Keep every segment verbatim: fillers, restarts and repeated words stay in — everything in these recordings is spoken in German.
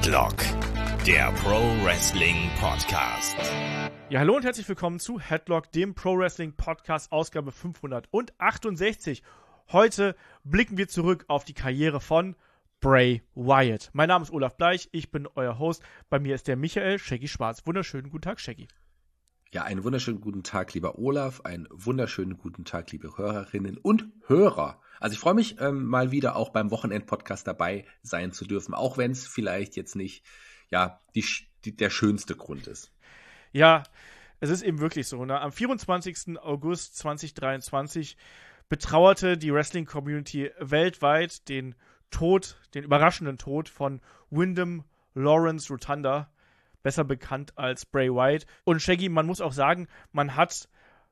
Headlock, der Pro Wrestling Podcast. Ja, hallo und herzlich willkommen zu Headlock, dem Pro Wrestling Podcast, Ausgabe fünfhundertachtundsechzig. Heute blicken wir zurück auf die Karriere von Bray Wyatt. Mein Name ist Olaf Bleich, ich bin euer Host. Bei mir ist der Michael Shaggy Schwarz. Wunderschönen guten Tag, Shaggy. Ja, einen wunderschönen guten Tag, lieber Olaf. Einen wunderschönen guten Tag, liebe Hörerinnen und Hörer. Also ich freue mich, ähm, mal wieder auch beim Wochenend-Podcast dabei sein zu dürfen, auch wenn es vielleicht jetzt nicht ja, die, die, der schönste Grund ist. Ja, es ist eben wirklich so. Ne? Am vierundzwanzigsten August zweitausenddreiundzwanzig betrauerte die Wrestling-Community weltweit den Tod, den überraschenden Tod von Wyndham Lawrence Rotunda, besser bekannt als Bray Wyatt. Und Shaggy, man muss auch sagen, man hat,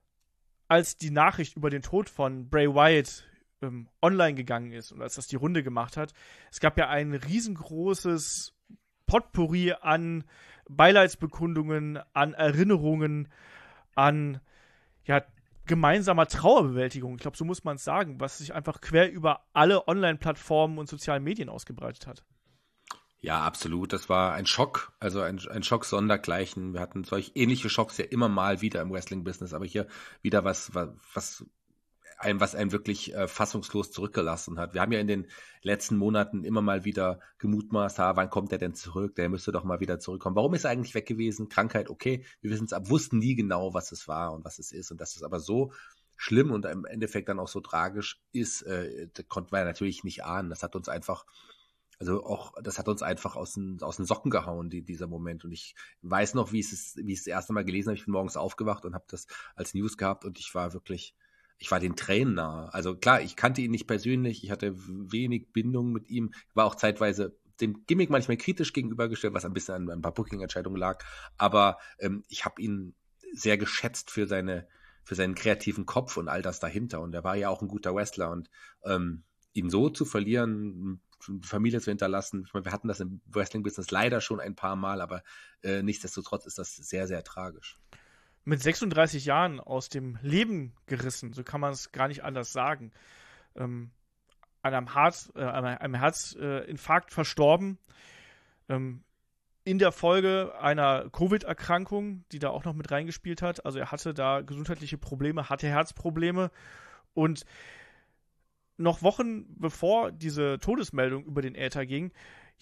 als die Nachricht über den Tod von Bray Wyatt ähm, online gegangen ist und als das die Runde gemacht hat, es gab ja ein riesengroßes Potpourri an Beileidsbekundungen, an Erinnerungen, an ja, gemeinsamer Trauerbewältigung. Ich glaube, so muss man es sagen, was sich einfach quer über alle Online-Plattformen und sozialen Medien ausgebreitet hat. Ja, absolut. Das war ein Schock, also ein, ein Schock sondergleichen. Wir hatten solch ähnliche Schocks ja immer mal wieder im Wrestling-Business, aber hier wieder was, was, was einem, was einen wirklich äh, fassungslos zurückgelassen hat. Wir haben ja in den letzten Monaten immer mal wieder gemutmaßt, ha, wann kommt er denn zurück? Der müsste doch mal wieder zurückkommen. Warum ist er eigentlich weg gewesen? Krankheit, okay. Wir wissen es ab, wussten nie genau, was es war und was es ist. Und dass es aber so schlimm und im Endeffekt dann auch so tragisch ist, äh, das konnten wir natürlich nicht ahnen. Das hat uns einfach Also auch, das hat uns einfach aus den, aus den Socken gehauen, die, dieser Moment. Und ich weiß noch, wie ich es, wie ich es das erste Mal gelesen habe. Ich bin morgens aufgewacht und habe das als News gehabt und ich war wirklich, ich war den Tränen nahe. Also klar, ich kannte ihn nicht persönlich, ich hatte wenig Bindung mit ihm, war auch zeitweise dem Gimmick manchmal kritisch gegenübergestellt, was ein bisschen an ein paar Booking-Entscheidungen lag. Aber ähm, ich habe ihn sehr geschätzt für seine, für seinen kreativen Kopf und all das dahinter. Und er war ja auch ein guter Wrestler und ähm, ihn so zu verlieren, Familie zu hinterlassen. Ich meine, wir hatten das im Wrestling-Business leider schon ein paar Mal, aber äh, nichtsdestotrotz ist das sehr, sehr tragisch. Mit sechsunddreißig Jahren aus dem Leben gerissen, so kann man es gar nicht anders sagen. Ähm, an einem, Herz, äh, einem Herzinfarkt verstorben. Ähm, in der Folge einer Covid-Erkrankung, die da auch noch mit reingespielt hat. Also er hatte da gesundheitliche Probleme, hatte Herzprobleme und noch Wochen bevor diese Todesmeldung über den Äther ging,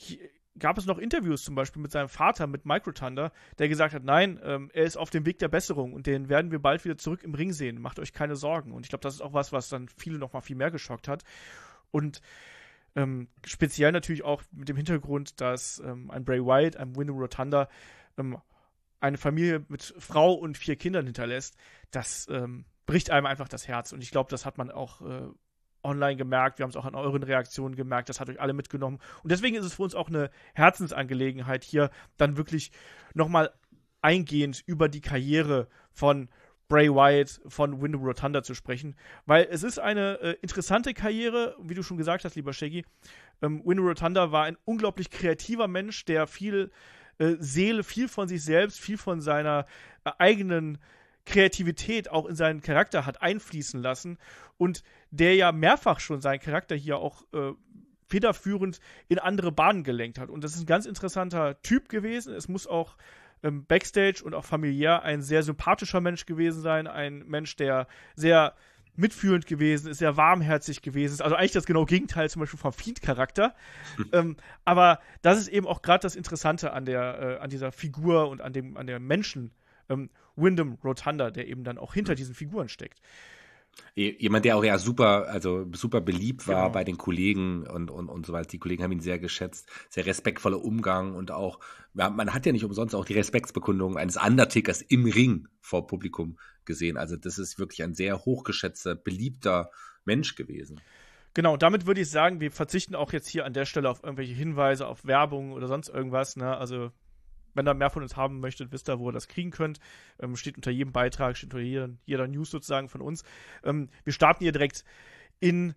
gab es noch Interviews zum Beispiel mit seinem Vater, mit Mike Rotunda, der gesagt hat, nein, ähm, er ist auf dem Weg der Besserung und den werden wir bald wieder zurück im Ring sehen. Macht euch keine Sorgen. Und ich glaube, das ist auch was, was dann viele noch mal viel mehr geschockt hat. Und ähm, speziell natürlich auch mit dem Hintergrund, dass ähm, ein Bray Wyatt, ein Wyndham Rotunda ähm, eine Familie mit Frau und vier Kindern hinterlässt, das ähm, bricht einem einfach das Herz. Und ich glaube, das hat man auch äh, online gemerkt, wir haben es auch an euren Reaktionen gemerkt, das hat euch alle mitgenommen. Und deswegen ist es für uns auch eine Herzensangelegenheit, hier dann wirklich nochmal eingehend über die Karriere von Bray Wyatt, von Wyndham Rotunda zu sprechen, weil es ist eine äh, interessante Karriere, wie du schon gesagt hast, lieber Shaggy. Ähm, Wyndham Rotunda war ein unglaublich kreativer Mensch, der viel äh, Seele, viel von sich selbst, viel von seiner äh, eigenen Kreativität auch in seinen Charakter hat einfließen lassen und der ja mehrfach schon seinen Charakter hier auch äh, federführend in andere Bahnen gelenkt hat. Und das ist ein ganz interessanter Typ gewesen. Es muss auch ähm, Backstage und auch familiär ein sehr sympathischer Mensch gewesen sein. Ein Mensch, der sehr mitfühlend gewesen ist, sehr warmherzig gewesen ist. Also eigentlich das genaue Gegenteil zum Beispiel vom Fiend-Charakter. ähm, aber das ist eben auch gerade das Interessante an der, äh, an dieser Figur und an dem, an der Menschen, ähm, Wyndham Rotunda, der eben dann auch hinter diesen Figuren steckt. Jemand, der auch ja super, also super beliebt war Genau. bei den Kollegen und, und, und so weiter. Die Kollegen haben ihn sehr geschätzt, sehr respektvoller Umgang und auch, man hat ja nicht umsonst auch die Respektsbekundungen eines Undertakers im Ring vor Publikum gesehen. Also das ist wirklich ein sehr hochgeschätzter, beliebter Mensch gewesen. Genau, damit würde ich sagen, wir verzichten auch jetzt hier an der Stelle auf irgendwelche Hinweise, auf Werbung oder sonst irgendwas, ne? Also wenn ihr mehr von uns haben möchtet, wisst ihr, wo ihr das kriegen könnt. Ähm, steht unter jedem Beitrag, steht unter jeder, jeder News sozusagen von uns. Ähm, wir starten hier direkt in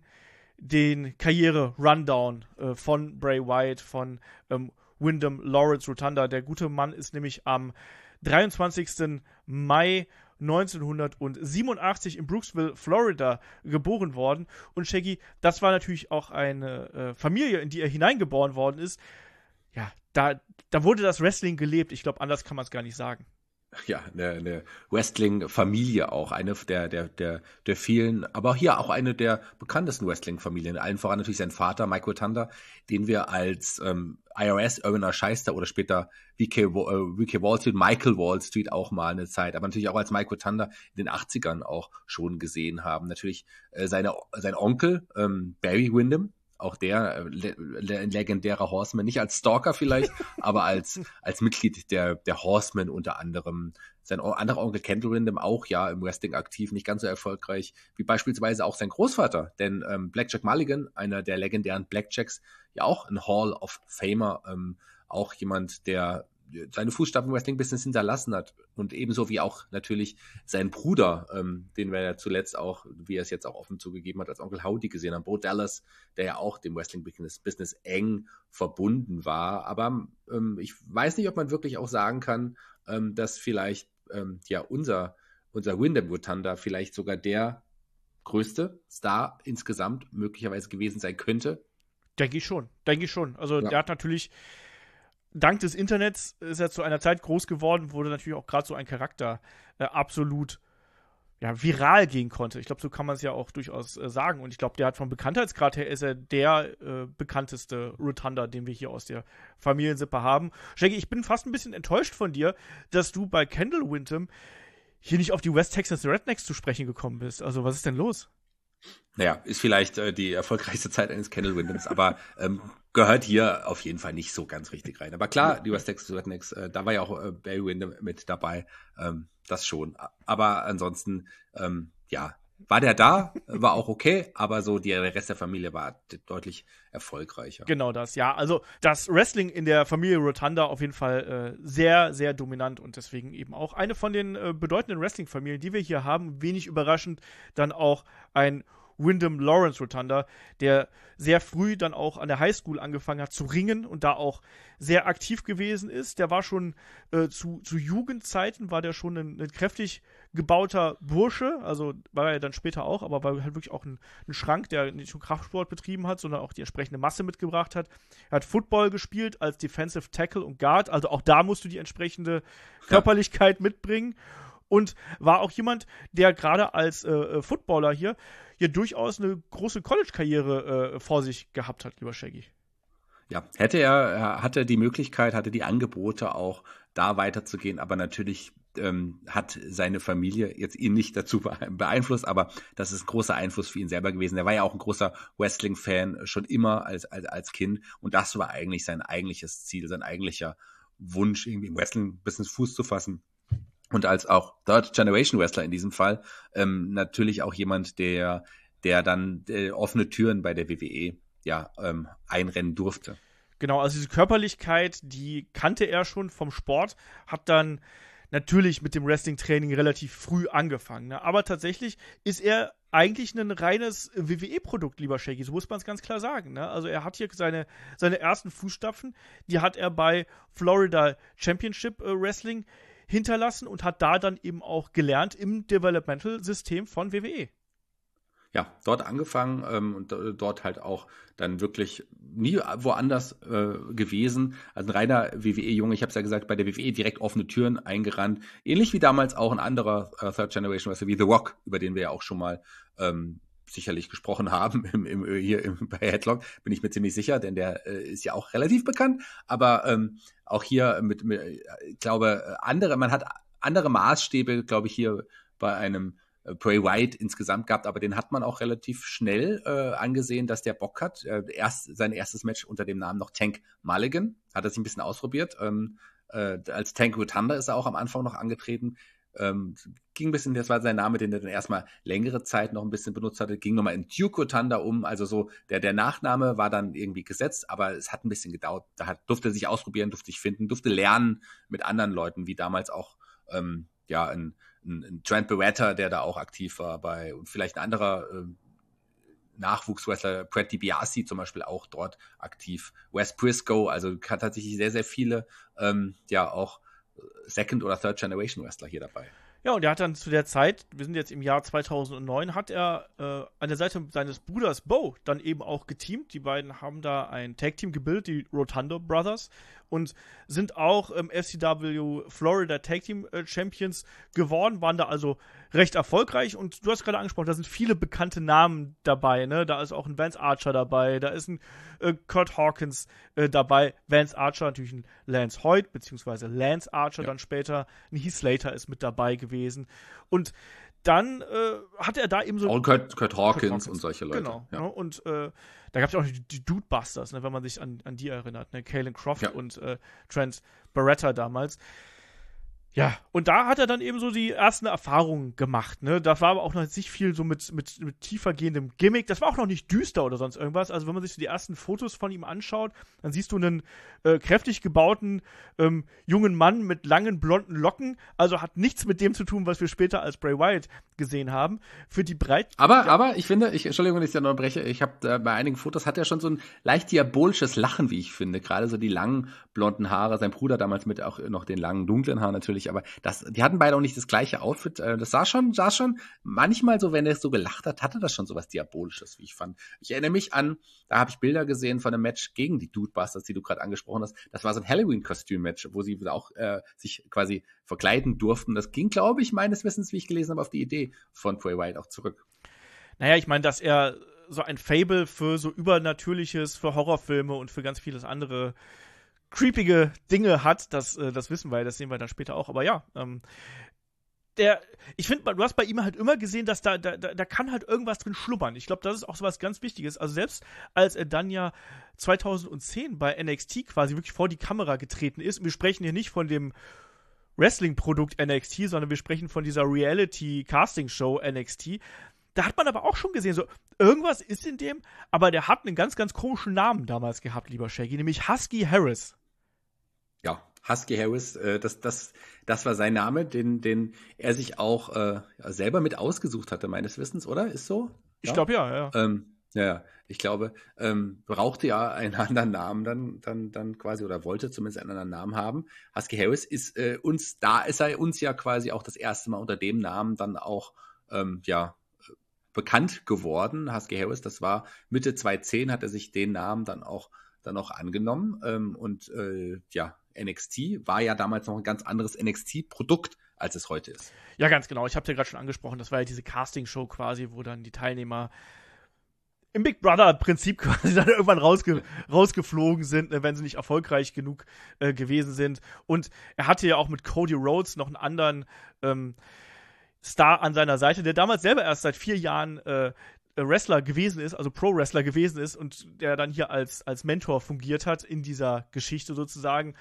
den Karriere-Rundown äh, von Bray Wyatt, von ähm, Wyndham Lawrence Rotunda. Der gute Mann ist nämlich am dreiundzwanzigsten Mai neunzehnhundertsiebenundachtzig in Brooksville, Florida, geboren worden. Und Shaggy, das war natürlich auch eine äh, Familie, in die er hineingeboren worden ist. Ja, da, da wurde das Wrestling gelebt. Ich glaube, anders kann man es gar nicht sagen. Ja, eine, eine Wrestling-Familie auch, eine der, der, der, der vielen, aber hier auch eine der bekanntesten Wrestling-Familien, allen voran natürlich sein Vater, Mike Rotunda, den wir als ähm, I R S, Irwin R. Schyster oder später V K, äh, V K Wall Street, Michael Wall Street auch mal eine Zeit, aber natürlich auch als Mike Rotunda in den achtzigern auch schon gesehen haben. Natürlich äh, seine, sein Onkel, ähm, Barry Windham, auch der le- le- legendäre Horseman, nicht als Stalker vielleicht, aber als als Mitglied der der Horsemen unter anderem. Sein o- anderer Onkel Kendall Windham auch ja im Wrestling aktiv, nicht ganz so erfolgreich wie beispielsweise auch sein Großvater, denn ähm, Blackjack Mulligan, einer der legendären Blackjacks, ja auch ein Hall of Famer, ähm, auch jemand, der seine Fußstapfen im Wrestling-Business hinterlassen hat und ebenso wie auch natürlich sein Bruder, ähm, den wir ja zuletzt auch, wie er es jetzt auch offen zugegeben hat, als Onkel Howdy gesehen haben, Bo Dallas, der ja auch dem Wrestling-Business eng verbunden war, aber ähm, ich weiß nicht, ob man wirklich auch sagen kann, ähm, dass vielleicht ähm, ja unser, unser Windham Rotunda vielleicht sogar der größte Star insgesamt möglicherweise gewesen sein könnte. Denke ich schon, denke ich schon. Also Ja. der hat natürlich dank des Internets ist er zu einer Zeit groß geworden, wo natürlich auch gerade so ein Charakter äh, absolut ja, viral gehen konnte. Ich glaube, so kann man es ja auch durchaus äh, sagen. Und ich glaube, der hat vom Bekanntheitsgrad her ist er der äh, bekannteste Rotunda, den wir hier aus der Familiensippe haben. Shaggy, ich bin fast ein bisschen enttäuscht von dir, dass du bei Kendall Windham hier nicht auf die West Texas Rednecks zu sprechen gekommen bist. Also, was ist denn los? Naja, ist vielleicht äh, die erfolgreichste Zeit eines Kendall Windhams, aber ähm, gehört hier auf jeden Fall nicht so ganz richtig rein. Aber klar, die West Texas Rednecks, äh, da war ja auch äh, Barry Windham mit dabei, ähm, das schon. Aber ansonsten, ähm, ja, war der da, war auch okay, aber so die, der Rest der Familie war de- deutlich erfolgreicher. Genau das, ja. Also das Wrestling in der Familie Rotunda auf jeden Fall äh, sehr, sehr dominant und deswegen eben auch eine von den äh, bedeutenden Wrestling-Familien, die wir hier haben. Wenig überraschend dann auch ein Windham Lawrence Rotunda, der sehr früh dann auch an der Highschool angefangen hat zu ringen und da auch sehr aktiv gewesen ist. Der war schon äh, zu, zu Jugendzeiten, war der schon ein, ein kräftig gebauter Bursche, also war er dann später auch, aber war halt wirklich auch ein, ein Schrank, der nicht nur Kraftsport betrieben hat, sondern auch die entsprechende Masse mitgebracht hat. Er hat Football gespielt als Defensive Tackle und Guard, also auch da musst du die entsprechende Körperlichkeit ja. mitbringen. Und war auch jemand, der gerade als äh, Footballer hier, hier durchaus eine große College-Karriere äh, vor sich gehabt hat, lieber Shaggy. Ja, hätte er, er hatte die Möglichkeit, hatte die Angebote auch, da weiterzugehen, aber natürlich ähm, hat seine Familie jetzt ihn nicht dazu beeinflusst, aber das ist ein großer Einfluss für ihn selber gewesen. Er war ja auch ein großer Wrestling-Fan schon immer als, als, als Kind und das war eigentlich sein eigentliches Ziel, sein eigentlicher Wunsch, irgendwie im Wrestling-Business Fuß zu fassen. Und als auch Third-Generation-Wrestler in diesem Fall, ähm, natürlich auch jemand, der, der dann äh, offene Türen bei der W W E ja, ähm, einrennen durfte. Genau, also diese Körperlichkeit, die kannte er schon vom Sport, hat dann natürlich mit dem Wrestling-Training relativ früh angefangen. Ne? Aber tatsächlich ist er eigentlich ein reines W W E-Produkt, lieber Shaggy, so muss man es ganz klar sagen. Ne? Also er hat hier seine, seine ersten Fußstapfen, die hat er bei Florida Championship äh, Wrestling hinterlassen und hat da dann eben auch gelernt im Developmental-System von W W E. Ja, dort angefangen ähm, und äh, dort halt auch dann wirklich nie woanders äh, gewesen. Also ein reiner W W E-Junge, ich habe es ja gesagt, bei der W W E direkt offene Türen eingerannt. Ähnlich wie damals auch ein anderer äh, Third-Generation-Wrestler wie The Rock, über den wir ja auch schon mal ähm, sicherlich gesprochen haben im, im, hier im, bei Headlock, bin ich mir ziemlich sicher, denn der äh, ist ja auch relativ bekannt. Aber ähm, auch hier mit, mit ich glaube, andere, man hat andere Maßstäbe, glaube ich, hier bei einem Bray Wyatt insgesamt gehabt, aber den hat man auch relativ schnell äh, angesehen, dass der Bock hat. Äh, erst sein erstes Match unter dem Namen noch Tank Mulligan, hat er sich ein bisschen ausprobiert. Ähm, äh, als Tank Rotunda ist er auch am Anfang noch angetreten. Ähm, ging ein bisschen, das war sein Name, den er dann erstmal längere Zeit noch ein bisschen benutzt hatte, ging nochmal in Duke Rotunda um, also so, der, der Nachname war dann irgendwie gesetzt, aber es hat ein bisschen gedauert. Da hat, durfte er sich ausprobieren, durfte sich finden, durfte lernen mit anderen Leuten, wie damals auch, ähm, ja, ein Ein, ein Trent Beretta, der da auch aktiv war bei, und vielleicht ein anderer äh, Nachwuchswrestler, Brett DiBiase zum Beispiel auch dort aktiv. Wes Briscoe, also hat tatsächlich sehr, sehr viele, ähm, ja auch Second- oder Third-Generation-Wrestler hier dabei. Ja, und er hat dann zu der Zeit, wir sind jetzt im Jahr zweitausendneun, hat er äh, an der Seite seines Bruders Bo dann eben auch geteamt. Die beiden haben da ein Tag-Team gebildet, die Rotundo Brothers, und sind auch im F C W Florida Tag-Team äh, Champions geworden, waren da also recht erfolgreich. Und du hast gerade angesprochen, da sind viele bekannte Namen dabei, ne? Da ist auch ein Vance Archer dabei, da ist ein äh, Kurt Hawkins äh, dabei, Vance Archer, natürlich ein Lance Hoyt, beziehungsweise Lance Archer ja. Dann später, ein Heath Slater ist mit dabei gewesen. Und dann äh, hatte er da eben so... Und Kurt, Kurt, Hawkins Kurt Hawkins und solche Leute. Genau. Ja. Ne? Und äh, da gab es auch die, die Dudebusters, ne? Wenn man sich an, an die erinnert. Ne? Kalen Croft ja. und äh, Trent Barretta damals. Ja, und da hat er dann eben so die ersten Erfahrungen gemacht, ne? Da war aber auch noch nicht viel so mit, mit, mit tiefergehendem Gimmick. Das war auch noch nicht düster oder sonst irgendwas. Also wenn man sich so die ersten Fotos von ihm anschaut, dann siehst du einen äh, kräftig gebauten ähm, jungen Mann mit langen blonden Locken. Also hat nichts mit dem zu tun, was wir später als Bray Wyatt gesehen haben. Für die Breit... Aber, ja. aber ich finde, ich, Entschuldigung, wenn ich da noch breche, ich habe äh, bei einigen Fotos hat er schon so ein leicht diabolisches Lachen, wie ich finde. Gerade so die langen blonden Haare, sein Bruder damals mit auch noch den langen dunklen Haaren natürlich. Aber das, die hatten beide auch nicht das gleiche Outfit. Das sah schon, sah schon manchmal so, wenn er so gelacht hat, hatte das schon so was Diabolisches, wie ich fand. Ich erinnere mich an, da habe ich Bilder gesehen von einem Match gegen die Dudebusters, die du gerade angesprochen hast. Das war so ein Halloween-Kostüm-Match, wo sie auch äh, sich quasi verkleiden durften. Das ging, glaube ich, meines Wissens, wie ich gelesen habe, auf die Idee von Bray Wyatt auch zurück. Naja, ich meine, dass er so ein Fable für so Übernatürliches, für Horrorfilme und für ganz vieles andere creepige Dinge hat, das, äh, das wissen wir, das sehen wir dann später auch, aber ja, ähm, der, ich finde, du hast bei ihm halt immer gesehen, dass da, da, da kann halt irgendwas drin schlummern. Ich glaube, das ist auch so was ganz Wichtiges. Also selbst als er dann ja zweitausendzehn bei N X T quasi wirklich vor die Kamera getreten ist, und wir sprechen hier nicht von dem Wrestling-Produkt N X T, sondern wir sprechen von dieser Reality-Casting-Show N X T, da hat man aber auch schon gesehen, so irgendwas ist in dem, aber der hat einen ganz, ganz komischen Namen damals gehabt, lieber Shaggy, nämlich Husky Harris. Ja, Husky Harris, äh, das, das, das war sein Name, den, den er sich auch äh, selber mit ausgesucht hatte, meines Wissens, oder? Ist so? Ich ja? glaube, ja, ja. Ähm, ja, ich glaube, ähm, brauchte ja einen anderen Namen dann, dann, dann quasi, oder wollte zumindest einen anderen Namen haben. Husky Harris ist äh, uns, da ist er uns ja quasi auch das erste Mal unter dem Namen dann auch, ähm, ja, bekannt geworden. Husky Harris, das war Mitte zweitausendzehn, hat er sich den Namen dann auch, dann auch angenommen. Ähm, und äh, ja, N X T war ja damals noch ein ganz anderes N X T-Produkt, als es heute ist. Ja, ganz genau. Ich habe ja gerade schon angesprochen, das war ja diese Casting-Show quasi, wo dann die Teilnehmer im Big Brother-Prinzip quasi dann irgendwann rausge- rausgeflogen sind, wenn sie nicht erfolgreich genug äh, gewesen sind. Und er hatte ja auch mit Cody Rhodes noch einen anderen ähm, Star an seiner Seite, der damals selber erst seit vier Jahren äh, Wrestler gewesen ist, also Pro-Wrestler gewesen ist und der dann hier als, als Mentor fungiert hat in dieser Geschichte sozusagen.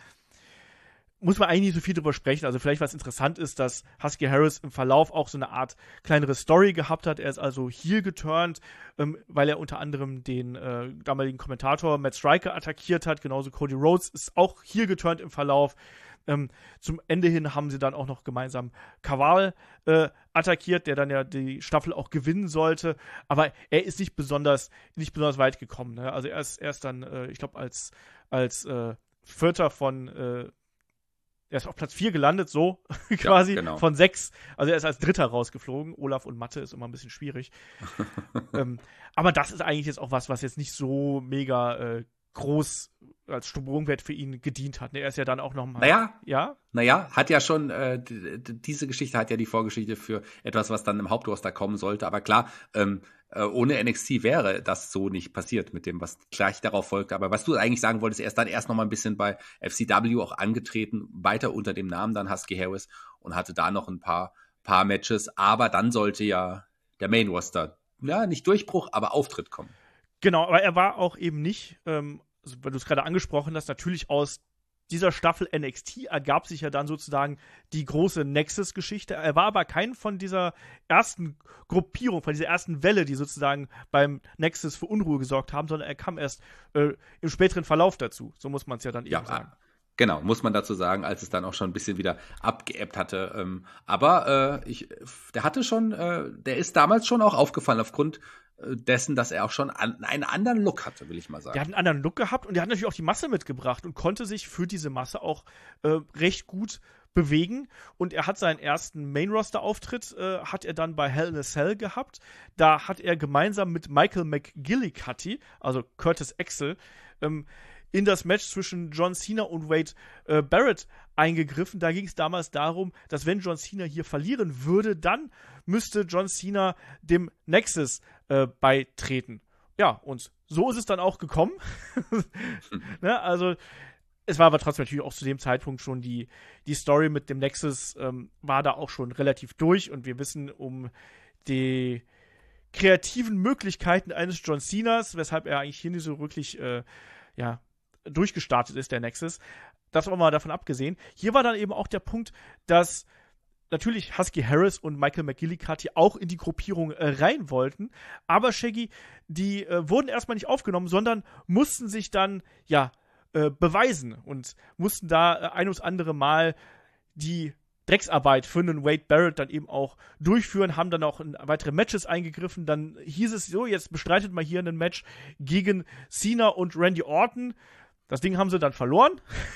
Muss man eigentlich nicht so viel drüber sprechen. Also vielleicht was interessant ist, dass Husky Harris im Verlauf auch so eine Art kleinere Story gehabt hat. Er ist also heel geturnt, ähm, weil er unter anderem den äh, damaligen Kommentator Matt Striker attackiert hat. Genauso Cody Rhodes ist auch heel geturnt im Verlauf. Ähm, zum Ende hin haben sie dann auch noch gemeinsam Kaval äh, attackiert, der dann ja die Staffel auch gewinnen sollte. Aber er ist nicht besonders, nicht besonders weit gekommen. Ne? Also er ist, er ist dann, äh, ich glaube, als, als äh, Vierter von äh, er ist auf Platz vier gelandet, so quasi, ja, genau. Von sechs. Also er ist als Dritter rausgeflogen. Olaf und Mathe ist immer ein bisschen schwierig. ähm, aber das ist eigentlich jetzt auch was, was jetzt nicht so mega äh, groß als Sprungwert für ihn gedient hat. Er ist ja dann auch noch mal... Naja, ja? Naja, hat ja schon, äh, d- d- diese Geschichte hat ja die Vorgeschichte für etwas, was dann im Hauptroster kommen sollte. Aber klar, ähm, äh, ohne N X T wäre das so nicht passiert mit dem, was gleich darauf folgte. Aber was du eigentlich sagen wolltest, er ist dann erst noch mal ein bisschen bei F C W auch angetreten, weiter unter dem Namen dann Husky Harris und hatte da noch ein paar, paar Matches. Aber dann sollte ja der Main Roster, ja, nicht Durchbruch, aber Auftritt kommen. Genau, aber er war auch eben nicht, ähm, also, weil du es gerade angesprochen hast, natürlich aus dieser Staffel N X T ergab sich ja dann sozusagen die große Nexus-Geschichte. Er war aber kein von dieser ersten Gruppierung, von dieser ersten Welle, die sozusagen beim Nexus für Unruhe gesorgt haben, sondern er kam erst äh, im späteren Verlauf dazu. So muss man es ja dann eben ja, sagen. Genau, muss man dazu sagen, als es dann auch schon ein bisschen wieder abgeebbt hatte. Ähm, aber äh, ich, der hatte schon, äh, der ist damals schon auch aufgefallen aufgrund dessen, dass er auch schon an, einen anderen Look hatte, will ich mal sagen. Der hat einen anderen Look gehabt und der hat natürlich auch die Masse mitgebracht und konnte sich für diese Masse auch äh, recht gut bewegen. Und er hat seinen ersten Main-Roster-Auftritt, äh, hat er dann bei Hell in a Cell gehabt. Da hat er gemeinsam mit Michael McGillicuddy, also Curtis Axel, ähm, in das Match zwischen John Cena und Wade äh, Barrett eingegriffen. Da ging es damals darum, dass wenn John Cena hier verlieren würde, dann müsste John Cena dem Nexus äh, beitreten. Ja, und so ist es dann auch gekommen. ne, also es war aber trotzdem natürlich auch zu dem Zeitpunkt schon die, die Story mit dem Nexus ähm, war da auch schon relativ durch und wir wissen um die kreativen Möglichkeiten eines John Cenas, weshalb er eigentlich hier nicht so wirklich äh, ja, durchgestartet ist, der Nexus. Das war mal davon abgesehen. Hier war dann eben auch der Punkt, dass natürlich Husky Harris und Michael McGillicuddy auch in die Gruppierung äh, rein wollten, aber Shaggy, die äh, wurden erstmal nicht aufgenommen, sondern mussten sich dann, ja, äh, beweisen und mussten da äh, ein und andere Mal die Drecksarbeit für einen Wade Barrett dann eben auch durchführen, haben dann auch in weitere Matches eingegriffen, dann hieß es so, jetzt bestreitet mal hier ein Match gegen Cena und Randy Orton. Das Ding haben sie dann verloren,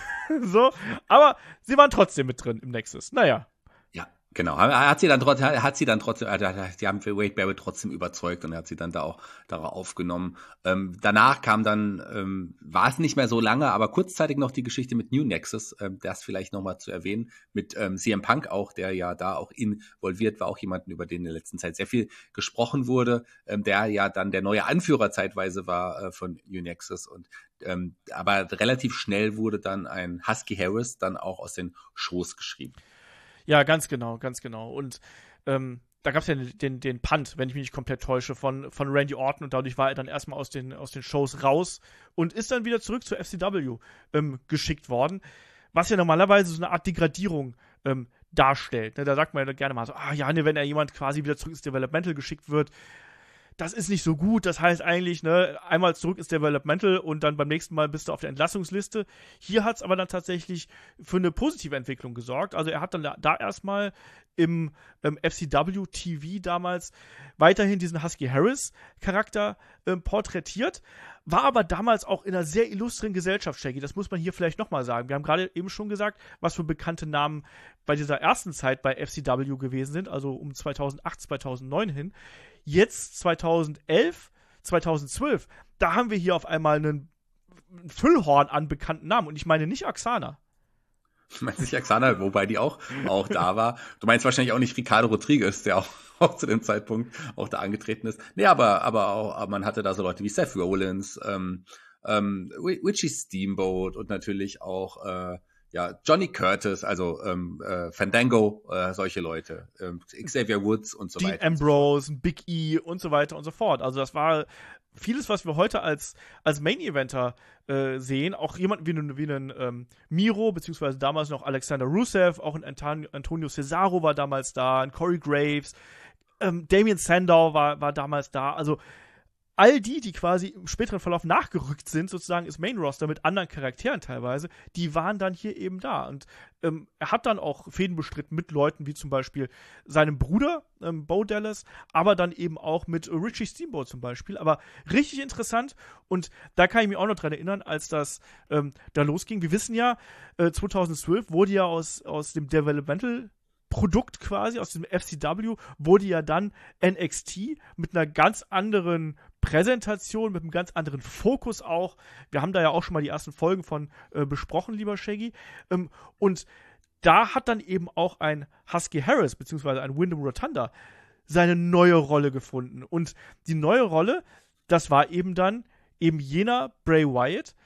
so, aber sie waren trotzdem mit drin im Nexus. Naja. Ja, genau. Er hat sie dann trotzdem, hat sie dann trotzdem, die haben für Wade Barrett trotzdem überzeugt und er hat sie dann da auch darauf aufgenommen. Ähm, danach kam dann, ähm, war es nicht mehr so lange, aber kurzzeitig noch die Geschichte mit New Nexus, ähm, das vielleicht nochmal zu erwähnen, mit ähm, C M Punk auch, der ja da auch involviert war, auch jemanden, über den in der letzten Zeit sehr viel gesprochen wurde, ähm, der ja dann der neue Anführer zeitweise war äh, von New Nexus und ähm, aber relativ schnell wurde dann ein Husky Harris dann auch aus den Shows geschrieben. Ja, ganz genau, ganz genau. Und ähm, da gab es ja den, den, den Punt, wenn ich mich nicht komplett täusche, von, von Randy Orton und dadurch war er dann erstmal aus den, aus den Shows raus und ist dann wieder zurück zur F C W ähm, geschickt worden, was ja normalerweise so eine Art Degradierung ähm, darstellt. Ne? Da sagt man ja gerne mal so, ah ja, ne, wenn ja jemand quasi wieder zurück ins Developmental geschickt wird, das ist nicht so gut, das heißt eigentlich, ne, einmal zurück ist Developmental und dann beim nächsten Mal bist du auf der Entlassungsliste. Hier hat es aber dann tatsächlich für eine positive Entwicklung gesorgt. Also er hat dann da, da erstmal im ähm, F C W T V damals weiterhin diesen Husky Harris Charakter ähm, porträtiert, war aber damals auch in einer sehr illustren Gesellschaft, Shaggy. Das muss man hier vielleicht nochmal sagen. Wir haben gerade eben schon gesagt, was für bekannte Namen bei dieser ersten Zeit bei F C W gewesen sind, also um zweitausendacht, zweitausendneun hin. Jetzt zweitausendelf, zweitausendzwölf, da haben wir hier auf einmal einen Füllhorn an bekannten Namen. Und ich meine nicht Axana. Ich meine nicht Axana, wobei die auch, auch da war. Du meinst wahrscheinlich auch nicht Ricardo Rodriguez, der auch, auch zu dem Zeitpunkt auch da angetreten ist. Nee, aber, aber auch, aber man hatte da so Leute wie Seth Rollins, ähm, ähm, Richie Steamboat und natürlich auch, äh, ja, Johnny Curtis, also ähm, äh, Fandango, äh, solche Leute, ähm, Xavier Woods und so Dean weiter. Dean Ambrose, Big E und so weiter und so fort. Also das war vieles, was wir heute als, als Main-Eventer äh, sehen. Auch jemanden wie einen, wie einen ähm, Miro, beziehungsweise damals noch Alexander Rusev, auch ein Antonio, Antonio Cesaro war damals da, ein Corey Graves, ähm, Damien Sandow war, war damals da. Also all die, die quasi im späteren Verlauf nachgerückt sind, sozusagen ins Main-Roster mit anderen Charakteren teilweise, die waren dann hier eben da. Und ähm, er hat dann auch Fäden bestritten mit Leuten wie zum Beispiel seinem Bruder, ähm, Bo Dallas, aber dann eben auch mit Richie Steamboat zum Beispiel. Aber richtig interessant und da kann ich mich auch noch dran erinnern, als das ähm, da losging. Wir wissen ja, äh, zweitausendzwölf wurde ja aus, aus dem Developmental Produkt quasi, aus dem F C W, wurde ja dann N X T mit einer ganz anderen Präsentation, mit einem ganz anderen Fokus auch. Wir haben da ja auch schon mal die ersten Folgen von äh, besprochen, lieber Shaggy. Ähm, und da hat dann eben auch ein Husky Harris, beziehungsweise ein Wyndham Rotunda, seine neue Rolle gefunden. Und die neue Rolle, das war eben dann eben jener Bray Wyatt,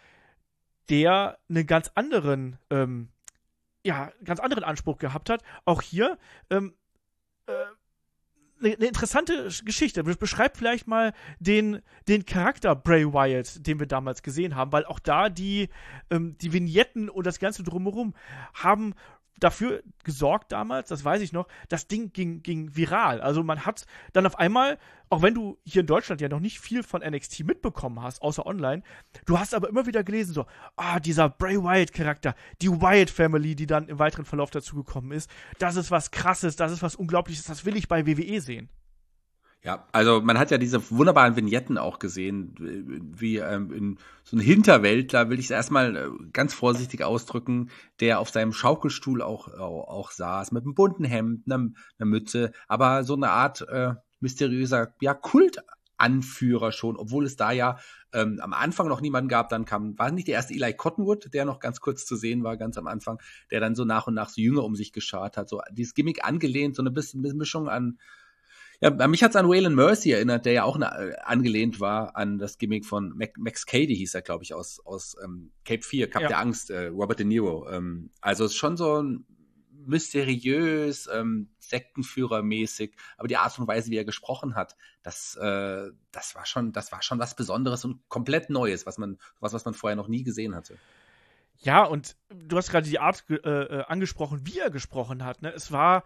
der einen ganz anderen ähm, ja, ganz anderen Anspruch gehabt hat. Auch hier ähm, äh, eine, eine interessante Geschichte. Beschreibt vielleicht mal den, den Charakter Bray Wyatt, den wir damals gesehen haben, weil auch da die, ähm, die Vignetten und das Ganze drumherum haben dafür gesorgt damals, das weiß ich noch, das Ding ging, ging viral. Also man hat dann auf einmal, auch wenn du hier in Deutschland ja noch nicht viel von N X T mitbekommen hast, außer online, du hast aber immer wieder gelesen, so, ah, dieser Bray Wyatt-Charakter, die Wyatt Family, die dann im weiteren Verlauf dazugekommen ist, das ist was Krasses, das ist was Unglaubliches, das will ich bei W W E sehen. Ja, also man hat ja diese wunderbaren Vignetten auch gesehen, wie ähm, in so ein Hinterwäldler, will ich es erstmal äh, ganz vorsichtig ausdrücken, der auf seinem Schaukelstuhl auch, auch, auch saß, mit einem bunten Hemd, einer, einer Mütze, aber so eine Art äh, mysteriöser, ja, Kultanführer schon, obwohl es da ja ähm, am Anfang noch niemanden gab. Dann kam, war nicht der erste Eli Cottonwood, der noch ganz kurz zu sehen war, ganz am Anfang, der dann so nach und nach so Jünger um sich geschart hat, so dieses Gimmick angelehnt, so eine bisschen Mischung an. Ja, mich hat's an Waylon Mercy erinnert, der ja auch eine, angelehnt war an das Gimmick von Mac, Max Cady, hieß er, glaube ich, aus, aus ähm, Cape Fear, Cup Ja. der Angst, äh, Robert De Niro. Ähm, also es ist schon so ein mysteriös, ähm, Sektenführermäßig, aber die Art und Weise, wie er gesprochen hat, das, äh, das war schon, das war schon was Besonderes und komplett Neues, was man, was, was man vorher noch nie gesehen hatte. Ja, und du hast gerade die Art äh, angesprochen, wie er gesprochen hat. Ne? Es war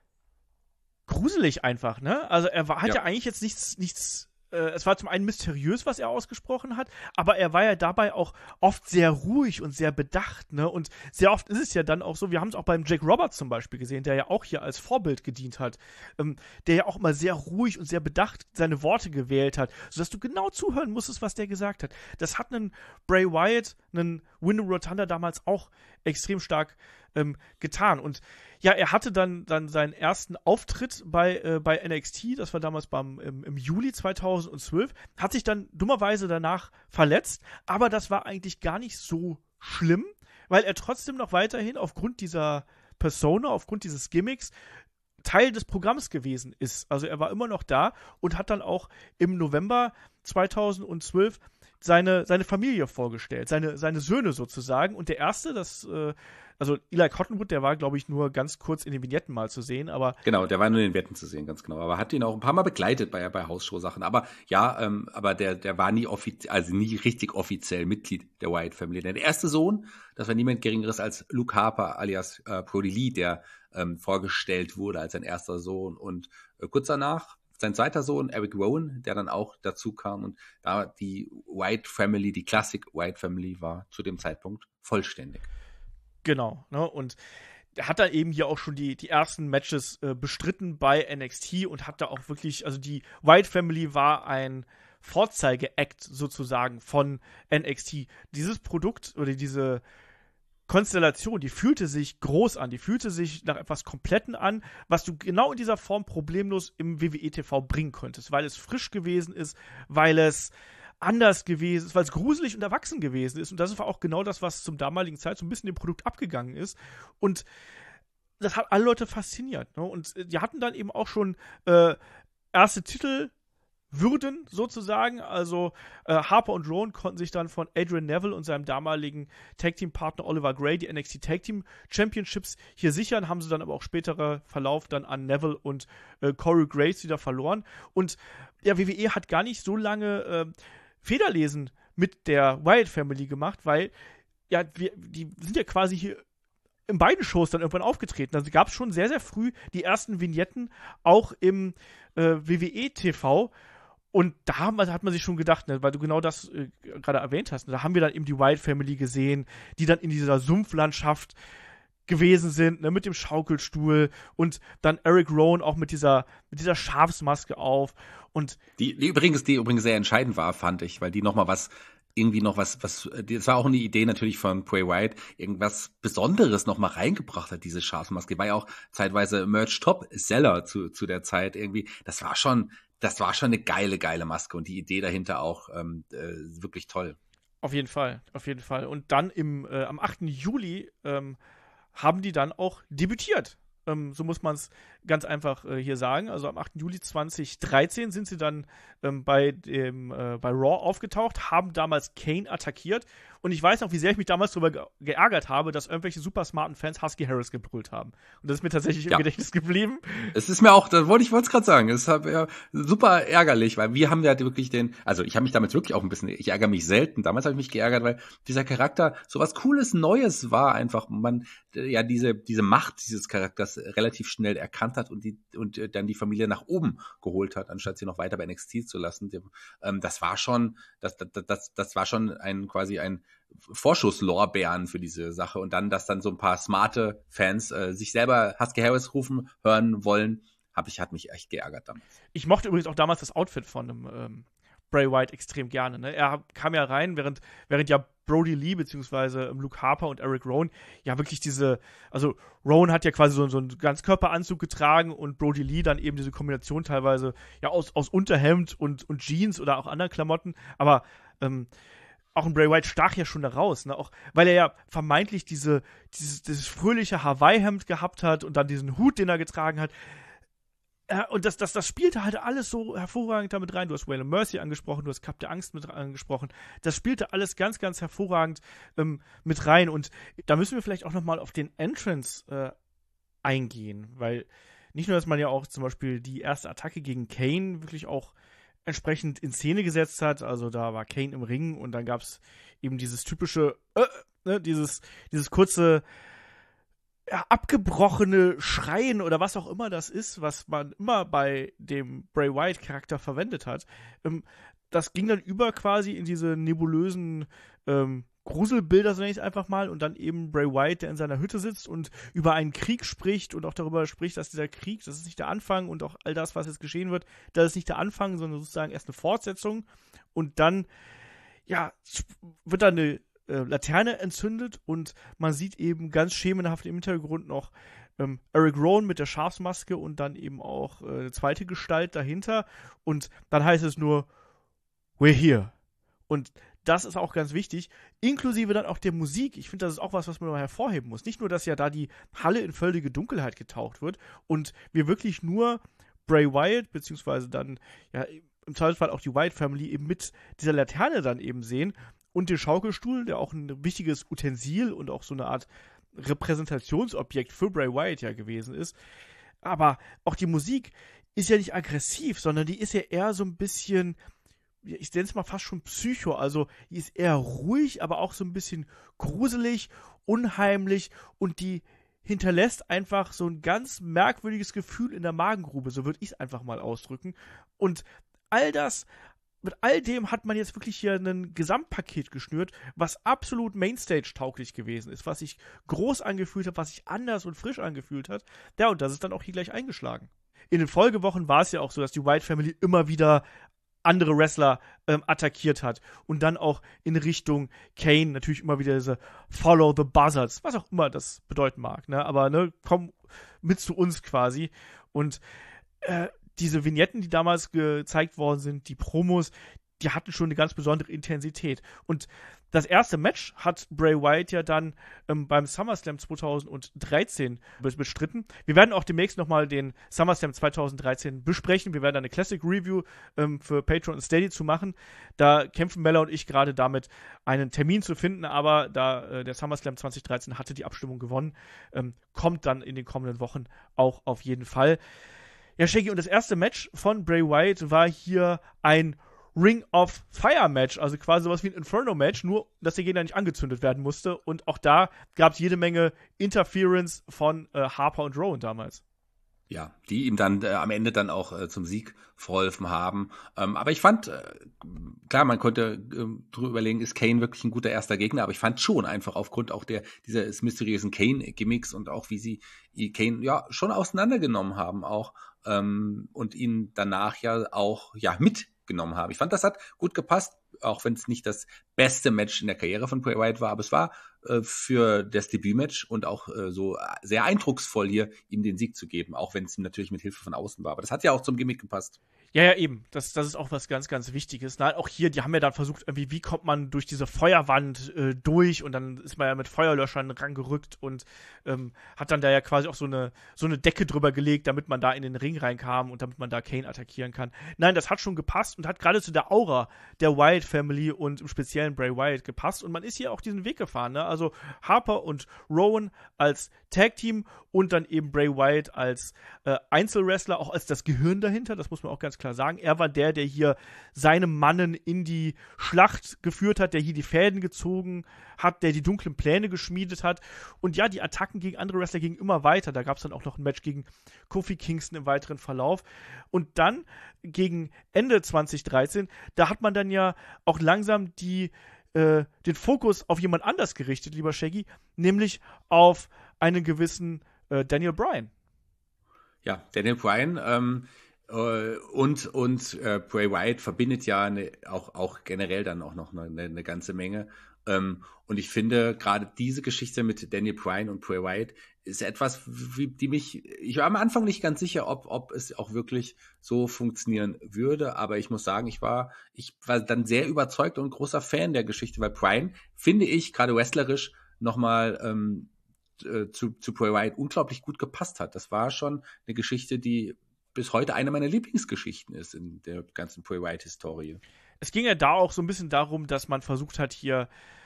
gruselig einfach, ne? Also er war, hat ja. ja eigentlich jetzt nichts, nichts, äh, es war zum einen mysteriös, was er ausgesprochen hat, aber er war ja dabei auch oft sehr ruhig und sehr bedacht, ne? Und sehr oft ist es ja dann auch so, wir haben es auch beim Jake Roberts zum Beispiel gesehen, der ja auch hier als Vorbild gedient hat, ähm, der ja auch immer sehr ruhig und sehr bedacht seine Worte gewählt hat, sodass du genau zuhören musstest, was der gesagt hat. Das hat einen Bray Wyatt, einen Windham Rotunda damals auch extrem stark ähm, getan. Und ja, er hatte dann, dann seinen ersten Auftritt bei, äh, bei N X T, das war damals beim, im, im Juli zweitausendzwölf, hat sich dann dummerweise danach verletzt, aber das war eigentlich gar nicht so schlimm, weil er trotzdem noch weiterhin aufgrund dieser Persona, aufgrund dieses Gimmicks Teil des Programms gewesen ist. Also er war immer noch da und hat dann auch im November zweitausendzwölf seine, seine Familie vorgestellt, seine, seine Söhne sozusagen. Und der erste, das, äh, also Eli Cottonwood, der war, glaube ich, nur ganz kurz in den Vignetten mal zu sehen, aber. Genau, der war nur in den Vignetten zu sehen, ganz genau. Aber hat ihn auch ein paar Mal begleitet bei, bei Hausshow-Sachen. Aber ja, ähm, aber der, der war nie offiziell, also nie richtig offiziell Mitglied der Wyatt Family. Der erste Sohn, das war niemand Geringeres als Luke Harper alias äh, Brody Lee, der ähm, vorgestellt wurde als sein erster Sohn. Und äh, kurz danach sein zweiter Sohn, Eric Rowan, der dann auch dazu kam. Und da die Wyatt Family, die Classic Wyatt Family war zu dem Zeitpunkt vollständig. Genau, ne, und er hat dann eben hier auch schon die, die ersten Matches äh, bestritten bei N X T und hat da auch wirklich, also die Wyatt Family war ein Vorzeige-Act sozusagen von N X T. Dieses Produkt oder diese Konstellation, die fühlte sich groß an, die fühlte sich nach etwas Kompletten an, was du genau in dieser Form problemlos im W W E T V bringen könntest, weil es frisch gewesen ist, weil es anders gewesen ist, weil es gruselig und erwachsen gewesen ist. Und das war auch genau das, was zum damaligen Zeit so ein bisschen dem Produkt abgegangen ist. Und das hat alle Leute fasziniert. Ne? Und die hatten dann eben auch schon äh, erste Titel Würden sozusagen, also äh, Harper und Rowan konnten sich dann von Adrian Neville und seinem damaligen Tag-Team-Partner Oliver Gray die N X T Tag-Team Championships hier sichern, haben sie dann aber auch späterer Verlauf dann an Neville und äh, Corey Graves wieder verloren. Und ja, W W E hat gar nicht so lange äh, Federlesen mit der Wyatt Family gemacht, weil ja, wir, die sind ja quasi hier in beiden Shows dann irgendwann aufgetreten. Also gab es schon sehr, sehr früh die ersten Vignetten auch im äh, W W E T V. Und da haben, hat man sich schon gedacht, ne, weil du genau das äh, gerade erwähnt hast, ne, da haben wir dann eben die Wyatt Family gesehen, die dann in dieser Sumpflandschaft gewesen sind, ne, mit dem Schaukelstuhl und dann Eric Rowan auch mit dieser, mit dieser Schafsmaske auf. Und die, die übrigens, die übrigens sehr entscheidend war, fand ich, weil die nochmal was, irgendwie noch was, was, das war auch eine Idee natürlich von Bray Wyatt, irgendwas Besonderes nochmal reingebracht hat, diese Schafsmaske. War ja auch zeitweise Merch-Top-Seller zu, zu der Zeit irgendwie. Das war schon, das war schon eine geile, geile Maske und die Idee dahinter auch ähm, äh, wirklich toll. Auf jeden Fall, auf jeden Fall. Und dann im, äh, am achten Juli ähm, haben die dann auch debütiert. Ähm, so muss man es ganz einfach äh, hier sagen. Also am achten Juli zweitausenddreizehn sind sie dann ähm, bei, dem, äh, bei Raw aufgetaucht, haben damals Kane attackiert. Und ich weiß noch, wie sehr ich mich damals darüber ge- geärgert habe, dass irgendwelche super smarten Fans Husky Harris gebrüllt haben. Und das ist mir tatsächlich im ja. Gedächtnis geblieben. Es ist mir auch, das wollte ich wollte es gerade sagen, es ist ja super ärgerlich, weil wir haben ja wirklich den, also ich habe mich damit wirklich auch ein bisschen, ich ärgere mich selten, damals habe ich mich geärgert, weil dieser Charakter so was Cooles, Neues war einfach, man ja diese diese Macht dieses Charakters relativ schnell erkannt hat und die und dann die Familie nach oben geholt hat, anstatt sie noch weiter bei N X T zu lassen. Das war schon, das das das, das war schon ein quasi ein Vorschusslorbeeren für diese Sache und dann, dass dann so ein paar smarte Fans äh, sich selber Husky Harris rufen, hören wollen, hab ich, hat mich echt geärgert damals. Ich mochte übrigens auch damals das Outfit von einem ähm, Bray Wyatt extrem gerne. Ne? Er kam ja rein, während, während ja Brody Lee beziehungsweise Luke Harper und Eric Rowan ja wirklich diese, also Rowan hat ja quasi so, so einen Ganzkörperanzug getragen und Brody Lee dann eben diese Kombination teilweise ja aus, aus Unterhemd und, und Jeans oder auch anderen Klamotten, aber ähm, auch ein Bray Wyatt stach ja schon da raus, ne? Auch weil er ja vermeintlich diese, dieses, dieses fröhliche Hawaii-Hemd gehabt hat und dann diesen Hut, den er getragen hat. Äh, und das, das, das spielte halt alles so hervorragend damit rein. Du hast Waylon Mercy angesprochen, du hast Cup der Angst mit angesprochen. Das spielte alles ganz, ganz hervorragend ähm, mit rein. Und da müssen wir vielleicht auch nochmal auf den Entrance äh, eingehen, weil nicht nur, dass man ja auch zum Beispiel die erste Attacke gegen Kane wirklich auch entsprechend in Szene gesetzt hat. Also da war Kane im Ring und dann gab es eben dieses typische, äh, ne, dieses, dieses kurze, ja, abgebrochene Schreien oder was auch immer das ist, was man immer bei dem Bray Wyatt-Charakter verwendet hat. Ähm, das ging dann über quasi in diese nebulösen ähm, Gruselbilder, so nenne ich es einfach mal, und dann eben Bray Wyatt, der in seiner Hütte sitzt und über einen Krieg spricht und auch darüber spricht, dass dieser Krieg, das ist nicht der Anfang und auch all das, was jetzt geschehen wird, das ist nicht der Anfang, sondern sozusagen erst eine Fortsetzung. Und dann, ja, wird da eine äh, Laterne entzündet und man sieht eben ganz schemenhaft im Hintergrund noch ähm, Eric Rowan mit der Schafsmaske und dann eben auch äh, eine zweite Gestalt dahinter. Und dann heißt es nur, we're here. Und das ist auch ganz wichtig, inklusive dann auch der Musik. Ich finde, das ist auch was, was man mal hervorheben muss. Nicht nur, dass ja da die Halle in völlige Dunkelheit getaucht wird und wir wirklich nur Bray Wyatt, beziehungsweise dann ja im Zweifelsfall auch die Wyatt Family eben mit dieser Laterne dann eben sehen und den Schaukelstuhl, der auch ein wichtiges Utensil und auch so eine Art Repräsentationsobjekt für Bray Wyatt ja gewesen ist. Aber auch die Musik ist ja nicht aggressiv, sondern die ist ja eher so ein bisschen, ich nenne es mal fast schon Psycho, also die ist eher ruhig, aber auch so ein bisschen gruselig, unheimlich und die hinterlässt einfach so ein ganz merkwürdiges Gefühl in der Magengrube, so würde ich es einfach mal ausdrücken. Und all das, mit all dem hat man jetzt wirklich hier ein Gesamtpaket geschnürt, was absolut Mainstage-tauglich gewesen ist, was sich groß angefühlt hat, was sich anders und frisch angefühlt hat. Ja, und das ist dann auch hier gleich eingeschlagen. In den Folgewochen war es ja auch so, dass die Wyatt Family immer wieder andere Wrestler ähm, attackiert hat und dann auch in Richtung Kane natürlich immer wieder diese Follow the Buzzards, was auch immer das bedeuten mag, ne, aber ne, komm mit zu uns quasi und äh, diese Vignetten, die damals gezeigt worden sind, die Promos, die hatten schon eine ganz besondere Intensität und das erste Match hat Bray Wyatt ja dann ähm, beim SummerSlam zweitausenddreizehn bestritten. Wir werden auch demnächst nochmal den SummerSlam zweitausenddreizehn besprechen. Wir werden eine Classic Review ähm, für Patreon und Steady zu machen. Da kämpfen Mella und ich gerade damit, einen Termin zu finden, aber da äh, der SummerSlam zweitausenddreizehn hatte die Abstimmung gewonnen, ähm, kommt dann in den kommenden Wochen auch auf jeden Fall. Ja, Shaggy, und das erste Match von Bray Wyatt war hier ein Ring of Fire Match, also quasi sowas wie ein Inferno Match, nur dass der Gegner nicht angezündet werden musste und auch da gab es jede Menge Interference von äh, Harper und Rowan damals. Ja, die ihm dann äh, am Ende dann auch äh, zum Sieg verholfen haben. Ähm, aber ich fand, äh, klar, man konnte äh, drüber überlegen, ist Kane wirklich ein guter erster Gegner, aber ich fand schon einfach aufgrund auch der dieses mysteriösen Kane-Gimmicks und auch wie sie Kane ja schon auseinandergenommen haben auch ähm, und ihn danach ja auch ja mitgenommen haben. Ich fand, das hat gut gepasst, auch wenn es nicht das beste Match in der Karriere von Bray Wyatt war, aber es war äh, für das Debütmatch und auch äh, so sehr eindrucksvoll hier, ihm den Sieg zu geben, auch wenn es ihm natürlich mit Hilfe von außen war. Aber das hat ja auch zum Gimmick gepasst. Ja, ja, eben. Das, das ist auch was ganz, ganz Wichtiges. Na, auch hier, die haben ja dann versucht, irgendwie, wie kommt man durch diese Feuerwand äh, durch und dann ist man ja mit Feuerlöschern rangerückt und ähm, hat dann da ja quasi auch so eine, so eine Decke drüber gelegt, damit man da in den Ring reinkam und damit man da Kane attackieren kann. Nein, das hat schon gepasst und hat gerade zu der Aura der Wyatt Family und im speziellen Bray Wyatt gepasst und man ist hier auch diesen Weg gefahren, ne? Also Harper und Rowan als Tag-Team und dann eben Bray Wyatt als äh, Einzelwrestler, auch als das Gehirn dahinter, das muss man auch ganz klar sagen. Er war der, der hier seine Mannen in die Schlacht geführt hat, der hier die Fäden gezogen hat, der die dunklen Pläne geschmiedet hat. Und ja, die Attacken gegen andere Wrestler gingen immer weiter. Da gab es dann auch noch ein Match gegen Kofi Kingston im weiteren Verlauf. Und dann gegen Ende zweitausenddreizehn, da hat man dann ja auch langsam die äh, den Fokus auf jemand anders gerichtet, lieber Shaggy, nämlich auf einen gewissen äh, Daniel Bryan. Ja, Daniel Bryan ähm, äh, und, und äh, Bray Wyatt verbindet ja eine, auch, auch generell dann auch noch eine, eine ganze Menge. Ähm, und ich finde, gerade diese Geschichte mit Daniel Bryan und Bray Wyatt ist etwas, wie, die mich, ich war am Anfang nicht ganz sicher, ob, ob es auch wirklich so funktionieren würde, aber ich muss sagen, ich war, ich war dann sehr überzeugt und großer Fan der Geschichte, weil Bryan, finde ich, gerade wrestlerisch nochmal ähm, zu, zu Bray Wyatt unglaublich gut gepasst hat. Das war schon eine Geschichte, die bis heute eine meiner Lieblingsgeschichten ist in der ganzen Bray Wyatt-Historie. Es ging ja da auch so ein bisschen darum, dass man versucht hat, hier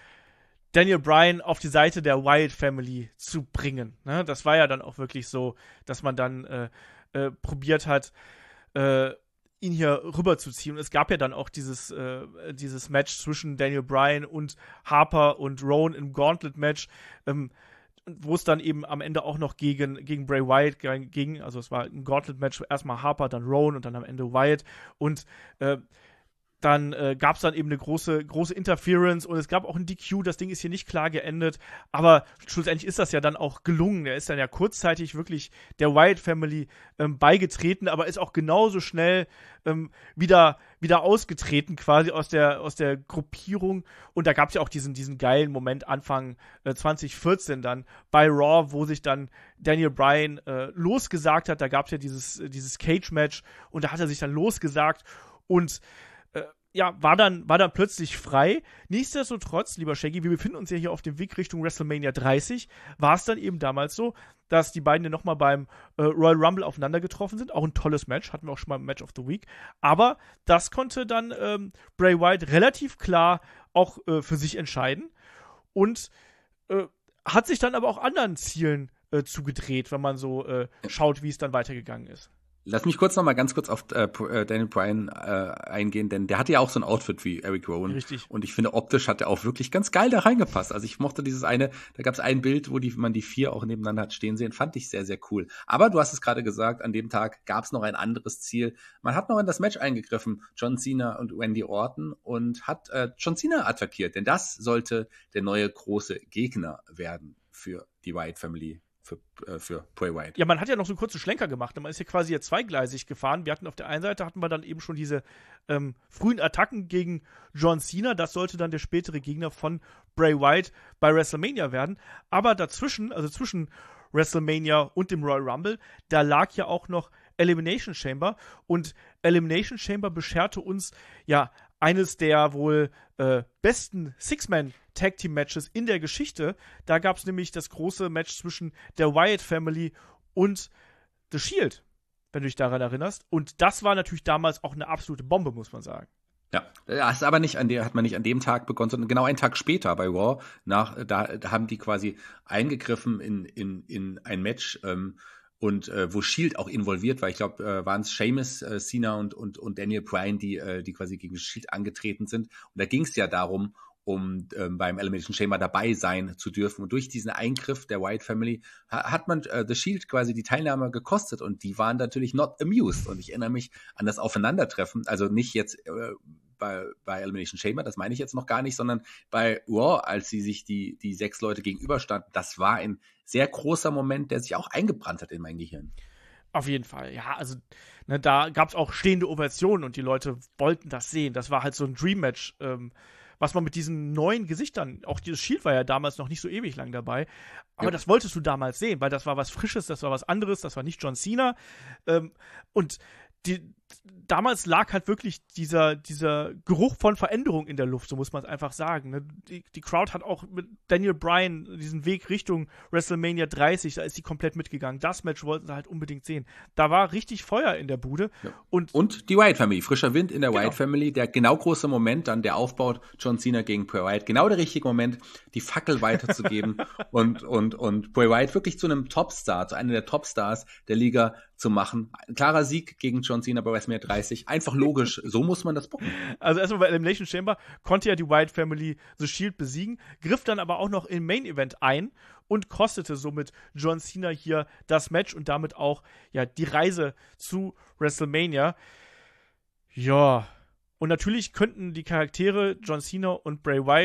Daniel Bryan auf die Seite der Wyatt Family zu bringen. Ne? Das war ja dann auch wirklich so, dass man dann äh, äh, probiert hat, äh, ihn hier rüberzuziehen. Und es gab ja dann auch dieses, äh, dieses Match zwischen Daniel Bryan und Harper und Rowan im Gauntlet-Match, ähm, wo es dann eben am Ende auch noch gegen, gegen Bray Wyatt ging. Also es war ein Gauntlet-Match, erstmal Harper, dann Rowan und dann am Ende Wyatt. Und äh, dann äh, gab es dann eben eine große, große Interference und es gab auch ein D Q, das Ding ist hier nicht klar geendet, aber schlussendlich ist das ja dann auch gelungen. Er ist dann ja kurzzeitig wirklich der Wyatt Family ähm, beigetreten, aber ist auch genauso schnell ähm, wieder, wieder ausgetreten quasi aus der, aus der Gruppierung. Und da gab es ja auch diesen, diesen geilen Moment Anfang äh, zwanzig vierzehn dann bei Raw, wo sich dann Daniel Bryan äh, losgesagt hat. Da gab es ja dieses, dieses Cage-Match und da hat er sich dann losgesagt und ja, war dann, war dann plötzlich frei. Nichtsdestotrotz, lieber Shaggy, wir befinden uns ja hier auf dem Weg Richtung WrestleMania dreißig, war es dann eben damals so, dass die beiden ja nochmal beim äh, Royal Rumble aufeinander getroffen sind. Auch ein tolles Match, hatten wir auch schon mal im Match of the Week. Aber das konnte dann ähm, Bray Wyatt relativ klar auch äh, für sich entscheiden und äh, hat sich dann aber auch anderen Zielen äh, zugedreht, wenn man so äh, schaut, wie es dann weitergegangen ist. Lass mich kurz noch mal ganz kurz auf äh, Daniel Bryan äh, eingehen, denn der hatte ja auch so ein Outfit wie Eric Rowan. Richtig. Und ich finde, optisch hat er auch wirklich ganz geil da reingepasst. Also ich mochte dieses eine, da gab es ein Bild, wo die, man die vier auch nebeneinander hat stehen sehen, fand ich sehr, sehr cool. Aber du hast es gerade gesagt, an dem Tag gab es noch ein anderes Ziel. Man hat noch in das Match eingegriffen, John Cena und Randy Orton, und hat äh, John Cena attackiert, denn das sollte der neue große Gegner werden für die Wyatt Family. Für, äh, für Bray Wyatt. Ja, man hat ja noch so einen kurzen Schlenker gemacht. Man ist ja quasi ja zweigleisig gefahren. Wir hatten auf der einen Seite hatten wir dann eben schon diese ähm, frühen Attacken gegen John Cena. Das sollte dann der spätere Gegner von Bray Wyatt bei WrestleMania werden. Aber dazwischen, also zwischen WrestleMania und dem Royal Rumble, da lag ja auch noch Elimination Chamber. Und Elimination Chamber bescherte uns ja eines der wohl äh, besten Six-Man-Tag-Team-Matches in der Geschichte. Da gab es nämlich das große Match zwischen der Wyatt Family und The Shield, wenn du dich daran erinnerst. Und das war natürlich damals auch eine absolute Bombe, muss man sagen. Ja, das ist aber nicht an der, hat man nicht an dem Tag begonnen, sondern genau einen Tag später bei Raw. Nach, da, da haben die quasi eingegriffen in, in, in ein Match, ähm, und äh, wo Shield auch involviert war. Ich glaube, äh, waren es Sheamus, äh, Cena und, und, und Daniel Bryan, die, äh, die quasi gegen Shield angetreten sind. Und da ging es ja darum, um ähm, beim Elimination Chamber dabei sein zu dürfen. Und durch diesen Eingriff der Wyatt Family ha- hat man äh, The Shield quasi die Teilnahme gekostet. Und die waren natürlich not amused. Und ich erinnere mich an das Aufeinandertreffen. Also nicht jetzt äh, bei, bei Elimination Chamber, das meine ich jetzt noch gar nicht, sondern bei Raw, als sie sich die, die sechs Leute gegenüberstanden. Das war ein sehr großer Moment, der sich auch eingebrannt hat in mein Gehirn. Auf jeden Fall, ja, also ne, da gab es auch stehende Ovationen und die Leute wollten das sehen. Das war halt so ein Dream-Match, ähm, was man mit diesen neuen Gesichtern, auch dieses Shield war ja damals noch nicht so ewig lang dabei, aber ja, das wolltest du damals sehen, weil das war was Frisches, das war was anderes, das war nicht John Cena. Ähm, und die, damals lag halt wirklich dieser, dieser Geruch von Veränderung in der Luft, so muss man es einfach sagen. Ne? Die, die Crowd hat auch mit Daniel Bryan diesen Weg Richtung WrestleMania dreißig, da ist sie komplett mitgegangen. Das Match wollten sie halt unbedingt sehen. Da war richtig Feuer in der Bude. Ja. Und, und die Wyatt Family, frischer Wind in der genau. Wyatt Family, der genau große Moment, dann der Aufbau John Cena gegen Bray Wyatt, genau der richtige Moment, die Fackel weiterzugeben und, und, und Bray Wyatt wirklich zu einem Topstar, zu einem der Topstars der Liga zu machen. Ein klarer Sieg gegen John Cena bei WrestleMania dreißig. Einfach logisch, so muss man das bucken. Also erstmal bei Elimination Chamber konnte ja die Wyatt Family The Shield besiegen, griff dann aber auch noch im Main Event ein und kostete somit John Cena hier das Match und damit auch ja die Reise zu WrestleMania. Ja, und natürlich könnten die Charaktere John Cena und Bray Wyatt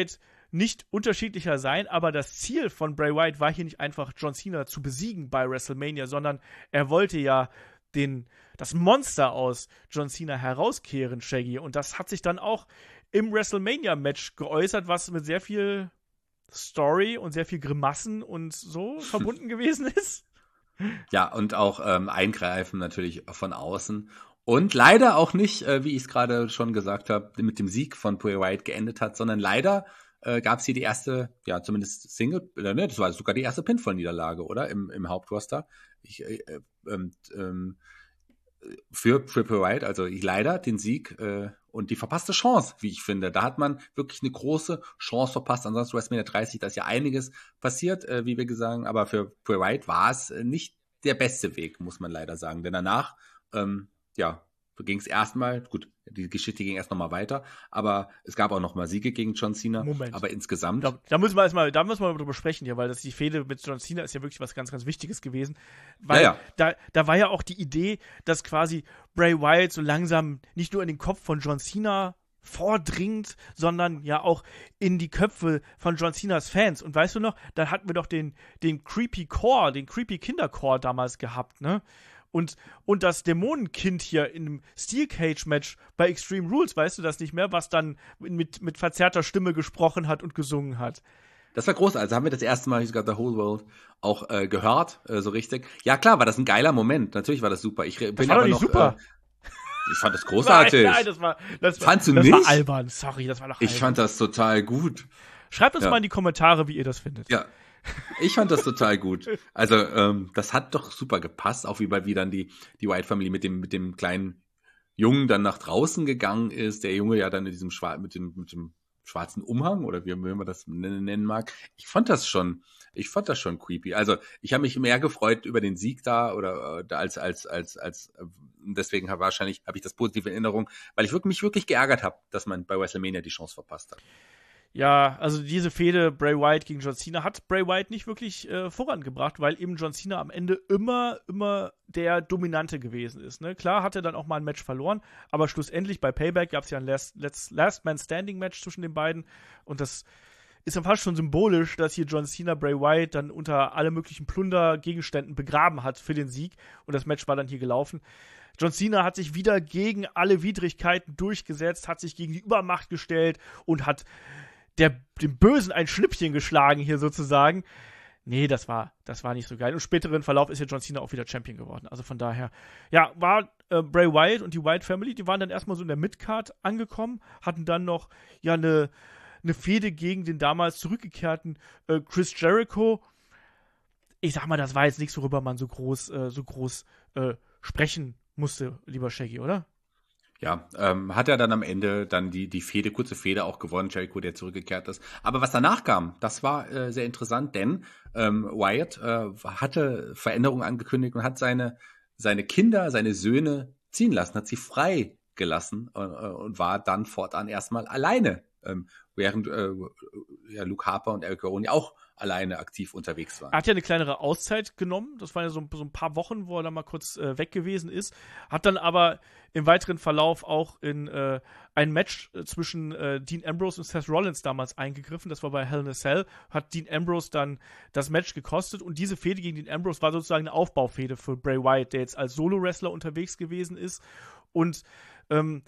nicht unterschiedlicher sein, aber das Ziel von Bray Wyatt war hier nicht einfach, John Cena zu besiegen bei WrestleMania, sondern er wollte ja den, das Monster aus John Cena herauskehren, Shaggy. Und das hat sich dann auch im WrestleMania-Match geäußert, was mit sehr viel Story und sehr viel Grimassen und so verbunden gewesen ist. Ja, und auch ähm, Eingreifen natürlich von außen. Und leider auch nicht, äh, wie ich es gerade schon gesagt habe, mit dem Sieg von Bray Wyatt geendet hat, sondern leider äh, gab es hier die erste, ja zumindest Single, äh, ne, das war sogar die erste Pinfall-Niederlage, oder? Im, im Hauptroster. Ich, äh, ähm, ähm, für Bray Wyatt, also ich, leider den Sieg äh, und die verpasste Chance, wie ich finde. Da hat man wirklich eine große Chance verpasst. Ansonsten WrestleMania dreißig, da ist ja einiges passiert, äh, wie wir gesagt haben, aber für Bray Wyatt war es äh, nicht der beste Weg, muss man leider sagen. Denn danach, ähm, ja, ging es erstmal, gut, die Geschichte ging erst nochmal weiter, aber es gab auch nochmal Siege gegen John Cena. Moment. Aber insgesamt. Da, da müssen wir erstmal, da müssen wir drüber sprechen hier, weil das die Fehde mit John Cena ist ja wirklich was ganz, ganz Wichtiges gewesen. Weil ja, ja. Da, da war ja auch die Idee, dass quasi Bray Wyatt so langsam nicht nur in den Kopf von John Cena vordringt, sondern ja auch in die Köpfe von John Cenas Fans. Und weißt du noch, da hatten wir doch den, den Creepy Core, den Creepy Kinder-Core damals gehabt, ne? Und, und das Dämonenkind hier im Steel Cage Match bei Extreme Rules, weißt du das nicht mehr, was dann mit, mit verzerrter Stimme gesprochen hat und gesungen hat. Das war groß, also haben wir das erste Mal, ich sogar The Whole World, auch äh, gehört, äh, so richtig. Ja klar, war das ein geiler Moment, natürlich war das super. Ich bin das war aber doch nicht noch, super. Äh, ich fand das großartig. Nein, nein, das war, das war, Fandst du das nicht? war albern, sorry, das war doch albern. Ich fand das total gut. Schreibt uns ja. mal in die Kommentare, wie ihr das findet. Ja. Ich fand das total gut. Also, ähm, das hat doch super gepasst, auch wie bei wie dann die, die Wyatt Family mit dem, mit dem kleinen Jungen dann nach draußen gegangen ist. Der Junge ja dann in diesem Schwar- mit dem, mit dem schwarzen Umhang oder wie man das nennen mag. Ich fand das schon, ich fand das schon creepy. Also, ich habe mich mehr gefreut über den Sieg da oder äh, als, als, als, als, äh, deswegen hab, wahrscheinlich habe ich das positive in Erinnerung, weil ich wirklich, mich wirklich geärgert habe, dass man bei WrestleMania die Chance verpasst hat. Ja, also diese Fehde Bray Wyatt gegen John Cena hat Bray Wyatt nicht wirklich äh, vorangebracht, weil eben John Cena am Ende immer, immer der Dominante gewesen ist. Ne? Klar hat er dann auch mal ein Match verloren, aber schlussendlich bei Payback gab es ja ein Last, Last, Last Man Standing Match zwischen den beiden und das ist dann fast schon symbolisch, dass hier John Cena Bray Wyatt dann unter alle möglichen Plundergegenständen begraben hat für den Sieg und das Match war dann hier gelaufen. John Cena hat sich wieder gegen alle Widrigkeiten durchgesetzt, hat sich gegen die Übermacht gestellt und hat der, dem Bösen ein Schnippchen geschlagen hier sozusagen. Nee, das war, das war nicht so geil. Und im späteren Verlauf ist ja John Cena auch wieder Champion geworden. Also von daher, ja, war äh, Bray Wyatt und die Wyatt Family, die waren dann erstmal so in der Midcard angekommen, hatten dann noch, ja, eine, eine Fehde gegen den damals zurückgekehrten äh, Chris Jericho. Ich sag mal, das war jetzt nichts, worüber man so groß, äh, so groß äh, sprechen musste, lieber Shaggy, oder? Ja, ähm, hat er dann am Ende dann die, die Fehde, kurze Fehde auch gewonnen, Jericho, der zurückgekehrt ist. Aber was danach kam, das war äh, sehr interessant, denn ähm, Wyatt äh, hatte Veränderungen angekündigt und hat seine, seine Kinder, seine Söhne ziehen lassen, hat sie frei gelassen äh, und war dann fortan erstmal alleine, ähm, während äh, ja, Luke Harper und Eric Rowan auch alleine aktiv unterwegs waren. Er hat ja eine kleinere Auszeit genommen, das waren ja so, so ein paar Wochen, wo er dann mal kurz äh, weg gewesen ist, hat dann aber im weiteren Verlauf auch in äh, ein Match äh, zwischen äh, Dean Ambrose und Seth Rollins damals eingegriffen, das war bei Hell in a Cell, hat Dean Ambrose dann das Match gekostet und diese Fehde gegen Dean Ambrose war sozusagen eine Aufbaufehde für Bray Wyatt, der jetzt als Solo-Wrestler unterwegs gewesen ist und ähm,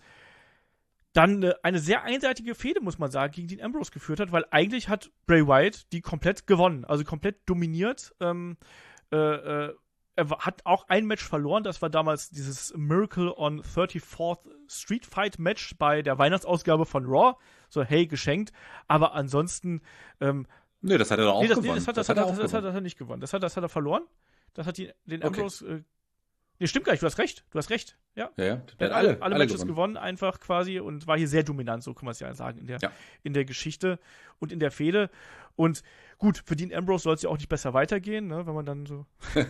dann äh, eine sehr einseitige Fehde, muss man sagen, gegen Dean Ambrose geführt hat, weil eigentlich hat Bray Wyatt die komplett gewonnen, also komplett dominiert. Ähm, äh, äh, er hat auch ein Match verloren, das war damals dieses Miracle on thirty-fourth Street Fight Match bei der Weihnachtsausgabe von Raw. So, hey, geschenkt. Aber ansonsten ähm, Nee, das hat er doch auch nee, das, gewonnen. Nee, das, hat, das, das, hat, hat das, er das, hat, das hat er nicht gewonnen. Das hat, das hat er verloren. Das hat die, den Ambrose Okay. äh, Nee, stimmt gar nicht, du hast recht. Du hast recht. Ja. Ja, ja. Der hat alle, alle, alle Matches gewonnen. gewonnen, einfach quasi, und war hier sehr dominant, so kann man es ja sagen, in der, ja. in der Geschichte und in der Fehde. Und gut, für Dean Ambrose soll es ja auch nicht besser weitergehen, ne, wenn man dann so.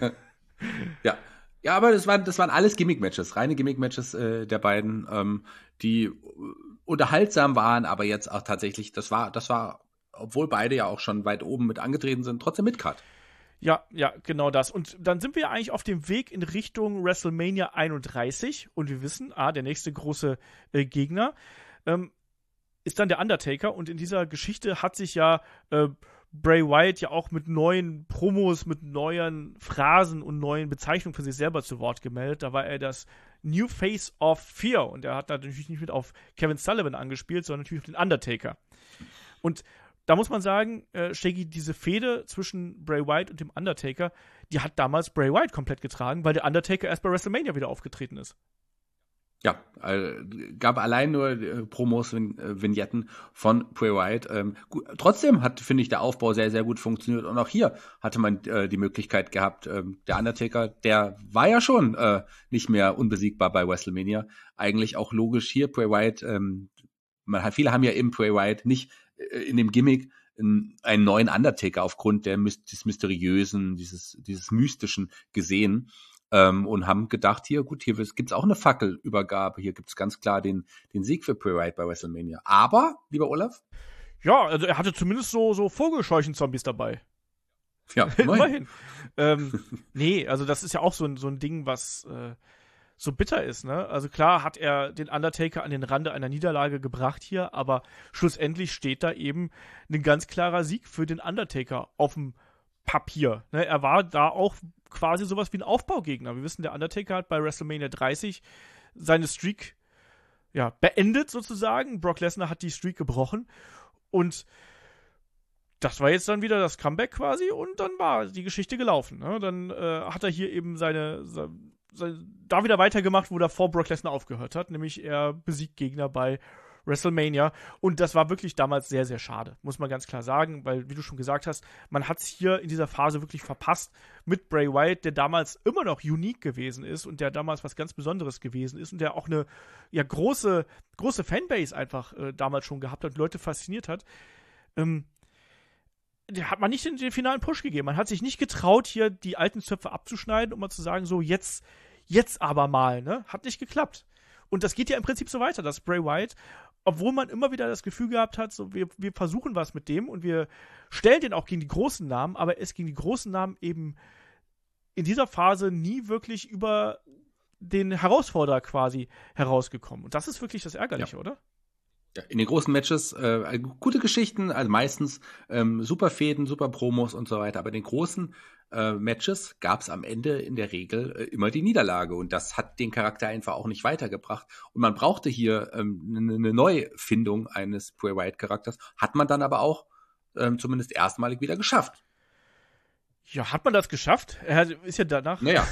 ja. Ja, aber das waren, das waren alles Gimmick-Matches, reine Gimmick-Matches äh, der beiden, ähm, die äh, unterhaltsam waren, aber jetzt auch tatsächlich, das war, das war, obwohl beide ja auch schon weit oben mit angetreten sind, trotzdem Midcard. Ja, ja, genau das. Und dann sind wir eigentlich auf dem Weg in Richtung WrestleMania einunddreißig und wir wissen, ah, der nächste große äh, Gegner. Ähm, ist dann der Undertaker und in dieser Geschichte hat sich ja äh, Bray Wyatt ja auch mit neuen Promos, mit neuen Phrasen und neuen Bezeichnungen für sich selber zu Wort gemeldet. Da war er das New Face of Fear und er hat natürlich nicht mit auf Kevin Sullivan angespielt, sondern natürlich auf den Undertaker. Und da muss man sagen, äh, Shaggy, diese Fehde zwischen Bray Wyatt und dem Undertaker, die hat damals Bray Wyatt komplett getragen, weil der Undertaker erst bei WrestleMania wieder aufgetreten ist. Ja, äh, gab allein nur äh, Promos, Vin- äh, Vignetten von Bray Wyatt. Ähm, gut, trotzdem hat, finde ich, der Aufbau sehr, sehr gut funktioniert. Und auch hier hatte man äh, die Möglichkeit gehabt, ähm, der Undertaker, der war ja schon äh, nicht mehr unbesiegbar bei WrestleMania. Eigentlich auch logisch hier, Bray Wyatt, ähm, man hat, viele haben ja im Bray Wyatt nicht äh, in dem Gimmick in, einen neuen Undertaker aufgrund der, des Mysteriösen, dieses, dieses Mystischen gesehen. Ähm, und haben gedacht, hier, gut, hier gibt's auch eine Fackelübergabe, hier gibt's ganz klar den, den Sieg für Bray Wyatt bei WrestleMania. Aber, lieber Olaf? Ja, also er hatte zumindest so, so Vogelscheuchen-Zombies dabei. Ja, immerhin. ähm, nee, also das ist ja auch so ein, so ein Ding, was äh, so bitter ist, ne? Also klar hat er den Undertaker an den Rande einer Niederlage gebracht hier, aber schlussendlich steht da eben ein ganz klarer Sieg für den Undertaker auf dem Papier. Ne? Er war da auch quasi sowas wie ein Aufbaugegner. Wir wissen, der Undertaker hat bei WrestleMania dreißig seine Streak ja, beendet sozusagen. Brock Lesnar hat die Streak gebrochen und das war jetzt dann wieder das Comeback quasi und dann war die Geschichte gelaufen. Ne? Dann äh, hat er hier eben seine, seine, seine da wieder weitergemacht, wo davor Brock Lesnar aufgehört hat, nämlich er besiegt Gegner bei WrestleMania. Und das war wirklich damals sehr, sehr schade, muss man ganz klar sagen, weil, wie du schon gesagt hast, man hat es hier in dieser Phase wirklich verpasst mit Bray Wyatt, der damals immer noch unique gewesen ist und der damals was ganz Besonderes gewesen ist und der auch eine ja, große, große Fanbase einfach äh, damals schon gehabt hat und Leute fasziniert hat. Ähm, der hat man nicht den, den finalen Push gegeben. Man hat sich nicht getraut, hier die alten Zöpfe abzuschneiden, um mal zu sagen, so jetzt, jetzt aber mal, ne? Hat nicht geklappt. Und das geht ja im Prinzip so weiter, dass Bray Wyatt, obwohl man immer wieder das Gefühl gehabt hat, so wir, wir versuchen was mit dem und wir stellen den auch gegen die großen Namen, aber er ist gegen die großen Namen eben in dieser Phase nie wirklich über den Herausforderer quasi herausgekommen. Und das ist wirklich das Ärgerliche, ja. oder? Ja, in den großen Matches äh, gute Geschichten, also meistens ähm, super Fäden, super Promos und so weiter, aber in den großen äh, Matches gab es am Ende in der Regel äh, immer die Niederlage und das hat den Charakter einfach auch nicht weitergebracht und man brauchte hier ähm, eine, eine Neufindung eines Bray Wyatt Charakters, hat man dann aber auch ähm, zumindest erstmalig wieder geschafft. Ja, hat man das geschafft? Er ist ja danach. Naja,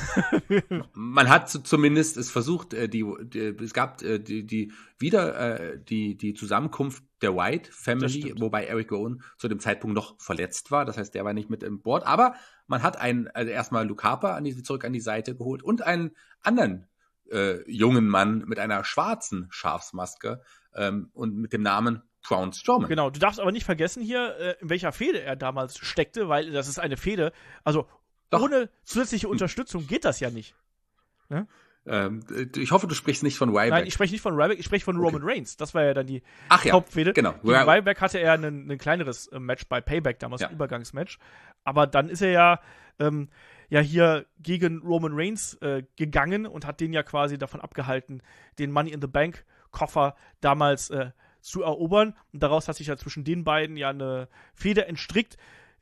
man hat zumindest es versucht, die, die es gab die, die wieder äh, die, die Zusammenkunft der Wyatt Family, wobei Eric Rowan zu dem Zeitpunkt noch verletzt war. Das heißt, der war nicht mit im Board. Aber man hat einen, also erstmal Luke Harper an die, zurück an die Seite geholt und einen anderen äh, jungen Mann mit einer schwarzen Schafsmaske ähm, und mit dem Namen Braun Strowman. Genau, du darfst aber nicht vergessen hier, äh, in welcher Fehde er damals steckte, weil das ist eine Fehde, also Doch. ohne zusätzliche Unterstützung geht das ja nicht. Ne? Ähm, ich hoffe, du sprichst nicht von Ryback. Nein, ich spreche nicht von Ryback, ich spreche von okay. Roman Reigns. Das war ja dann die Ach, ja. Hauptfehde. Genau. Gegen Ryback hatte er ein, ein kleineres äh, Match bei Payback, damals ja. ein Übergangsmatch. Aber dann ist er ja, ähm, ja hier gegen Roman Reigns äh, gegangen und hat den ja quasi davon abgehalten, den Money in the Bank Koffer damals äh, zu erobern. Und daraus hat sich ja zwischen den beiden ja eine Fehde entstrickt,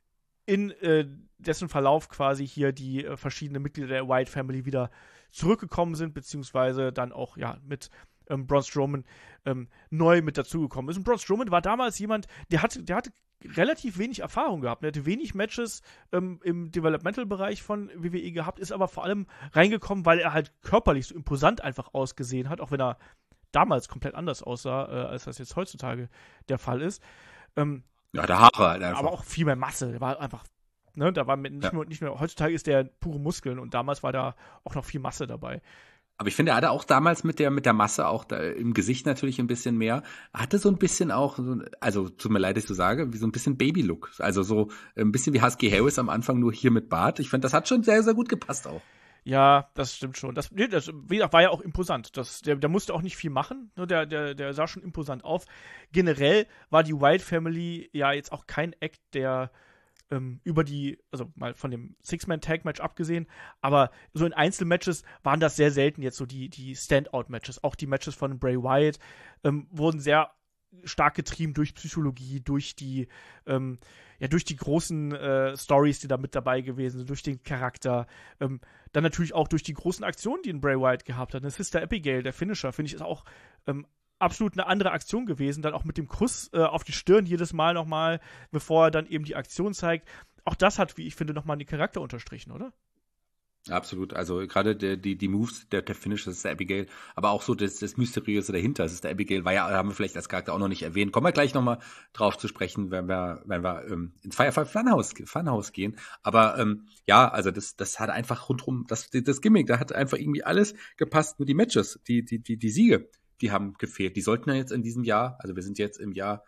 in äh, dessen Verlauf quasi hier die äh, verschiedenen Mitglieder der Wyatt Family wieder zurückgekommen sind, beziehungsweise dann auch ja mit ähm, Braun Strowman ähm, neu mit dazugekommen ist. Und Braun Strowman war damals jemand, der hatte, der hatte relativ wenig Erfahrung gehabt. Er hatte wenig Matches ähm, im Developmental-Bereich von W W E gehabt, ist aber vor allem reingekommen, weil er halt körperlich so imposant einfach ausgesehen hat, auch wenn er damals komplett anders aussah, äh, als das jetzt heutzutage der Fall ist. Ähm, ja, der Haare halt einfach. Aber auch viel mehr Masse. Der war einfach, ne, da war mit, nicht, ja. nur, nicht nur, heutzutage ist der pure Muskeln und damals war da auch noch viel Masse dabei. Aber ich finde, er hatte auch damals mit der, mit der Masse auch da, im Gesicht natürlich ein bisschen mehr. Er hatte so ein bisschen auch, so, also tut mir leid, dass ich so sage, wie so ein bisschen Baby-Look. Also so ein bisschen wie Husky Harris am Anfang, nur hier mit Bart. Ich finde, das hat schon sehr, sehr gut gepasst auch. Ja, das stimmt schon. Das, das war ja auch imposant. Das, der, der musste auch nicht viel machen. Der, der, der sah schon imposant auf. Generell war die Wyatt Family ja jetzt auch kein Act, der ähm, über die, also mal von dem Six-Man-Tag-Match abgesehen, aber so in Einzelmatches waren das sehr selten jetzt so die, die Standout-Matches. Auch die Matches von Bray Wyatt ähm, wurden sehr stark getrieben durch Psychologie, durch die, ähm, ja, durch die großen äh, Stories, die da mit dabei gewesen sind, durch den Charakter. Ähm, dann natürlich auch durch die großen Aktionen, die ein Bray Wyatt gehabt hat. Eine Sister Abigail, der Finisher, finde ich, ist auch ähm, absolut eine andere Aktion gewesen. Dann auch mit dem Kuss äh, auf die Stirn jedes Mal nochmal, bevor er dann eben die Aktion zeigt. Auch das hat, wie ich finde, nochmal den Charakter unterstrichen, oder? Absolut, also gerade die, die, die Moves, der, der Finish, das ist der Abigail, aber auch so das, das Mysteriöse dahinter, das ist der Abigail, war ja, haben wir vielleicht als Charakter auch noch nicht erwähnt, kommen wir gleich nochmal drauf zu sprechen, wenn wir, wenn wir ähm, ins Firefly Funhouse, Funhouse gehen, aber ähm, ja, also das, das hat einfach rundrum, das, das Gimmick, da hat einfach irgendwie alles gepasst, nur die Matches, die, die, die, die Siege, die haben gefehlt, die sollten ja jetzt in diesem Jahr, also wir sind jetzt im Jahr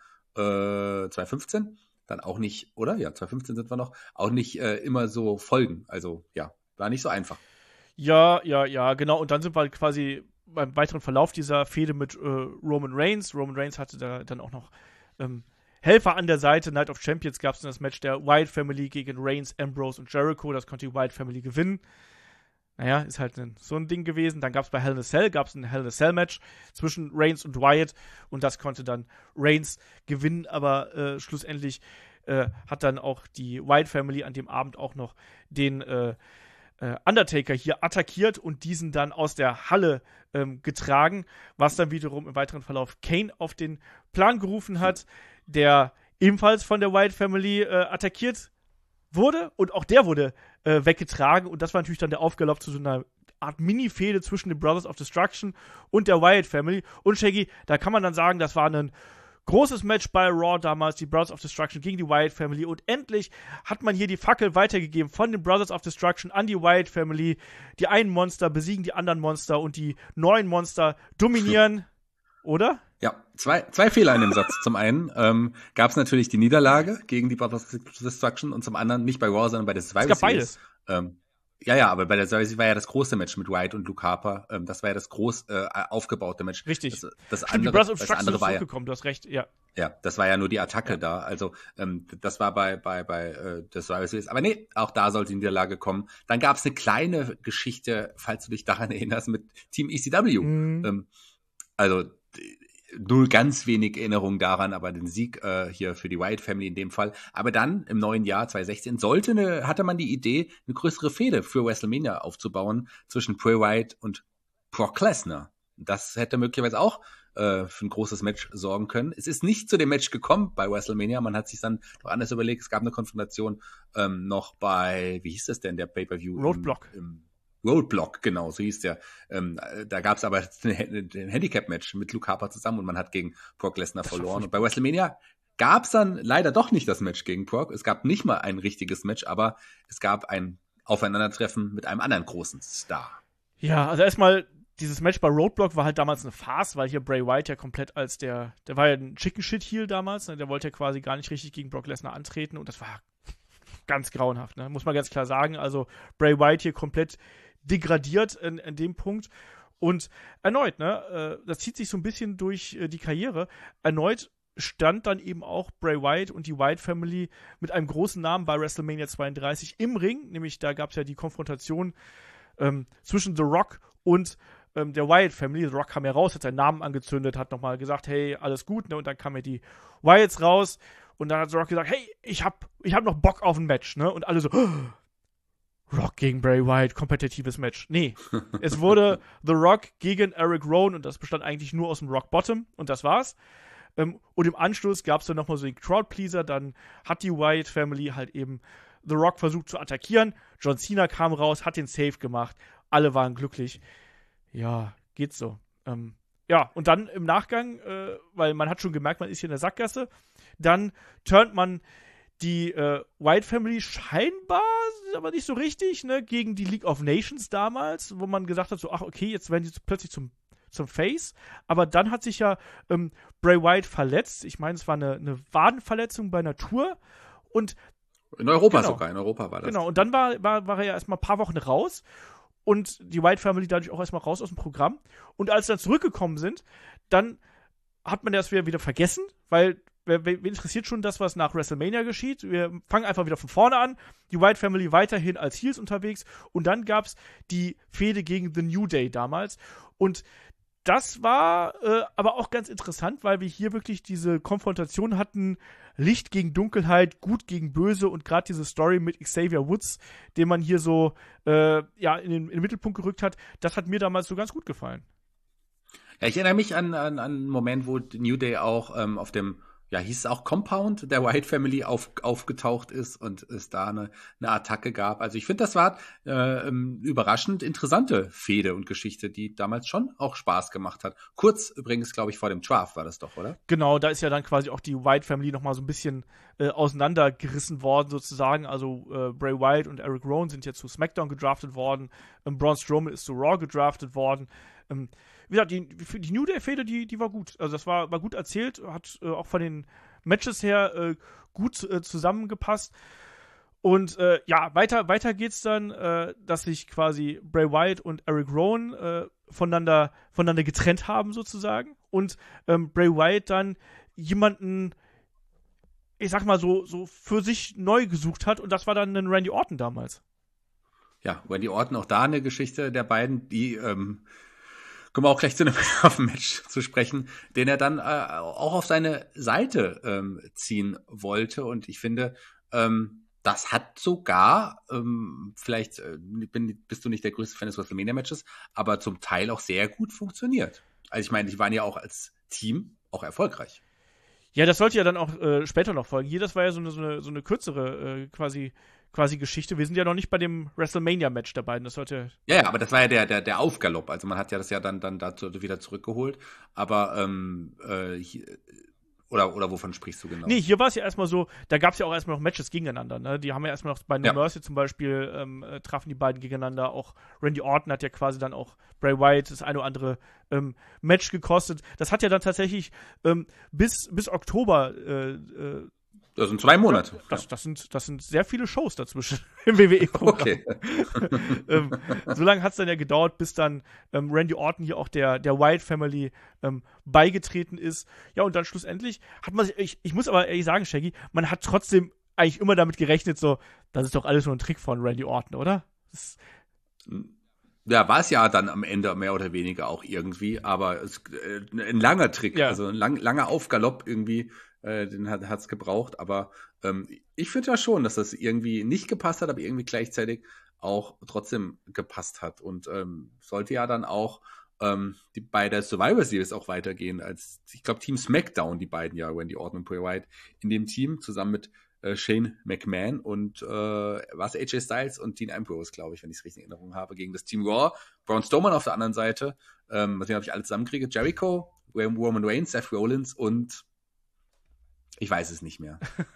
äh, zwanzig fünfzehn, dann auch nicht, oder? Ja, zwanzig fünfzehn sind wir noch, auch nicht äh, immer so folgen, also ja. War nicht so einfach. Ja, ja, ja, genau. Und dann sind wir quasi beim weiteren Verlauf dieser Fehde mit äh, Roman Reigns. Roman Reigns hatte da dann auch noch ähm, Helfer an der Seite. Night of Champions gab es dann das Match der Wyatt Family gegen Reigns, Ambrose und Jericho. Das konnte die Wyatt Family gewinnen. Naja, ist halt ein, so ein Ding gewesen. Dann gab es bei Hell in a Cell, gab es ein Hell in a Cell Match zwischen Reigns und Wyatt. Und das konnte dann Reigns gewinnen. Aber äh, schlussendlich äh, hat dann auch die Wyatt Family an dem Abend auch noch den äh, Undertaker hier attackiert und diesen dann aus der Halle ähm, getragen, was dann wiederum im weiteren Verlauf Kane auf den Plan gerufen hat, der ebenfalls von der Wyatt Family äh, attackiert wurde und auch der wurde äh, weggetragen und das war natürlich dann der Aufgelauf zu so einer Art Mini-Fehde zwischen den Brothers of Destruction und der Wyatt Family und Shaggy, da kann man dann sagen, das war ein großes Match bei Raw damals, die Brothers of Destruction gegen die Wyatt Family und endlich hat man hier die Fackel weitergegeben von den Brothers of Destruction an die Wyatt Family. Die einen Monster besiegen die anderen Monster und die neuen Monster dominieren, oder? Ja, zwei, zwei Fehler in dem Satz. Zum einen ähm, gab es natürlich die Niederlage gegen die Brothers of Destruction und zum anderen nicht bei Raw, sondern bei der Survivor Series. Es gab beides. Ähm, Ja, ja, aber bei der Survivor Series war ja das große Match mit Wyatt und Luke Harper. Ähm, das war ja das groß äh, aufgebaute Match. Richtig. Das, das Stimmt, andere, die Brothers of das andere war ja, du hast recht, ja. Ja, das war ja nur die Attacke ja. da. Also ähm, das war bei bei bei äh, der Survivor Series. Aber nee, auch da sollte die Niederlage kommen. Dann gab es eine kleine Geschichte, falls du dich daran erinnerst, mit Team E C W. Mhm. Ähm, also nur ganz wenig Erinnerung daran, aber den Sieg äh, hier für die Wyatt Family in dem Fall. Aber dann im neuen Jahr zwanzig sechzehn sollte eine, hatte man die Idee, eine größere Fehde für WrestleMania aufzubauen zwischen Bray Wyatt und Brock Lesnar. Das hätte möglicherweise auch äh, für ein großes Match sorgen können. Es ist nicht zu dem Match gekommen bei WrestleMania. Man hat sich dann doch anders überlegt. Es gab eine Konfrontation ähm, noch bei, wie hieß das denn, der Pay-Per-View? Roadblock. Im, im Roadblock, genau, so hieß der. Ähm, da gab es aber ein Handicap-Match mit Luke Harper zusammen und man hat gegen Brock Lesnar verloren. Und bei WrestleMania gab es dann leider doch nicht das Match gegen Brock. Es gab nicht mal ein richtiges Match, aber es gab ein Aufeinandertreffen mit einem anderen großen Star. Ja, also erstmal, dieses Match bei Roadblock war halt damals eine Farce, weil hier Bray Wyatt ja komplett als der, der war ja ein Chicken-Shit-Heel damals, ne? Der wollte ja quasi gar nicht richtig gegen Brock Lesnar antreten und das war ganz grauenhaft, ne? Muss man ganz klar sagen. Also Bray Wyatt hier komplett degradiert in, in dem Punkt. Und erneut, ne, äh, das zieht sich so ein bisschen durch äh, die Karriere. Erneut stand dann eben auch Bray Wyatt und die Wyatt Family mit einem großen Namen bei WrestleMania zweiunddreißig im Ring. Nämlich da gab es ja die Konfrontation ähm, zwischen The Rock und ähm, der Wyatt Family. The Rock kam ja raus, hat seinen Namen angezündet, hat nochmal gesagt, hey, alles gut, ne? Und dann kamen ja die Wyatts raus und dann hat The Rock gesagt, hey, ich hab, ich hab noch Bock auf ein Match, ne? Und alle so, oh, Rock gegen Bray Wyatt, kompetitives Match. Nee, es wurde The Rock gegen Eric Rowan und das bestand eigentlich nur aus dem Rock Bottom und das war's. Ähm, und im Anschluss gab es dann nochmal so den Crowdpleaser, dann hat die Wyatt Family halt eben The Rock versucht zu attackieren. John Cena kam raus, hat den Save gemacht, alle waren glücklich. Ja, geht so. Ähm, ja, und dann im Nachgang, äh, weil man hat schon gemerkt, man ist hier in der Sackgasse, dann turnt man die äh, Wyatt Family scheinbar, aber nicht so richtig, ne, gegen die League of Nations damals, wo man gesagt hat, so, ach, okay, jetzt werden die plötzlich zum, zum Face. Aber dann hat sich ja ähm, Bray Wyatt verletzt. Ich meine, es war eine, eine Wadenverletzung bei einer Tour. Und in Europa genau, sogar, in Europa war das. Genau, und dann war, war, war er ja erstmal ein paar Wochen raus. Und die Wyatt Family dadurch auch erstmal raus aus dem Programm. Und als sie dann zurückgekommen sind, dann hat man das wieder, wieder vergessen, weil Wer, wer interessiert schon das, was nach WrestleMania geschieht? Wir fangen einfach wieder von vorne an. Die Wyatt Family weiterhin als Heels unterwegs. Und dann gab es die Fehde gegen The New Day damals. Und das war äh, aber auch ganz interessant, weil wir hier wirklich diese Konfrontation hatten, Licht gegen Dunkelheit, Gut gegen Böse und gerade diese Story mit Xavier Woods, den man hier so äh, ja, in den, in den Mittelpunkt gerückt hat, das hat mir damals so ganz gut gefallen. Ja, ich erinnere mich an, an, an einen Moment, wo New Day auch ähm, auf dem, ja, hieß es auch Compound der Wyatt Family auf, aufgetaucht ist und es da eine, eine Attacke gab. Also ich finde, das war äh, überraschend interessante Fehde und Geschichte, die damals schon auch Spaß gemacht hat. Kurz übrigens, glaube ich, vor dem Draft war das doch, oder? Genau, da ist ja dann quasi auch die Wyatt Family nochmal so ein bisschen äh, auseinandergerissen worden sozusagen. Also äh, Bray Wyatt und Eric Rowan sind jetzt zu SmackDown gedraftet worden. Ähm, Braun Strowman ist zu Raw gedraftet worden. Ähm, Wie gesagt, die, die New Day-Fehde, die, die war gut. Also das war, war gut erzählt, hat äh, auch von den Matches her äh, gut äh, zusammengepasst. Und äh, ja, weiter, weiter geht's dann, äh, dass sich quasi Bray Wyatt und Eric Rowan äh, voneinander, voneinander getrennt haben sozusagen. Und ähm, Bray Wyatt dann jemanden, ich sag mal so, so für sich neu gesucht hat. Und das war dann ein Randy Orton damals. Ja, Randy Orton, auch da eine Geschichte der beiden, die ähm kommen wir auch gleich zu einem auf dem Match zu sprechen, den er dann äh, auch auf seine Seite ähm, ziehen wollte. Und ich finde, ähm, das hat sogar, ähm, vielleicht äh, bin, bist du nicht der größte Fan des WrestleMania-Matches, aber zum Teil auch sehr gut funktioniert. Also ich meine, die waren ja auch als Team auch erfolgreich. Ja, das sollte ja dann auch äh, später noch folgen. Hier, das war ja so eine, so eine, so eine kürzere äh, quasi quasi Geschichte. Wir sind ja noch nicht bei dem WrestleMania-Match dabei. Das sollte ja, ja, aber das war ja der, der, der Aufgalopp. Also man hat ja das ja dann, dann dazu wieder zurückgeholt. Aber, ähm, äh, hier, oder, oder wovon sprichst du genau? Nee, hier war es ja erstmal so, da gab es ja auch erstmal noch Matches gegeneinander. Ne? Die haben ja erstmal noch bei No ja. Mercy zum Beispiel, ähm, äh, trafen die beiden gegeneinander. Auch Randy Orton hat ja quasi dann auch Bray Wyatt das eine oder andere ähm, Match gekostet. Das hat ja dann tatsächlich ähm, bis, bis Oktober äh, äh, Das sind zwei Monate. Das, das, sind, das sind sehr viele Shows dazwischen im W W E-Programm. Okay. ähm, so lange hat es dann ja gedauert, bis dann ähm, Randy Orton hier auch der, der Wyatt Family ähm, beigetreten ist. Ja, und dann schlussendlich hat man sich, ich, ich muss aber ehrlich sagen, Shaggy, man hat trotzdem eigentlich immer damit gerechnet, so, das ist doch alles nur ein Trick von Randy Orton, oder? Das ja, war es ja dann am Ende mehr oder weniger auch irgendwie, aber es, äh, ein langer Trick, ja. also ein lang, langer Aufgalopp irgendwie. Den hat es gebraucht, aber ähm, ich finde ja schon, dass das irgendwie nicht gepasst hat, aber irgendwie gleichzeitig auch trotzdem gepasst hat und ähm, sollte ja dann auch ähm, die, bei der Survivor Series auch weitergehen, als ich glaube Team SmackDown, die beiden ja, Randy Orton und Bray Wyatt in dem Team, zusammen mit äh, Shane McMahon und äh, was A J Styles und Dean Ambrose, glaube ich, wenn ich es richtig in Erinnerung habe, gegen das Team Raw, Braun Strowman auf der anderen Seite, ähm, was ich, ob ich alle zusammenkriege, Jericho, Roman Reigns, Seth Rollins und ich weiß es nicht mehr.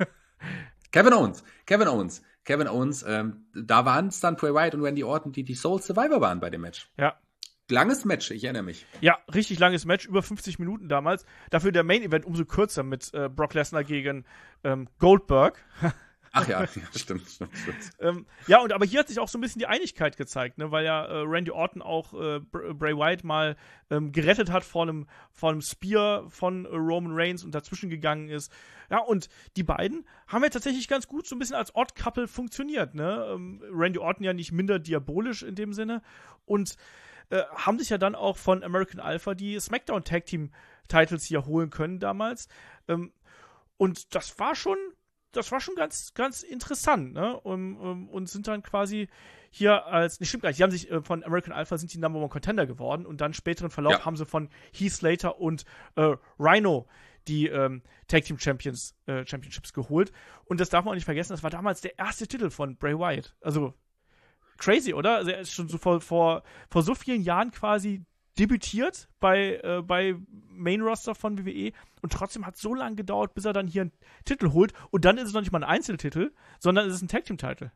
Kevin Owens, Kevin Owens, Kevin Owens, ähm, da waren es dann Bray Wyatt und Randy Orton, die die Sole Survivor waren bei dem Match. Ja. Langes Match, ich erinnere mich. Ja, richtig langes Match, über fünfzig Minuten damals. Dafür der Main Event umso kürzer mit äh, Brock Lesnar gegen ähm, Goldberg. Ach ja, ja stimmt, stimmt, stimmt. ähm, ja, und aber hier hat sich auch so ein bisschen die Einigkeit gezeigt, ne, weil ja äh, Randy Orton auch äh, Bray Wyatt mal ähm, gerettet hat vor einem, vor einem Spear von äh, Roman Reigns und dazwischen gegangen ist. Ja, und die beiden haben ja tatsächlich ganz gut so ein bisschen als Odd Couple funktioniert, ne? Ähm, Randy Orton ja nicht minder diabolisch in dem Sinne und äh, haben sich ja dann auch von American Alpha die SmackDown Tag Team Titles hier holen können damals. Ähm, und das war schon Das war schon ganz, ganz interessant, ne? Und, und sind dann quasi hier als, ne, stimmt gar nicht, die haben sich äh, von American Alpha sind die Number One Contender geworden und dann späteren Verlauf ja. haben sie von Heath Slater und äh, Rhino die ähm, Tag Team Champions, äh, Championships geholt. Und das darf man auch nicht vergessen, das war damals der erste Titel von Bray Wyatt. Also crazy, oder? Also er ist schon so vor, vor, vor so vielen Jahren quasi debütiert bei, äh, bei Main Roster von W W E und trotzdem hat es so lange gedauert, bis er dann hier einen Titel holt und dann ist es noch nicht mal ein Einzeltitel, sondern es ist ein Tag Team Titel.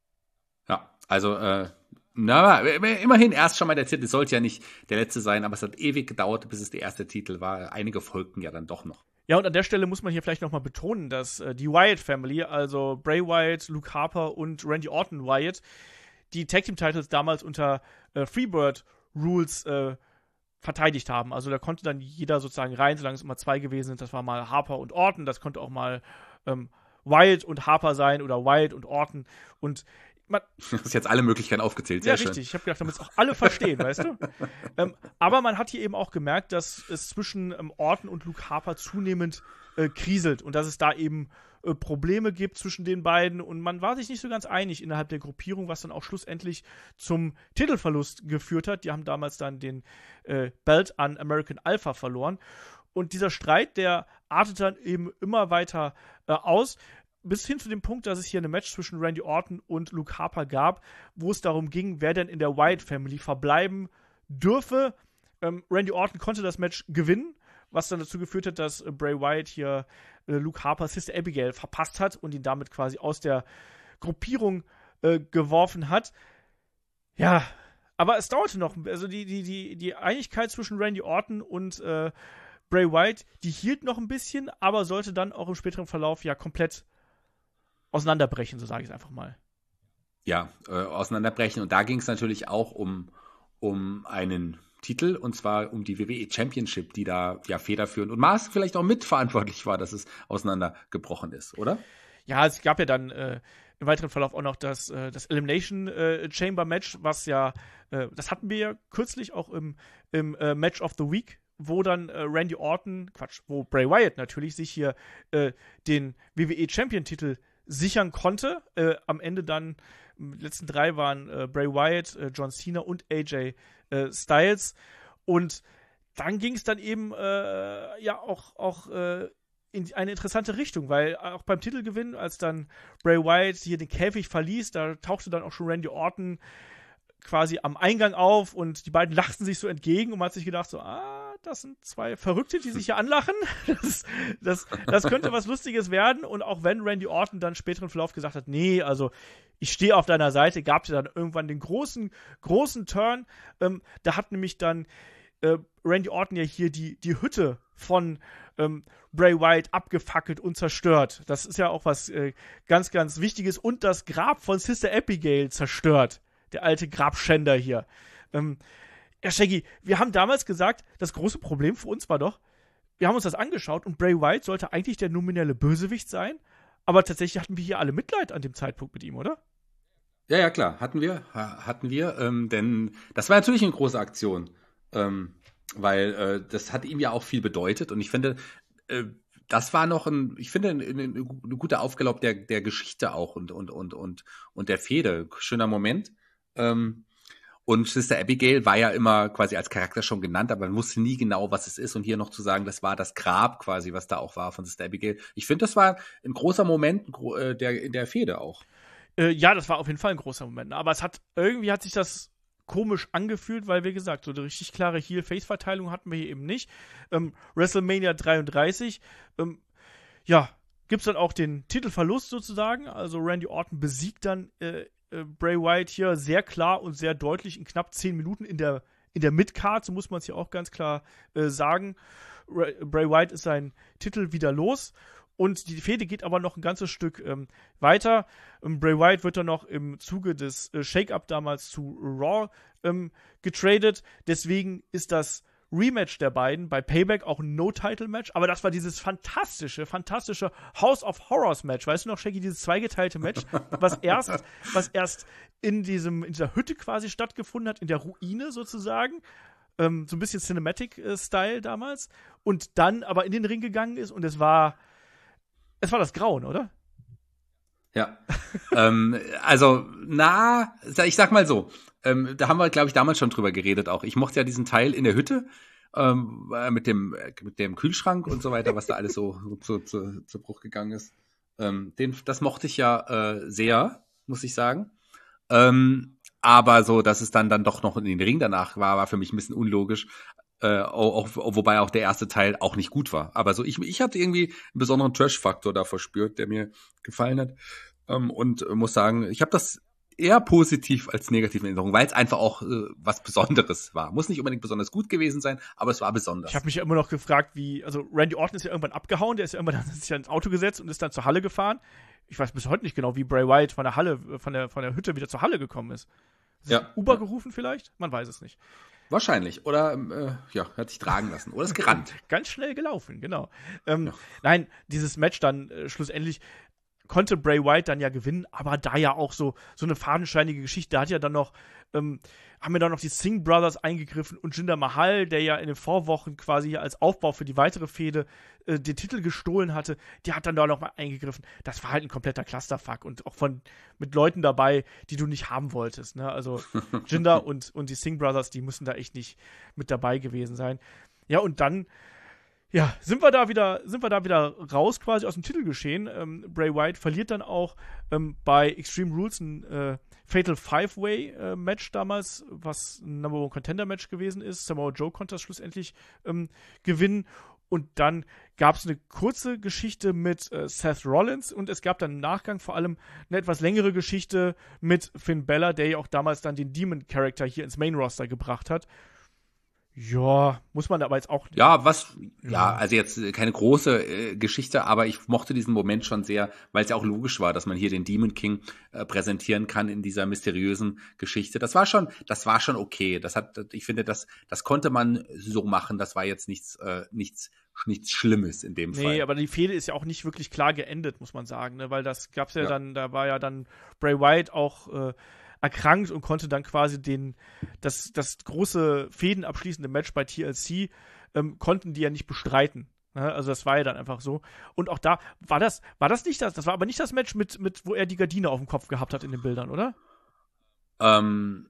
Ja, also äh, na, immerhin erst schon mal der Titel, sollte ja nicht der letzte sein, aber es hat ewig gedauert, bis es der erste Titel war. Einige folgten ja dann doch noch. Ja, und an der Stelle muss man hier vielleicht nochmal betonen, dass äh, die Wyatt Family, also Bray Wyatt, Luke Harper und Randy Orton Wyatt, die Tag Team Titles damals unter äh, Freebird Rules äh, verteidigt haben. Also da konnte dann jeder sozusagen rein, solange es immer zwei gewesen sind. Das war mal Harper und Orton, das konnte auch mal ähm, Wyatt und Harper sein oder Wyatt und Orton. Und man, du hast jetzt alle Möglichkeiten aufgezählt, sehr ja, schön. richtig. Ich habe gedacht, damit es auch alle verstehen, weißt du? Ähm, aber man hat hier eben auch gemerkt, dass es zwischen ähm, Orton und Luke Harper zunehmend äh, kriselt und dass es da eben äh, Probleme gibt zwischen den beiden und man war sich nicht so ganz einig innerhalb der Gruppierung, was dann auch schlussendlich zum Titelverlust geführt hat. Die haben damals dann den äh, Belt an American Alpha verloren und dieser Streit, der artet dann eben immer weiter äh, aus, bis hin zu dem Punkt, dass es hier eine Match zwischen Randy Orton und Luke Harper gab, wo es darum ging, wer denn in der Wyatt Family verbleiben dürfe. Ähm, Randy Orton konnte das Match gewinnen, was dann dazu geführt hat, dass äh, Bray Wyatt hier äh, Luke Harpers Sister Abigail verpasst hat und ihn damit quasi aus der Gruppierung äh, geworfen hat. Ja, aber es dauerte noch. Also die, die, die, die Einigkeit zwischen Randy Orton und äh, Bray Wyatt, die hielt noch ein bisschen, aber sollte dann auch im späteren Verlauf ja komplett auseinanderbrechen, so sage ich es einfach mal. Ja, äh, auseinanderbrechen. Und da ging es natürlich auch um, um einen Titel, und zwar um die W W E Championship, die da ja federführend und Maß vielleicht auch mitverantwortlich war, dass es auseinandergebrochen ist, oder? Ja, es gab ja dann äh, im weiteren Verlauf auch noch das, äh, das Elimination äh, Chamber Match, was ja, äh, das hatten wir ja kürzlich auch im, im äh, Match of the Week, wo dann äh, Randy Orton, Quatsch, wo Bray Wyatt natürlich sich hier äh, den W W E Champion-Titel sichern konnte. Äh, am Ende dann, die letzten drei waren äh, Bray Wyatt, äh, John Cena und A J äh, Styles. Und dann ging es dann eben äh, ja auch, auch äh, in eine interessante Richtung, weil auch beim Titelgewinn, als dann Bray Wyatt hier den Käfig verließ, da tauchte dann auch schon Randy Orton quasi am Eingang auf und die beiden lachten sich so entgegen und man hat sich gedacht so, ah, das sind zwei Verrückte, die sich hier anlachen. Das, das, das könnte was Lustiges werden und auch wenn Randy Orton dann späteren Verlauf gesagt hat, nee, also ich stehe auf deiner Seite, gab es dann irgendwann den großen, großen Turn. Ähm, da hat nämlich dann äh, Randy Orton ja hier die, die Hütte von ähm, Bray Wyatt abgefackelt und zerstört. Das ist ja auch was äh, ganz, ganz Wichtiges und das Grab von Sister Abigail zerstört. Der alte Grabschänder hier. Ähm, ja, Shaggy, wir haben damals gesagt, das große Problem für uns war doch, wir haben uns das angeschaut und Bray Wyatt sollte eigentlich der nominelle Bösewicht sein, aber tatsächlich hatten wir hier alle Mitleid an dem Zeitpunkt mit ihm, oder? Ja, ja, klar, hatten wir, hatten wir, ähm, denn das war natürlich eine große Aktion, ähm, weil äh, das hat ihm ja auch viel bedeutet und ich finde, äh, das war noch ein, ich finde, eine, eine gute Aufgelauf der, der Geschichte auch und, und, und, und, und der Fehde. Schöner Moment. Ähm, und Sister Abigail war ja immer quasi als Charakter schon genannt, aber man wusste nie genau, was es ist. Und hier noch zu sagen, das war das Grab quasi, was da auch war von Sister Abigail. Ich finde, das war ein großer Moment äh, der, in der Fehde auch. Äh, ja, das war auf jeden Fall ein großer Moment. Aber es hat, irgendwie hat sich das komisch angefühlt, weil, wie gesagt, so eine richtig klare Heel-Face-Verteilung hatten wir hier eben nicht. Ähm, WrestleMania dreiunddreißig, ähm, ja, gibt's dann auch den Titelverlust sozusagen. Also Randy Orton besiegt dann äh, Bray Wyatt hier sehr klar und sehr deutlich in knapp zehn Minuten in der, in der Mid-Card, so muss man es hier auch ganz klar äh, sagen. Ray, Bray Wyatt ist sein Titel wieder los und die Fehde geht aber noch ein ganzes Stück ähm, weiter. Ähm, Bray Wyatt wird dann noch im Zuge des äh, Shake-Up damals zu Raw ähm, getradet, deswegen ist das Rematch der beiden bei Payback auch ein No-Title-Match, aber das war dieses fantastische, fantastische House of Horrors-Match. Weißt du noch, Shaggy, dieses zweigeteilte Match, was erst, was erst in diesem, in dieser Hütte quasi stattgefunden hat, in der Ruine sozusagen, ähm, so ein bisschen Cinematic-Style damals, und dann aber in den Ring gegangen ist und es war, es war das Grauen, oder? Ja, ähm, also, na, ich sag mal so, ähm, da haben wir, glaube ich, damals schon drüber geredet auch. Ich mochte ja diesen Teil in der Hütte ähm, mit dem mit dem Kühlschrank und so weiter, was da alles so zu, zu, zu Bruch gegangen ist. Ähm, den, das mochte ich ja äh, sehr, muss ich sagen. Ähm, aber so, dass es dann dann doch noch in den Ring danach war, war für mich ein bisschen unlogisch. Äh, auch, auch, wobei auch der erste Teil auch nicht gut war. Aber so, ich, ich hatte irgendwie einen besonderen Trash-Faktor da verspürt, der mir gefallen hat. Ähm, und äh, muss sagen, ich habe das eher positiv als negativ in Erinnerung, weil es einfach auch äh, was Besonderes war. Muss nicht unbedingt besonders gut gewesen sein, aber es war besonders. Ich habe mich ja immer noch gefragt, wie, also Randy Orton ist ja irgendwann abgehauen, der ist ja irgendwann dann sich ja ins Auto gesetzt und ist dann zur Halle gefahren. Ich weiß bis heute nicht genau, wie Bray Wyatt von der Halle, von der, von der Hütte wieder zur Halle gekommen ist. Ist ja. Uber gerufen vielleicht? Man weiß es nicht. Wahrscheinlich. Oder, äh, ja, hat sich tragen lassen. Oder ist gerannt. Ganz schnell gelaufen, genau. Ähm, ja. Nein, dieses Match dann äh, schlussendlich, konnte Bray Wyatt dann ja gewinnen, aber da ja auch so, so eine fadenscheinige Geschichte. Da hat ja dann noch, ähm, haben wir dann noch die Singh Brothers eingegriffen und Jinder Mahal, der ja in den Vorwochen quasi als Aufbau für die weitere Fehde äh, den Titel gestohlen hatte, der hat dann da noch mal eingegriffen. Das war halt ein kompletter Clusterfuck und auch von mit Leuten dabei, die du nicht haben wolltest. Ne? Also Jinder und, und die Singh Brothers, die müssen da echt nicht mit dabei gewesen sein. Ja, und dann Ja, sind wir da wieder, sind wir da wieder raus quasi aus dem Titelgeschehen. Ähm, Bray Wyatt verliert dann auch ähm, bei Extreme Rules ein äh, Fatal Five-Way-Match äh, damals, was ein Number One Contender-Match gewesen ist. Samoa Joe konnte das schlussendlich ähm, gewinnen. Und dann gab es eine kurze Geschichte mit äh, Seth Rollins und es gab dann im Nachgang vor allem eine etwas längere Geschichte mit Finn Balor, der ja auch damals dann den Demon-Charakter hier ins Main-Roster gebracht hat. Ja, muss man aber jetzt auch nicht. Ja, was, ja, ja also jetzt keine große äh, Geschichte, aber ich mochte diesen Moment schon sehr, weil es ja auch logisch war, dass man hier den Demon King äh, präsentieren kann in dieser mysteriösen Geschichte. Das war schon, das war schon okay. Das hat, ich finde, das, das konnte man so machen. Das war jetzt nichts, äh, nichts, nichts Schlimmes in dem nee, Fall. Nee, aber die Fehde ist ja auch nicht wirklich klar geendet, muss man sagen, ne? Weil das gab's ja, ja dann, da war ja dann Bray Wyatt auch äh, erkrankt und konnte dann quasi den, das, das große fädenabschließende Match bei T L C, ähm, konnten die ja nicht bestreiten. Ne? Also das war ja dann einfach so. Und auch da, war das, war das nicht das, das war aber nicht das Match mit, mit, wo er die Gardine auf dem Kopf gehabt hat in den Bildern, oder? Ähm,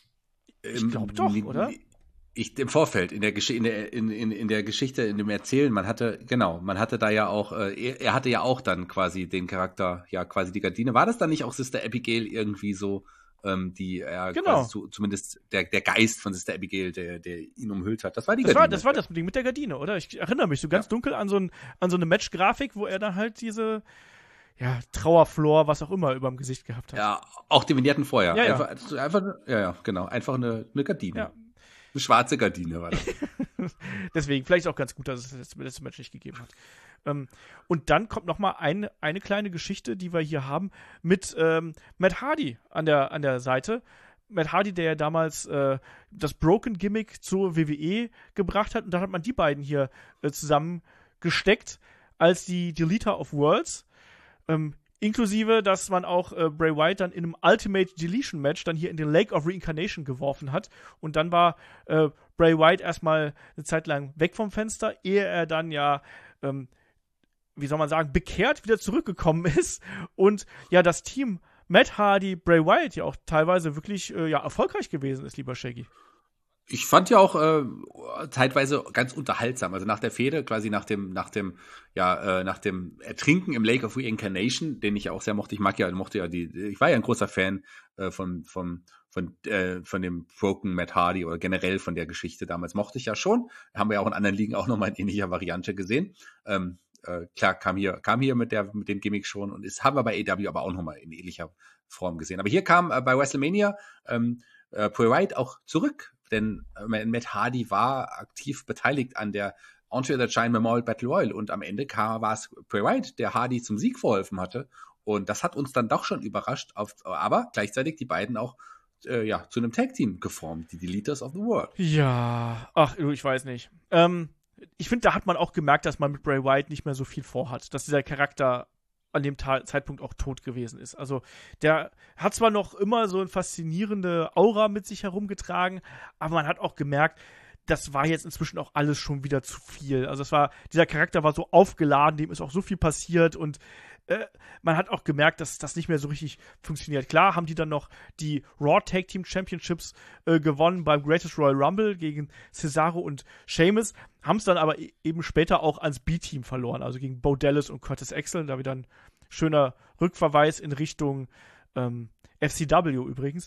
ich glaube doch, oder? Ich, im Vorfeld, in der, Gesch- in, der, in, in, in der Geschichte, in dem Erzählen, man hatte, genau, man hatte da ja auch, äh, er, er hatte ja auch dann quasi den Charakter, ja, quasi die Gardine. War das dann nicht auch Sister Abigail irgendwie so, ähm, die er genau. quasi zu, zumindest der, der Geist von Sister Abigail, der, der ihn umhüllt hat. Das war die das Gardine. War, das war das Ding mit der Gardine, oder? Ich erinnere mich so ganz ja. dunkel an so, ein, an so eine Match-Grafik, wo er dann halt diese, ja, Trauerflor, was auch immer, über dem Gesicht gehabt hat. Ja, auch die Vignetten vorher. Ja, ja. Einfach, einfach, ja, ja, genau. Einfach eine, eine Gardine. Ja. Eine schwarze Gardine war das. Deswegen, vielleicht auch ganz gut, dass es das letzte Match nicht gegeben hat. Ähm, und dann kommt noch mal eine, eine kleine Geschichte, die wir hier haben, mit ähm, Matt Hardy an der, an der Seite. Matt Hardy, der ja damals äh, das Broken-Gimmick zur W W E gebracht hat. Und dann hat man die beiden hier äh, zusammengesteckt als die Deleter of Worlds. Ähm, Inklusive, dass man auch äh, Bray Wyatt dann in einem Ultimate Deletion Match dann hier in den Lake of Reincarnation geworfen hat. Und dann war äh, Bray Wyatt erstmal eine Zeit lang weg vom Fenster, ehe er dann ja, ähm, wie soll man sagen, bekehrt wieder zurückgekommen ist. Und ja, das Team Matt Hardy, Bray Wyatt ja auch teilweise wirklich äh, ja, erfolgreich gewesen ist, lieber Shaggy. Ich fand ja auch äh, zeitweise ganz unterhaltsam. Also nach der Fehde, quasi nach dem, nach dem, ja, äh, nach dem Ertrinken im Lake of Reincarnation, den ich auch sehr mochte. Ich mag ja, mochte ja die, ich war ja ein großer Fan äh, von, von, von, äh, von dem Broken Matt Hardy oder generell von der Geschichte damals. Mochte ich ja schon. Haben wir ja auch in anderen Ligen auch nochmal in ähnlicher Variante gesehen. Ähm, äh, klar, kam hier, kam hier mit der, mit dem Gimmick schon und ist, haben wir bei A E W aber auch nochmal in ähnlicher Form gesehen. Aber hier kam äh, bei WrestleMania ähm, äh, Bray Wyatt auch zurück. Denn äh, Matt Hardy war aktiv beteiligt an der Andre the Giant Memorial Battle Royal und am Ende kam, war es Bray Wyatt, der Hardy zum Sieg verholfen hatte. Und das hat uns dann doch schon überrascht, auf, aber gleichzeitig die beiden auch äh, ja, zu einem Tag-Team geformt, die Deleters of the World. Ja, ach, ich weiß nicht. Ähm, ich finde, da hat man auch gemerkt, dass man mit Bray Wyatt nicht mehr so viel vorhat, dass dieser Charakter an dem Ta- Zeitpunkt auch tot gewesen ist. Also der hat zwar noch immer so eine faszinierende Aura mit sich herumgetragen, aber man hat auch gemerkt, das war jetzt inzwischen auch alles schon wieder zu viel. Also es war, dieser Charakter war so aufgeladen, dem ist auch so viel passiert und äh, man hat auch gemerkt, dass das nicht mehr so richtig funktioniert. Klar haben die dann noch die Raw Tag Team Championships äh, gewonnen beim Greatest Royal Rumble gegen Cesaro und Sheamus, haben es dann aber e- eben später auch ans B-Team verloren, also gegen Bo Dallas und Curtis Axel. Da wieder ein schöner Rückverweis in Richtung ähm, F C W übrigens.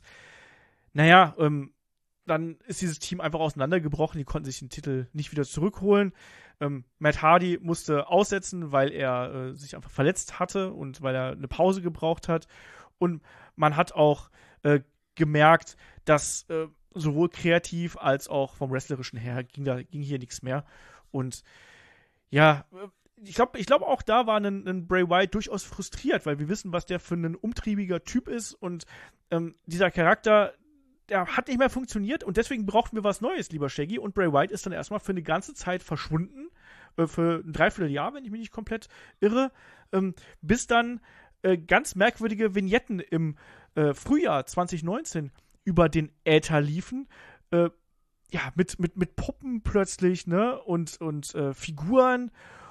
Naja, ähm, dann ist dieses Team einfach auseinandergebrochen, die konnten sich den Titel nicht wieder zurückholen. Ähm, Matt Hardy musste aussetzen, weil er äh, sich einfach verletzt hatte und weil er eine Pause gebraucht hat. Und man hat auch äh, gemerkt, dass äh, sowohl kreativ als auch vom Wrestlerischen her ging, da, ging hier nichts mehr. Und ja, ich glaube ich glaub auch da war ein, ein Bray Wyatt durchaus frustriert, weil wir wissen, was der für ein umtriebiger Typ ist. Und ähm, dieser Charakter, der hat nicht mehr funktioniert und deswegen brauchten wir was Neues, lieber Shaggy. Und Bray Wyatt ist dann erstmal für eine ganze Zeit verschwunden, äh, für ein Dreivierteljahr, wenn ich mich nicht komplett irre, ähm, bis dann äh, ganz merkwürdige Vignetten im äh, Frühjahr zwanzig neunzehn über den Äther liefen. Äh, ja, mit, mit, mit Puppen plötzlich, ne? Und, und äh, Figuren.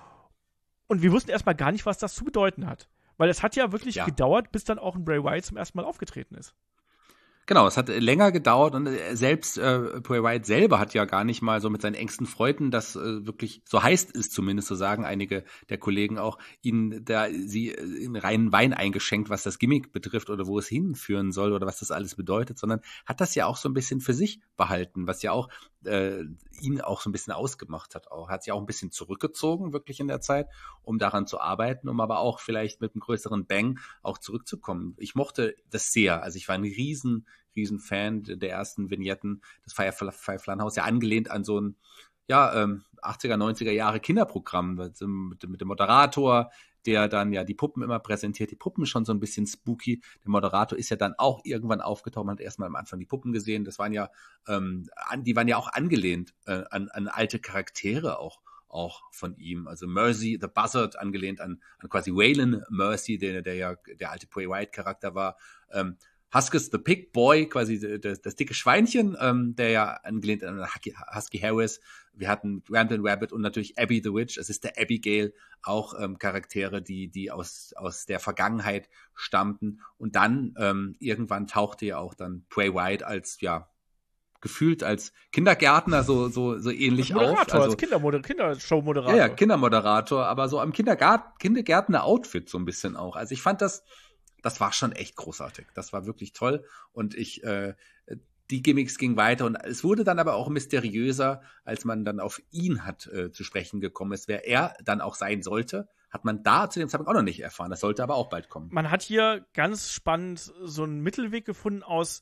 Und wir wussten erstmal gar nicht, was das zu bedeuten hat. Weil es hat ja wirklich Ja. gedauert, bis dann auch ein Bray Wyatt zum ersten Mal aufgetreten ist. Genau, es hat länger gedauert und selbst äh, Bray Wyatt selber hat ja gar nicht mal so mit seinen engsten Freunden, das äh, wirklich, so heißt es zumindest, so sagen einige der Kollegen auch, ihnen da sie in reinen Wein eingeschenkt, was das Gimmick betrifft oder wo es hinführen soll oder was das alles bedeutet, sondern hat das ja auch so ein bisschen für sich behalten, was ja auch äh, ihn auch so ein bisschen ausgemacht hat. Auch hat sich auch ein bisschen zurückgezogen wirklich in der Zeit, um daran zu arbeiten, um aber auch vielleicht mit einem größeren Bang auch zurückzukommen. Ich mochte das sehr, also ich war ein riesen riesen Fan der ersten Vignetten des Firefly Funhouse, ja angelehnt an so ein ja, ähm, achtziger, neunziger Jahre Kinderprogramm mit, mit, mit dem Moderator, der dann ja die Puppen immer präsentiert, die Puppen schon so ein bisschen spooky. Der Moderator ist ja dann auch irgendwann aufgetaucht, man hat erstmal am Anfang die Puppen gesehen, das waren ja, ähm, an, die waren ja auch angelehnt äh, an, an alte Charaktere auch auch von ihm, also Mercy the Buzzard, angelehnt an, an quasi Waylon Mercy, der, der ja der alte Bray Wyatt Charakter war, ähm, Huskus the Pig Boy, quasi das, das dicke Schweinchen, ähm, der ja angelehnt an Husky Harris. Wir hatten Ramblin' Rabbit und natürlich Abby the Witch, es ist der Abigail, auch ähm, Charaktere, die die aus aus der Vergangenheit stammten. Und dann ähm, irgendwann tauchte ja auch dann Bray Wyatt als, ja, gefühlt als Kindergärtner so so so ähnlich Moderator, auf. Also, als Kindermoder- Kindershow-Moderator. ja, ja, Kindermoderator, aber so am Kindergart- Kindergärtner-Outfit so ein bisschen auch. Also ich fand das Das war schon echt großartig. Das war wirklich toll. Und ich, äh, die Gimmicks gingen weiter. Und es wurde dann aber auch mysteriöser, als man dann auf ihn hat äh, zu sprechen gekommen ist. Wer er dann auch sein sollte, hat man da zu dem Zeitpunkt auch noch nicht erfahren. Das sollte aber auch bald kommen. Man hat hier ganz spannend so einen Mittelweg gefunden aus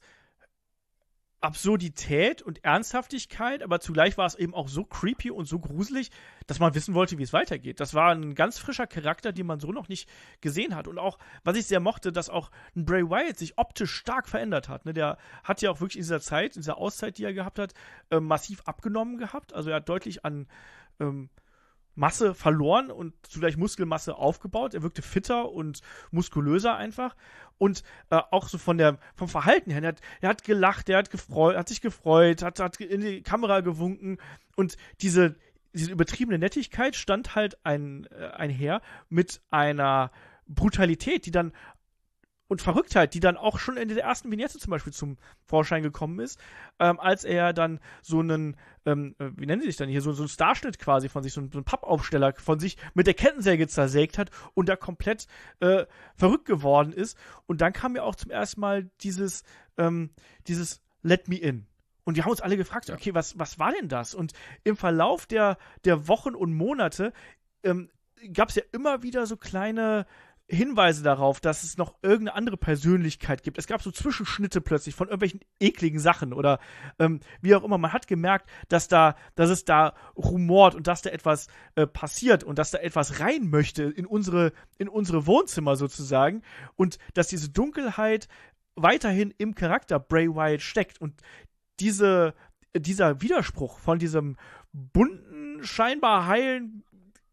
Absurdität und Ernsthaftigkeit, aber zugleich war es eben auch so creepy und so gruselig, dass man wissen wollte, wie es weitergeht. Das war ein ganz frischer Charakter, den man so noch nicht gesehen hat. Und auch, was ich sehr mochte, dass auch ein Bray Wyatt sich optisch stark verändert hat. Ne? Der hat ja auch wirklich in dieser Zeit, in dieser Auszeit, die er gehabt hat, äh, massiv abgenommen gehabt. Also er hat deutlich an ähm, Masse verloren und zugleich Muskelmasse aufgebaut. Er wirkte fitter und muskulöser einfach. Und äh, auch so von der, vom Verhalten her, er hat, er hat gelacht, er hat, gefreut, hat sich gefreut, hat, hat in die Kamera gewunken. Und diese, diese übertriebene Nettigkeit stand halt ein, äh, einher mit einer Brutalität, die dann und Verrücktheit, die dann auch schon in der ersten Vignette zum Beispiel zum Vorschein gekommen ist, ähm, als er dann so einen, ähm, wie nennen sie sich dann hier, so, so einen Starschnitt quasi von sich, so einen, so einen Pappaufsteller von sich mit der Kettensäge zersägt hat und da komplett äh, verrückt geworden ist. Und dann kam ja auch zum ersten Mal dieses, ähm, dieses Let Me In. Und wir haben uns alle gefragt, Ja. okay, was, was war denn das? Und im Verlauf der, der Wochen und Monate ähm, gab es ja immer wieder so kleine Hinweise darauf, dass es noch irgendeine andere Persönlichkeit gibt. Es gab so Zwischenschnitte plötzlich von irgendwelchen ekligen Sachen oder ähm, wie auch immer. Man hat gemerkt, dass da, dass es da rumort und dass da etwas äh, passiert und dass da etwas rein möchte in unsere, in unsere Wohnzimmer sozusagen und dass diese Dunkelheit weiterhin im Charakter Bray Wyatt steckt und diese, dieser Widerspruch von diesem bunten, scheinbar heilen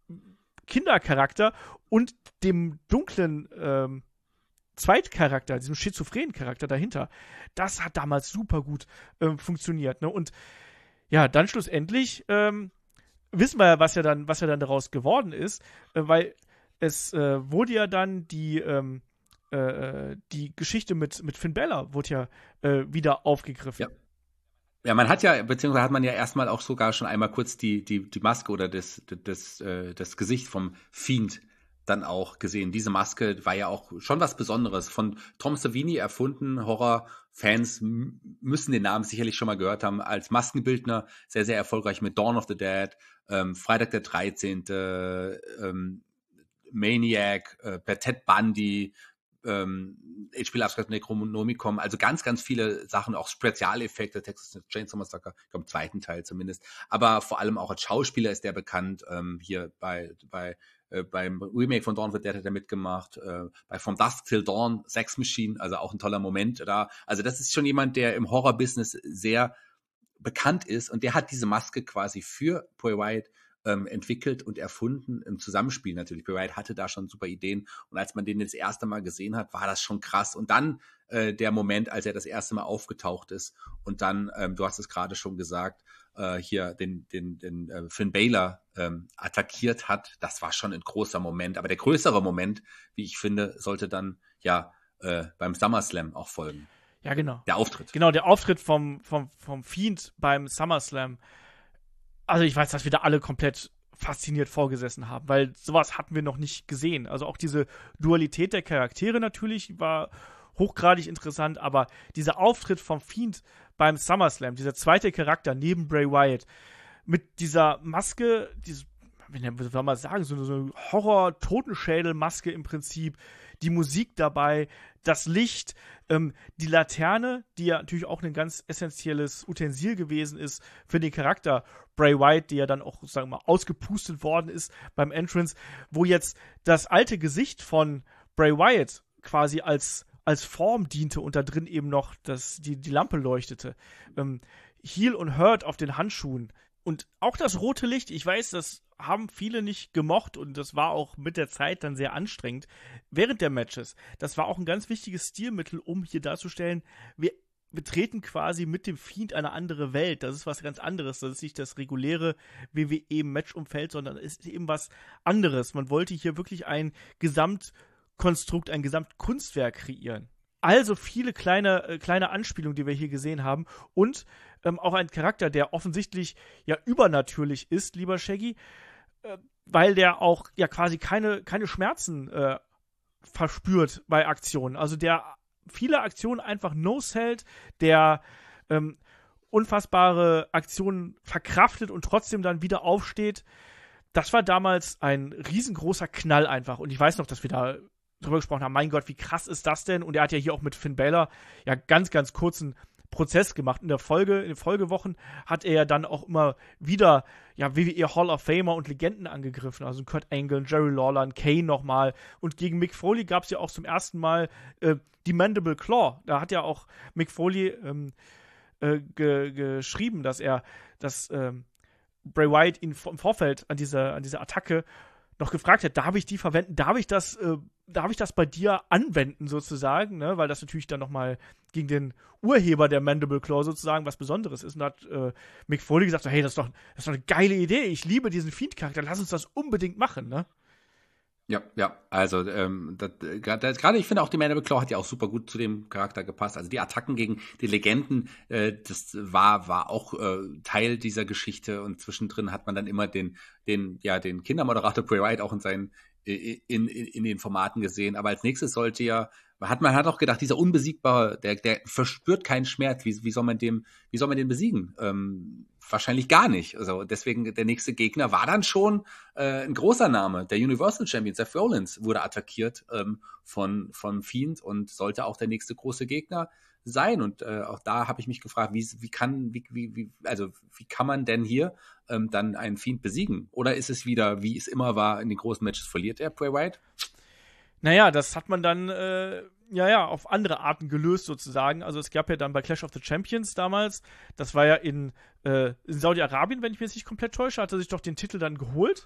Kindercharakter und dem dunklen ähm, Zweitcharakter, diesem schizophrenen Charakter dahinter, das hat damals super gut ähm, funktioniert. Ne? Und ja, dann schlussendlich ähm, wissen wir ja, was ja dann, was ja dann daraus geworden ist, äh, weil es äh, wurde ja dann die, ähm, äh, die Geschichte mit, mit Finn Balor wurde ja äh, wieder aufgegriffen. Ja. Ja, man hat ja, beziehungsweise hat man ja erstmal auch sogar schon einmal kurz die, die, die Maske oder das, das, das, das Gesicht vom Fiend dann auch gesehen. Diese Maske war ja auch schon was Besonderes. Von Tom Savini erfunden. Horrorfans müssen den Namen sicherlich schon mal gehört haben. Als Maskenbildner sehr, sehr erfolgreich mit Dawn of the Dead, ähm, Freitag der dreizehnte, ähm, Maniac, äh, bei Ted Bundy, ähm, H P Lovecraft Necronomicon, also ganz, ganz viele Sachen, auch Spezialeffekte, Texas Chainsaw Massacre, ich glaube im zweiten Teil zumindest, aber vor allem auch als Schauspieler ist der bekannt, ähm, hier bei, bei äh, beim Remake von Dawn of the Dead hat er mitgemacht, äh, bei From Dusk Till Dawn, Sex Machine, also auch ein toller Moment da, also das ist schon jemand, der im Horror-Business sehr bekannt ist und der hat diese Maske quasi für Bray Wyatt ähm, entwickelt und erfunden im Zusammenspiel natürlich. Bray Wyatt hatte da schon super Ideen und als man den das erste Mal gesehen hat, war das schon krass. Und dann äh, der Moment, als er das erste Mal aufgetaucht ist und dann, ähm, du hast es gerade schon gesagt, äh, hier den, den, den äh, Finn Balor ähm, attackiert hat, das war schon ein großer Moment. Aber der größere Moment, wie ich finde, sollte dann ja äh, beim SummerSlam auch folgen. Ja, genau. Der Auftritt. Genau, der Auftritt vom, vom, vom Fiend beim SummerSlam. Also ich weiß, dass wir da alle komplett fasziniert vorgesessen haben, weil sowas hatten wir noch nicht gesehen. Also auch diese Dualität der Charaktere natürlich war hochgradig interessant, aber dieser Auftritt vom Fiend beim SummerSlam, dieser zweite Charakter neben Bray Wyatt, mit dieser Maske, dieses, wie soll man sagen, so eine Horror-Totenschädel-Maske im Prinzip, die Musik dabei, das Licht, ähm, die Laterne, die ja natürlich auch ein ganz essentielles Utensil gewesen ist für den Charakter Bray Wyatt, die ja dann auch, sagen wir mal, ausgepustet worden ist beim Entrance, wo jetzt das alte Gesicht von Bray Wyatt quasi als, als Form diente und da drin eben noch das, die, die Lampe leuchtete. Ähm, Heel und Hurt auf den Handschuhen. Und auch das rote Licht, ich weiß, das haben viele nicht gemocht und das war auch mit der Zeit dann sehr anstrengend während der Matches. Das war auch ein ganz wichtiges Stilmittel, um hier darzustellen, wir betreten quasi mit dem Fiend eine andere Welt. Das ist was ganz anderes. Das ist nicht das reguläre W W E-Matchumfeld, sondern es ist eben was anderes. Man wollte hier wirklich ein Gesamtkonstrukt, ein Gesamtkunstwerk kreieren. Also viele kleine, äh, kleine Anspielungen, die wir hier gesehen haben und ähm, auch ein Charakter, der offensichtlich ja übernatürlich ist, lieber Shaggy, äh, weil der auch ja quasi keine, keine Schmerzen äh, verspürt bei Aktionen. Also der viele Aktionen einfach no-sellt, der ähm, unfassbare Aktionen verkraftet und trotzdem dann wieder aufsteht. Das war damals ein riesengroßer Knall einfach. Und ich weiß noch, dass wir da drüber gesprochen haben, mein Gott, wie krass ist das denn? Und er hat ja hier auch mit Finn Balor ja ganz, ganz kurzen Prozess gemacht. In der Folge, in den Folgewochen hat er ja dann auch immer wieder ja, W W E Hall of Famer und Legenden angegriffen. Also Kurt Angle, Jerry Lawler, Kane nochmal. Und gegen Mick Foley gab es ja auch zum ersten Mal äh, die Mandible Claw. Da hat ja auch Mick Foley ähm, äh, ge- geschrieben, dass er, dass ähm, Bray Wyatt ihn im Vorfeld an dieser, an dieser Attacke noch gefragt hat, darf ich die verwenden, darf ich das, äh, darf ich das bei dir anwenden sozusagen, ne? Weil das natürlich dann nochmal gegen den Urheber der Mandible Claw sozusagen was Besonderes ist. Und da hat äh, Mick Foley gesagt, so, hey, das ist, doch, das ist doch eine geile Idee, ich liebe diesen Fiend-Charakter, lass uns das unbedingt machen, ne? Ja, ja, also ähm, gerade ich finde auch die Mandible Claw hat ja auch super gut zu dem Charakter gepasst. Also die Attacken gegen die Legenden, äh, das war war auch äh, Teil dieser Geschichte und zwischendrin hat man dann immer den den ja den Kindermoderator Bray Wyatt auch in seinen in, in, in den Formaten gesehen. Aber als nächstes sollte ja hat man hat auch gedacht, dieser Unbesiegbare, der der verspürt keinen Schmerz. Wie wie soll man dem wie soll man den besiegen? Ähm, wahrscheinlich gar nicht. Also deswegen der nächste Gegner war dann schon äh, ein großer Name. Der Universal Champion Seth Rollins wurde attackiert ähm, von von Fiend und sollte auch der nächste große Gegner sein. Und äh, auch da habe ich mich gefragt, wie wie kann wie wie wie also wie kann man denn hier ähm, dann einen Fiend besiegen? Oder ist es wieder, wie es immer war, in den großen Matches verliert er Bray Wyatt? Naja, das hat man dann äh, ja, ja, auf andere Arten gelöst sozusagen. Also es gab ja dann bei Clash of the Champions damals, das war ja in, äh, in Saudi-Arabien, wenn ich mich jetzt nicht komplett täusche, hat er sich doch den Titel dann geholt.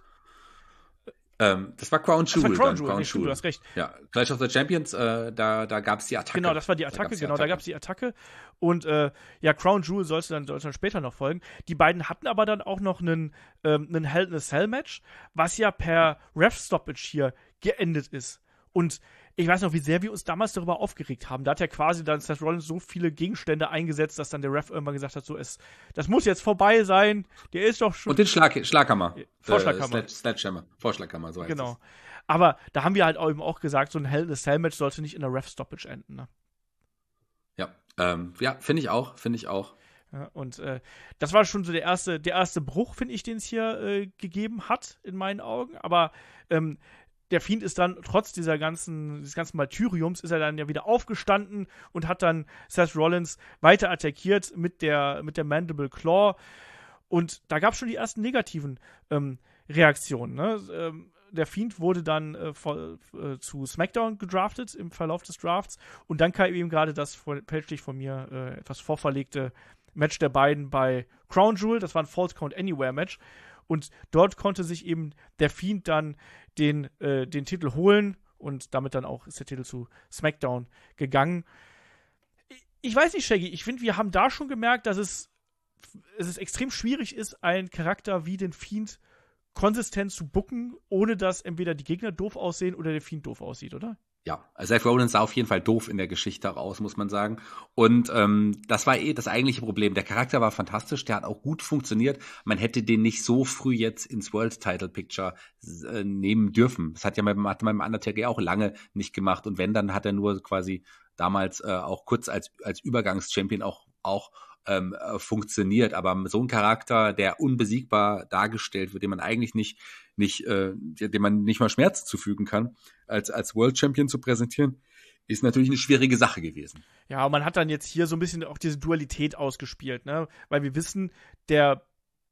Ähm, das war Crown Jewel. Das war Crown dann, Jewel, Crown nee, stimmt, Jewel. Du hast recht. Ja, Clash of the Champions, äh, da, da gab es die Attacke. Genau, das war die Attacke, da die genau, Attacke. da gab es die Attacke. Und äh, ja, Crown Jewel sollte dann, sollte dann später noch folgen. Die beiden hatten aber dann auch noch einen, ähm, einen Hell in a Cell Match, was ja per Ref-Stoppage hier geendet ist. Und ich weiß noch, wie sehr wir uns damals darüber aufgeregt haben. Da hat ja quasi dann Seth Rollins so viele Gegenstände eingesetzt, dass dann der Ref irgendwann gesagt hat, so, es, das muss jetzt vorbei sein. Der ist doch schon... Und den Schlag, Schlaghammer. Vorschlaghammer. Äh, Sledgehammer. Vorschlaghammer, so heißt Genau. es. Aber da haben wir halt auch eben auch gesagt, so ein Hell in a Cell Match sollte nicht in der Ref-Stoppage enden, ne? Ja, ähm, ja, finde ich auch, finde ich auch. Ja, und äh, das war schon so der erste, der erste Bruch, finde ich, den es hier äh, gegeben hat, in meinen Augen. Aber ähm, der Fiend ist dann, trotz dieser ganzen, dieses ganzen Martyriums, ist er dann ja wieder aufgestanden und hat dann Seth Rollins weiter attackiert mit der, mit der Mandible Claw. Und da gab es schon die ersten negativen ähm, Reaktionen. Ne? Ähm, der Fiend wurde dann äh, vor, äh, zu SmackDown gedraftet im Verlauf des Drafts. Und dann kam eben gerade das fälschlich von mir äh, etwas vorverlegte Match der beiden bei Crown Jewel. Das war ein False Count Anywhere Match. Und dort konnte sich eben der Fiend dann den, äh, den Titel holen und damit dann auch ist der Titel zu SmackDown gegangen. Ich, ich weiß nicht, Shaggy, ich finde, wir haben da schon gemerkt, dass es, es ist extrem schwierig ist, einen Charakter wie den Fiend konsistent zu booken, ohne dass entweder die Gegner doof aussehen oder der Fiend doof aussieht, oder? Ja, Seth Rollins sah auf jeden Fall doof in der Geschichte raus, muss man sagen. Und ähm, das war eh das eigentliche Problem. Der Charakter war fantastisch, der hat auch gut funktioniert. Man hätte den nicht so früh jetzt ins World Title Picture äh, nehmen dürfen. Das hat ja beim, hat man beim Undertaker auch lange nicht gemacht. Und wenn, dann hat er nur quasi damals äh, auch kurz als, als Übergangschampion auch, auch ähm, äh, funktioniert. Aber so ein Charakter, der unbesiegbar dargestellt wird, den man eigentlich nicht nicht, äh, dem man nicht mal Schmerzen zufügen kann, als, als World Champion zu präsentieren, ist natürlich eine schwierige Sache gewesen. Ja, und man hat dann jetzt hier so ein bisschen auch diese Dualität ausgespielt, ne? Weil wir wissen, der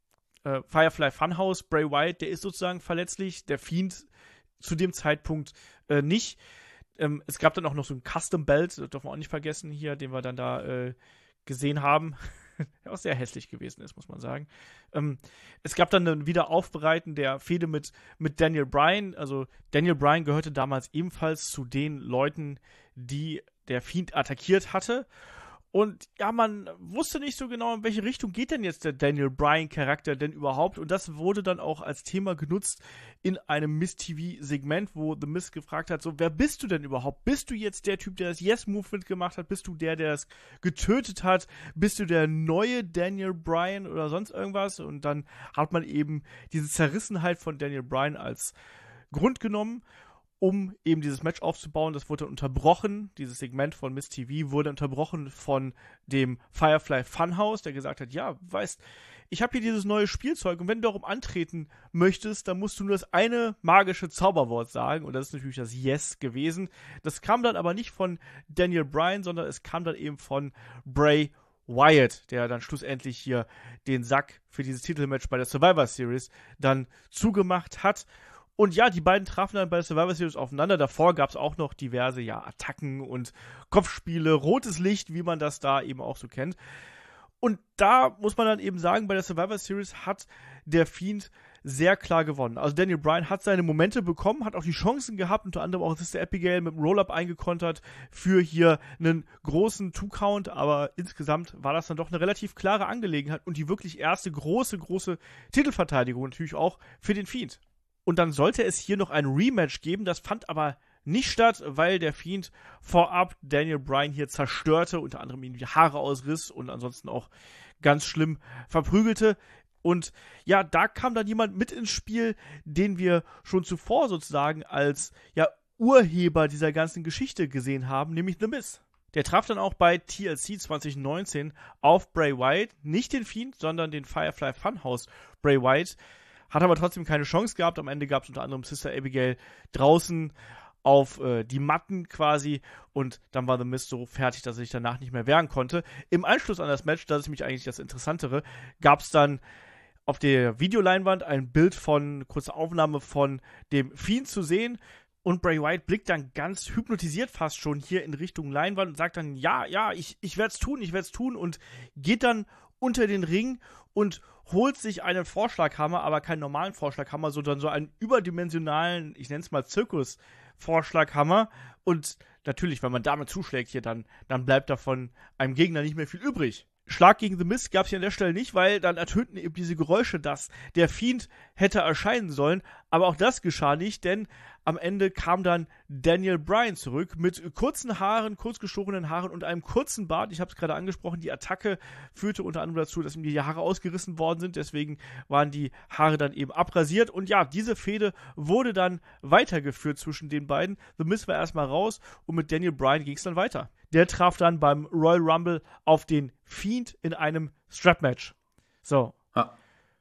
äh, Firefly Funhouse, Bray Wyatt, der ist sozusagen verletzlich, der Fiend zu dem Zeitpunkt äh, nicht. Ähm, es gab dann auch noch so ein Custom Belt, das dürfen wir auch nicht vergessen hier, den wir dann da äh, gesehen haben. Der auch sehr hässlich gewesen ist, muss man sagen. Ähm, es gab dann ein Wiederaufbereiten der Fehde mit, mit Daniel Bryan. Also Daniel Bryan gehörte damals ebenfalls zu den Leuten, die der Fiend attackiert hatte. Und ja, man wusste nicht so genau, in welche Richtung geht denn jetzt der Daniel Bryan-Charakter denn überhaupt. Und das wurde dann auch als Thema genutzt in einem Miz-T V-Segment, wo The Miz gefragt hat, so, wer bist du denn überhaupt? Bist du jetzt der Typ, der das Yes-Movement gemacht hat? Bist du der, der es getötet hat? Bist du der neue Daniel Bryan oder sonst irgendwas? Und dann hat man eben diese Zerrissenheit von Daniel Bryan als Grund genommen, um eben dieses Match aufzubauen. Das wurde unterbrochen, dieses Segment von Miz-T V wurde unterbrochen von dem Firefly Funhouse, der gesagt hat, ja, weißt, ich habe hier dieses neue Spielzeug und wenn du darum antreten möchtest, dann musst du nur das eine magische Zauberwort sagen und das ist natürlich das Yes gewesen. Das kam dann aber nicht von Daniel Bryan, sondern es kam dann eben von Bray Wyatt, der dann schlussendlich hier den Sack für dieses Titelmatch bei der Survivor Series dann zugemacht hat. Und ja, die beiden trafen dann bei der Survivor Series aufeinander. Davor gab es auch noch diverse ja, Attacken und Kopfspiele, rotes Licht, wie man das da eben auch so kennt. Und da muss man dann eben sagen, bei der Survivor Series hat der Fiend sehr klar gewonnen. Also Daniel Bryan hat seine Momente bekommen, hat auch die Chancen gehabt, unter anderem auch Sister Abigail mit dem Roll-Up eingekontert für hier einen großen Two-Count, aber insgesamt war das dann doch eine relativ klare Angelegenheit und die wirklich erste große, große Titelverteidigung natürlich auch für den Fiend. Und dann sollte es hier noch ein Rematch geben, das fand aber nicht statt, weil der Fiend vorab Daniel Bryan hier zerstörte, unter anderem ihm die Haare ausriss und ansonsten auch ganz schlimm verprügelte. Und ja, da kam dann jemand mit ins Spiel, den wir schon zuvor sozusagen als ja, Urheber dieser ganzen Geschichte gesehen haben, nämlich The Miz. Der traf dann auch bei T L C zwanzig neunzehn auf Bray Wyatt, nicht den Fiend, sondern den Firefly Funhouse Bray Wyatt. Hat aber trotzdem keine Chance gehabt. Am Ende gab es unter anderem Sister Abigail draußen auf äh, die Matten quasi und dann war The Miz so fertig, dass er sich danach nicht mehr wehren konnte. Im Anschluss an das Match, das ist nämlich eigentlich das Interessantere, gab es dann auf der Videoleinwand ein Bild von, kurze Aufnahme von dem Fiend zu sehen und Bray Wyatt blickt dann ganz hypnotisiert fast schon hier in Richtung Leinwand und sagt dann, ja, ja, ich, ich werde es tun, ich werde es tun und geht dann unter den Ring und holt sich einen Vorschlaghammer, aber keinen normalen Vorschlaghammer, sondern so einen überdimensionalen, ich nenne es mal Zirkus-Vorschlaghammer. Und natürlich, wenn man damit zuschlägt hier, dann, dann bleibt davon einem Gegner nicht mehr viel übrig. Schlag gegen The Miz gab es hier an der Stelle nicht, weil dann ertönten eben diese Geräusche, dass der Fiend hätte erscheinen sollen. Aber auch das geschah nicht, denn am Ende kam dann Daniel Bryan zurück mit kurzen Haaren, kurzgeschorenen Haaren und einem kurzen Bart. Ich habe es gerade angesprochen, die Attacke führte unter anderem dazu, dass ihm die Haare ausgerissen worden sind. Deswegen waren die Haare dann eben abrasiert. Und ja, diese Fehde wurde dann weitergeführt zwischen den beiden. The Miz war erstmal raus und mit Daniel Bryan ging es dann weiter. Der traf dann beim Royal Rumble auf den Fiend in einem Strap-Match. So. Ja.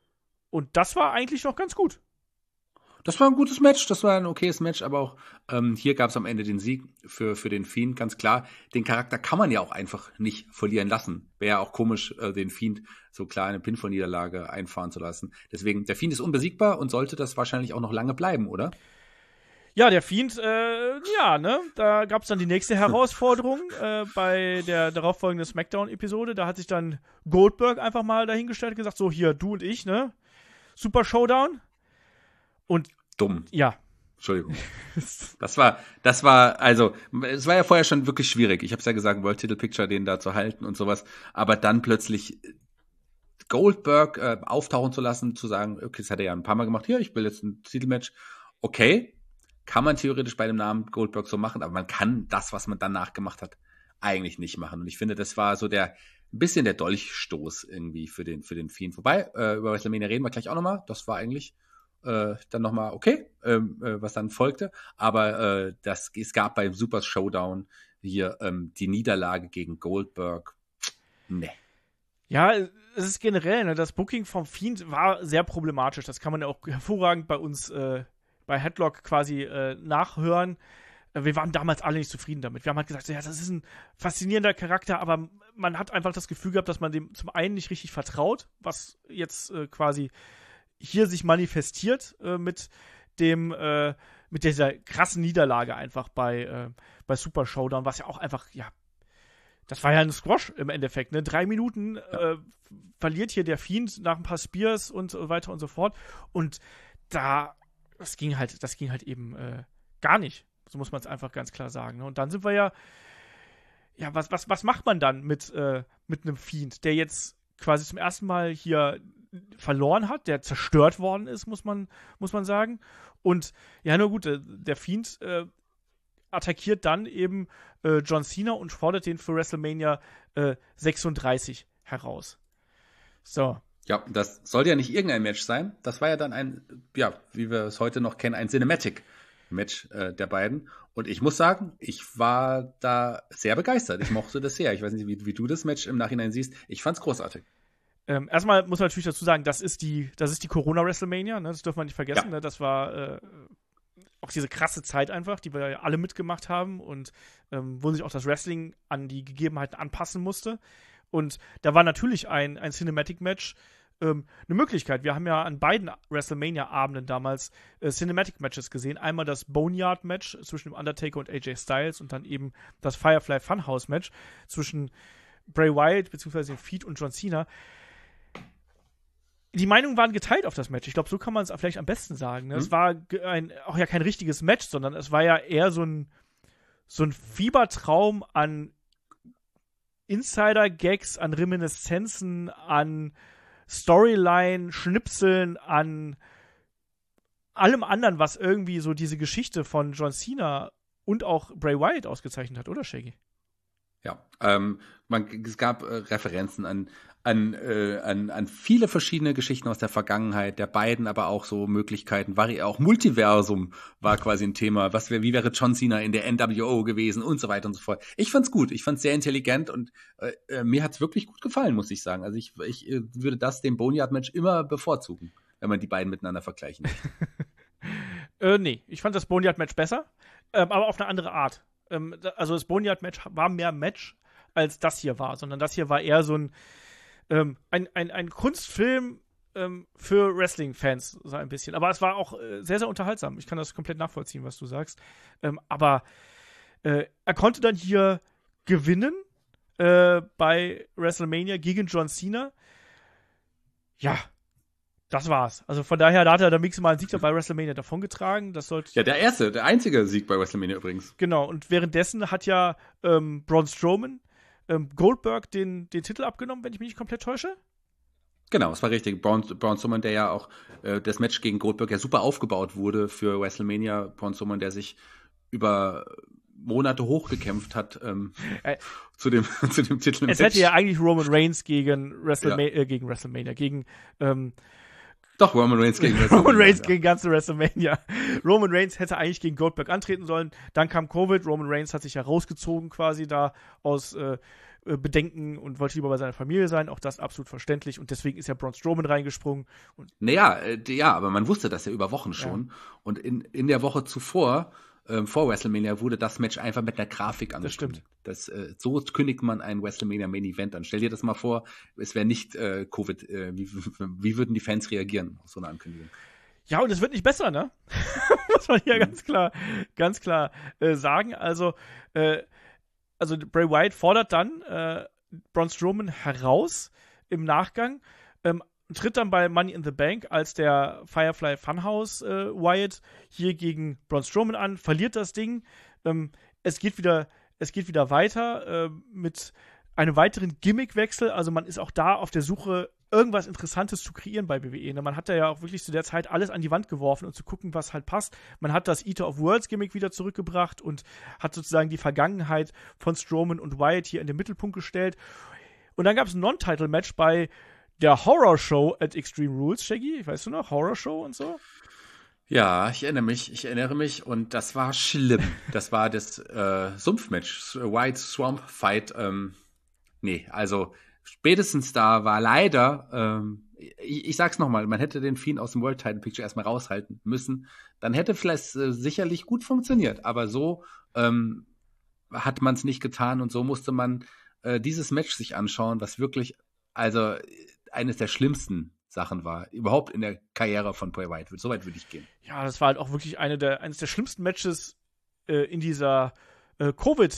Und das war eigentlich noch ganz gut. Das war ein gutes Match, das war ein okayes Match, aber auch ähm, hier gab es am Ende den Sieg für, für den Fiend, ganz klar. Den Charakter kann man ja auch einfach nicht verlieren lassen. Wäre ja auch komisch, äh, den Fiend so klar eine Pinfall-Niederlage einfahren zu lassen. Deswegen, der Fiend ist unbesiegbar und sollte das wahrscheinlich auch noch lange bleiben, oder? Ja, der Fiend, äh, ja, ne, da gab es dann die nächste Herausforderung äh, bei der darauffolgenden SmackDown-Episode. Da hat sich dann Goldberg einfach mal dahingestellt und gesagt, so hier, du und ich, ne, Super Showdown. Und dumm. Ja. Entschuldigung. Das war, das war, also, es war ja vorher schon wirklich schwierig. Ich habe es ja gesagt, World Title Picture, den da zu halten und sowas. Aber dann plötzlich Goldberg äh, auftauchen zu lassen, zu sagen, okay, das hat er ja ein paar Mal gemacht, hier, ich will jetzt ein Titelmatch. Okay, kann man theoretisch bei dem Namen Goldberg so machen, aber man kann das, was man danach gemacht hat, eigentlich nicht machen. Und ich finde, das war so der, ein bisschen der Dolchstoß irgendwie für den, für den Fiend. Wobei, äh, über WrestleMania reden wir gleich auch nochmal. Das war eigentlich Äh, dann nochmal okay, ähm, äh, was dann folgte, aber äh, das, es gab beim Super Showdown hier ähm, die Niederlage gegen Goldberg. Nee. Ja, es ist generell, ne, das Booking vom Fiend war sehr problematisch. Das kann man ja auch hervorragend bei uns äh, bei Headlock quasi äh, nachhören. Wir waren damals alle nicht zufrieden damit. Wir haben halt gesagt, ja, das ist ein faszinierender Charakter, aber man hat einfach das Gefühl gehabt, dass man dem zum einen nicht richtig vertraut, was jetzt äh, quasi hier sich manifestiert äh, mit dem, äh, mit dieser krassen Niederlage einfach bei, äh, bei Super Showdown, was ja auch einfach, ja, das war ja ein Squash im Endeffekt, ne? Drei Minuten äh, verliert hier der Fiend nach ein paar Spears und so weiter und so fort. Und da, das ging halt, das ging halt eben äh, gar nicht. So muss man es einfach ganz klar sagen. Ne? Und dann sind wir ja, ja, was, was, was macht man dann mit, äh, mit einem Fiend, der jetzt quasi zum ersten Mal hier verloren hat, der zerstört worden ist, muss man, muss man sagen. Und ja, nur gut, der Fiend äh, attackiert dann eben äh, John Cena und fordert den für WrestleMania äh, sechsunddreißig heraus. So. Ja, das sollte ja nicht irgendein Match sein. Das war ja dann ein, ja, wie wir es heute noch kennen, ein Cinematic-Match äh, der beiden. Und ich muss sagen, ich war da sehr begeistert. Ich mochte das sehr. Ich weiß nicht, wie, wie du das Match im Nachhinein siehst. Ich fand's großartig. Ähm, erstmal muss man natürlich dazu sagen, das ist die, das ist die Corona-WrestleMania, ne? Das dürfen wir nicht vergessen. Ja. Ne? Das war äh, auch diese krasse Zeit einfach, die wir ja alle mitgemacht haben und ähm, wo sich auch das Wrestling an die Gegebenheiten anpassen musste. Und da war natürlich ein, ein Cinematic-Match ähm, eine Möglichkeit. Wir haben ja an beiden WrestleMania-Abenden damals äh, Cinematic-Matches gesehen. Einmal das Boneyard-Match zwischen dem Undertaker und A J Styles und dann eben das Firefly Funhouse-Match zwischen Bray Wyatt bzw. dem Fiend und John Cena. Die Meinungen waren geteilt auf das Match. Ich glaube, so kann man es vielleicht am besten sagen. Ne? Mhm. Es war ein, auch ja kein richtiges Match, sondern es war ja eher so ein, so ein Fiebertraum an Insider-Gags, an Reminiszenzen, an Storyline, Schnipseln, an allem anderen, was irgendwie so diese Geschichte von John Cena und auch Bray Wyatt ausgezeichnet hat, oder Shaggy? Ja, ähm, man, es gab äh, Referenzen an, an, äh, an, an viele verschiedene Geschichten aus der Vergangenheit der beiden, aber auch so Möglichkeiten, vari- auch Multiversum war quasi ein Thema. Was wär, wie wäre John Cena in der N W O gewesen und so weiter und so fort. Ich fand's gut, ich fand's sehr intelligent und äh, äh, mir hat's wirklich gut gefallen, muss ich sagen. Also ich, ich äh, würde das dem Boneyard-Match immer bevorzugen, wenn man die beiden miteinander vergleichen möchte. äh, nee, ich fand das Boneyard-Match besser, ähm, aber auf eine andere Art. Ähm, also das Boneyard-Match war mehr Match, als das hier war, sondern das hier war eher so ein ähm, ein, ein, ein Kunstfilm ähm, für Wrestling-Fans, so ein bisschen. Aber es war auch äh, sehr, sehr unterhaltsam. Ich kann das komplett nachvollziehen, was du sagst. Ähm, aber äh, er konnte dann hier gewinnen äh, bei WrestleMania gegen John Cena. Ja, das war's. Also von daher, da hat er der Mix mal einen Sieg bei WrestleMania davongetragen. Das sollte ja, der erste, der einzige Sieg bei WrestleMania übrigens. Genau, und währenddessen hat ja ähm, Braun Strowman ähm, Goldberg den, den Titel abgenommen, wenn ich mich nicht komplett täusche. Genau, es war richtig. Braun, Braun Strowman, der ja auch äh, das Match gegen Goldberg ja super aufgebaut wurde für WrestleMania. Braun Strowman, der sich über Monate hochgekämpft hat ähm, äh, zu dem zu dem Titel. Es hätte ja eigentlich Roman Reigns gegen WrestleMania, ja. äh, gegen WrestleMania, gegen ähm, Doch, Roman Reigns gegen WrestleMania. Roman Reigns ja. gegen ganze WrestleMania. Roman Reigns hätte eigentlich gegen Goldberg antreten sollen. Dann kam Covid. Roman Reigns hat sich ja rausgezogen quasi da aus äh, Bedenken und wollte lieber bei seiner Familie sein. Auch das absolut verständlich. Und deswegen ist ja Braun Strowman reingesprungen. Und naja, äh, ja, aber man wusste das ja über Wochen schon. Ja. Und in, in der Woche zuvor, ähm, vor WrestleMania, wurde das Match einfach mit einer Grafik angekündigt. Das stimmt. Das, äh, so kündigt man ein WrestleMania Main Event an. Stell dir das mal vor, es wäre nicht äh, Covid. Äh, wie, wie würden die Fans reagieren auf so eine Ankündigung? Ja, und es wird nicht besser, ne? Muss man hier mhm. ganz klar, ganz klar äh, sagen. Also, äh, also Bray Wyatt fordert dann äh, Braun Strowman heraus im Nachgang. Ähm, tritt dann bei Money in the Bank als der Firefly Funhouse äh, Wyatt hier gegen Braun Strowman an, verliert das Ding. Ähm, es geht wieder, es geht wieder weiter äh, mit einem weiteren Gimmickwechsel. Also man ist auch da auf der Suche, irgendwas Interessantes zu kreieren bei W W E. Man hat da ja auch wirklich zu der Zeit alles an die Wand geworfen und zu gucken, was halt passt. Man hat das Eater of Worlds Gimmick wieder zurückgebracht und hat sozusagen die Vergangenheit von Strowman und Wyatt hier in den Mittelpunkt gestellt. Und dann gab es ein Non-Title-Match bei der Horror-Show at Extreme Rules, Shaggy. Weißt du noch? Horror-Show und so? Ja, ich erinnere mich, ich erinnere mich und das war schlimm. Das war das äh, Sumpfmatch, White Swamp Fight. Ähm, nee, also spätestens da war leider, ähm, ich, ich sag's nochmal, man hätte den Fiend aus dem World Title Picture erstmal raushalten müssen. Dann hätte vielleicht äh, sicherlich gut funktioniert, aber so ähm, hat man es nicht getan und so musste man äh, dieses Match sich anschauen, was wirklich, also eines der schlimmsten Sachen war, überhaupt in der Karriere von Bray Wyatt. So weit würde ich gehen. Ja, das war halt auch wirklich eine der, eines der schlimmsten Matches äh, in dieser äh,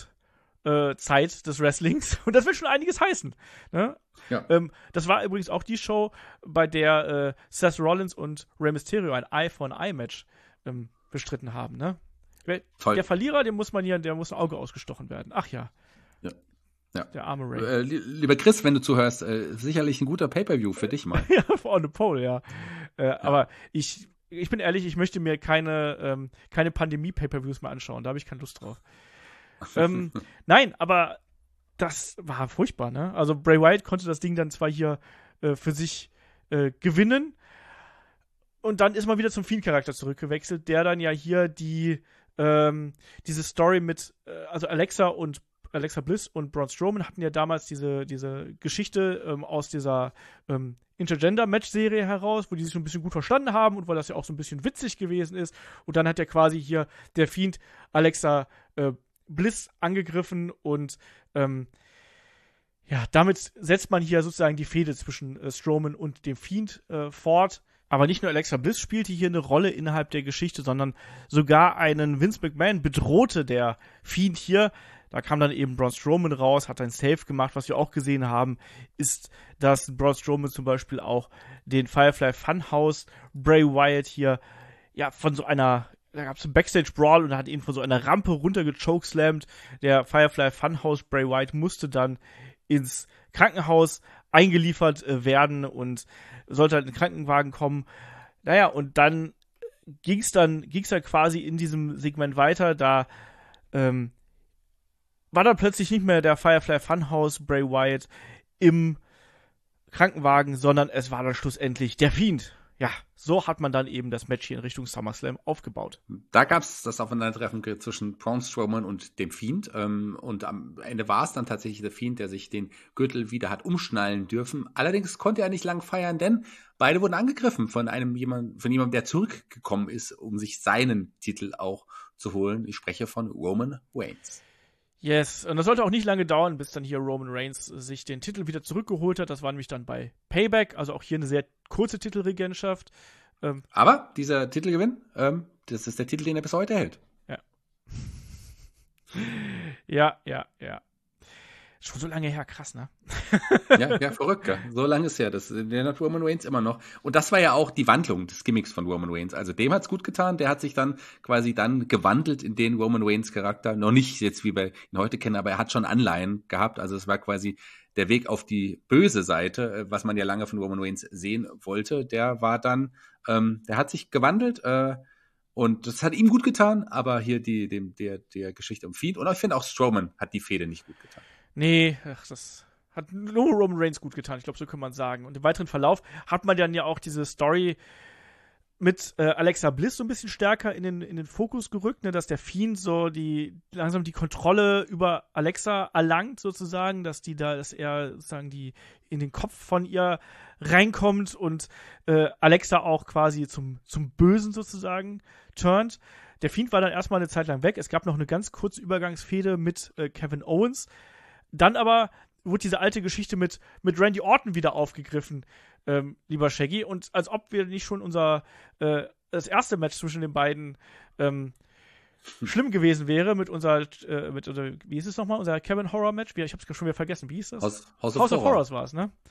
Covid-Zeit äh, des Wrestlings. Und das will schon einiges heißen. Ne? Ja. Ähm, das war übrigens auch die Show, bei der äh, Seth Rollins und Rey Mysterio ein Eye-for-an-Eye-Match ähm, bestritten haben. Ne? Toll. Der Verlierer, dem muss man hier, der muss ein Auge ausgestochen werden. Ach ja. Ja. Ja. Der arme Ray. Äh, lieber Chris, wenn du zuhörst, äh, sicherlich ein guter Pay-Per-View für dich mal. Ja, on the pole, ja. Äh, ja. Aber ich, ich bin ehrlich, ich möchte mir keine, ähm, keine Pandemie-Pay-Per-Views mehr anschauen. Da habe ich keine Lust drauf. ähm, nein, aber das war furchtbar, ne? Also Bray Wyatt konnte das Ding dann zwar hier äh, für sich äh, gewinnen und dann ist man wieder zum Fiend-Charakter zurückgewechselt, der dann ja hier die ähm, diese Story mit, äh, also Alexa und Alexa Bliss und Braun Strowman hatten ja damals diese, diese Geschichte ähm, aus dieser ähm, Intergender-Match-Serie heraus, wo die sich schon ein bisschen gut verstanden haben und weil das ja auch so ein bisschen witzig gewesen ist. Und dann hat ja quasi hier der Fiend Alexa äh, Bliss angegriffen und ähm, ja, damit setzt man hier sozusagen die Fehde zwischen äh, Strowman und dem Fiend äh, fort. Aber nicht nur Alexa Bliss spielte hier eine Rolle innerhalb der Geschichte, sondern sogar einen Vince McMahon bedrohte der Fiend hier. Da kam dann eben Braun Strowman raus, hat ein Save gemacht. Was wir auch gesehen haben, ist, dass Braun Strowman zum Beispiel auch den Firefly Funhouse Bray Wyatt hier ja von so einer, da gab es einen Backstage-Brawl und er hat ihn von so einer Rampe runtergechokeslammt. Der Firefly Funhouse Bray Wyatt musste dann ins Krankenhaus eingeliefert äh, werden und sollte halt in den Krankenwagen kommen. Naja, und dann ging's dann, ging's dann quasi in diesem Segment weiter, da ähm, war dann plötzlich nicht mehr der Firefly Funhouse Bray Wyatt im Krankenwagen, sondern es war dann schlussendlich der Fiend. Ja, so hat man dann eben das Match hier in Richtung SummerSlam aufgebaut. Da gab es das Aufeinandertreffen zwischen Braun Strowman und dem Fiend. Ähm, und am Ende war es dann tatsächlich der Fiend, der sich den Gürtel wieder hat umschnallen dürfen. Allerdings konnte er nicht lang feiern, denn beide wurden angegriffen von einem jemand, von jemandem, der zurückgekommen ist, um sich seinen Titel auch zu holen. Ich spreche von Roman Reigns. Yes, und das sollte auch nicht lange dauern, bis dann hier Roman Reigns sich den Titel wieder zurückgeholt hat. Das war nämlich dann bei Payback, also auch hier eine sehr kurze Titelregentschaft. Ähm, Aber dieser Titelgewinn, ähm, das ist der Titel, den er bis heute hält. Ja. ja, ja, ja. Schon so lange her, krass, ne? ja, ja, verrückt, ja. So lange ist ja das. Der hat Roman Reigns immer noch. Und das war ja auch die Wandlung des Gimmicks von Roman Reigns. Also dem hat's gut getan. Der hat sich dann quasi dann gewandelt in den Roman Reigns Charakter. Noch nicht jetzt, wie wir ihn heute kennen, aber er hat schon Anleihen gehabt. Also es war quasi der Weg auf die böse Seite, was man ja lange von Roman Reigns sehen wollte. Der war dann, ähm, der hat sich gewandelt, äh, und das hat ihm gut getan, aber hier die, dem, der, der Geschichte um Fiend. Und ich finde auch Strowman hat die Fehde nicht gut getan. Nee, ach, das hat nur Roman Reigns gut getan. Ich glaube, so kann man sagen. Und im weiteren Verlauf hat man dann ja auch diese Story mit äh, Alexa Bliss so ein bisschen stärker in den, in den Fokus gerückt, ne, dass der Fiend so die langsam die Kontrolle über Alexa erlangt, sozusagen, dass die da, dass er sozusagen die in den Kopf von ihr reinkommt und äh, Alexa auch quasi zum, zum Bösen sozusagen turnt. Der Fiend war dann erstmal eine Zeit lang weg. Es gab noch eine ganz kurze Übergangsfehde mit äh, Kevin Owens. Dann aber wurde diese alte Geschichte mit, mit Randy Orton wieder aufgegriffen, ähm, lieber Shaggy. Und als ob wir nicht schon unser äh, das erste Match zwischen den beiden ähm, schlimm gewesen wäre mit unserer, äh, mit unser, wie hieß es nochmal, unser Kevin Horror Match? Ich hab's schon wieder vergessen. Wie hieß das? House, House, House of, of Horror. Horrors war es, ne?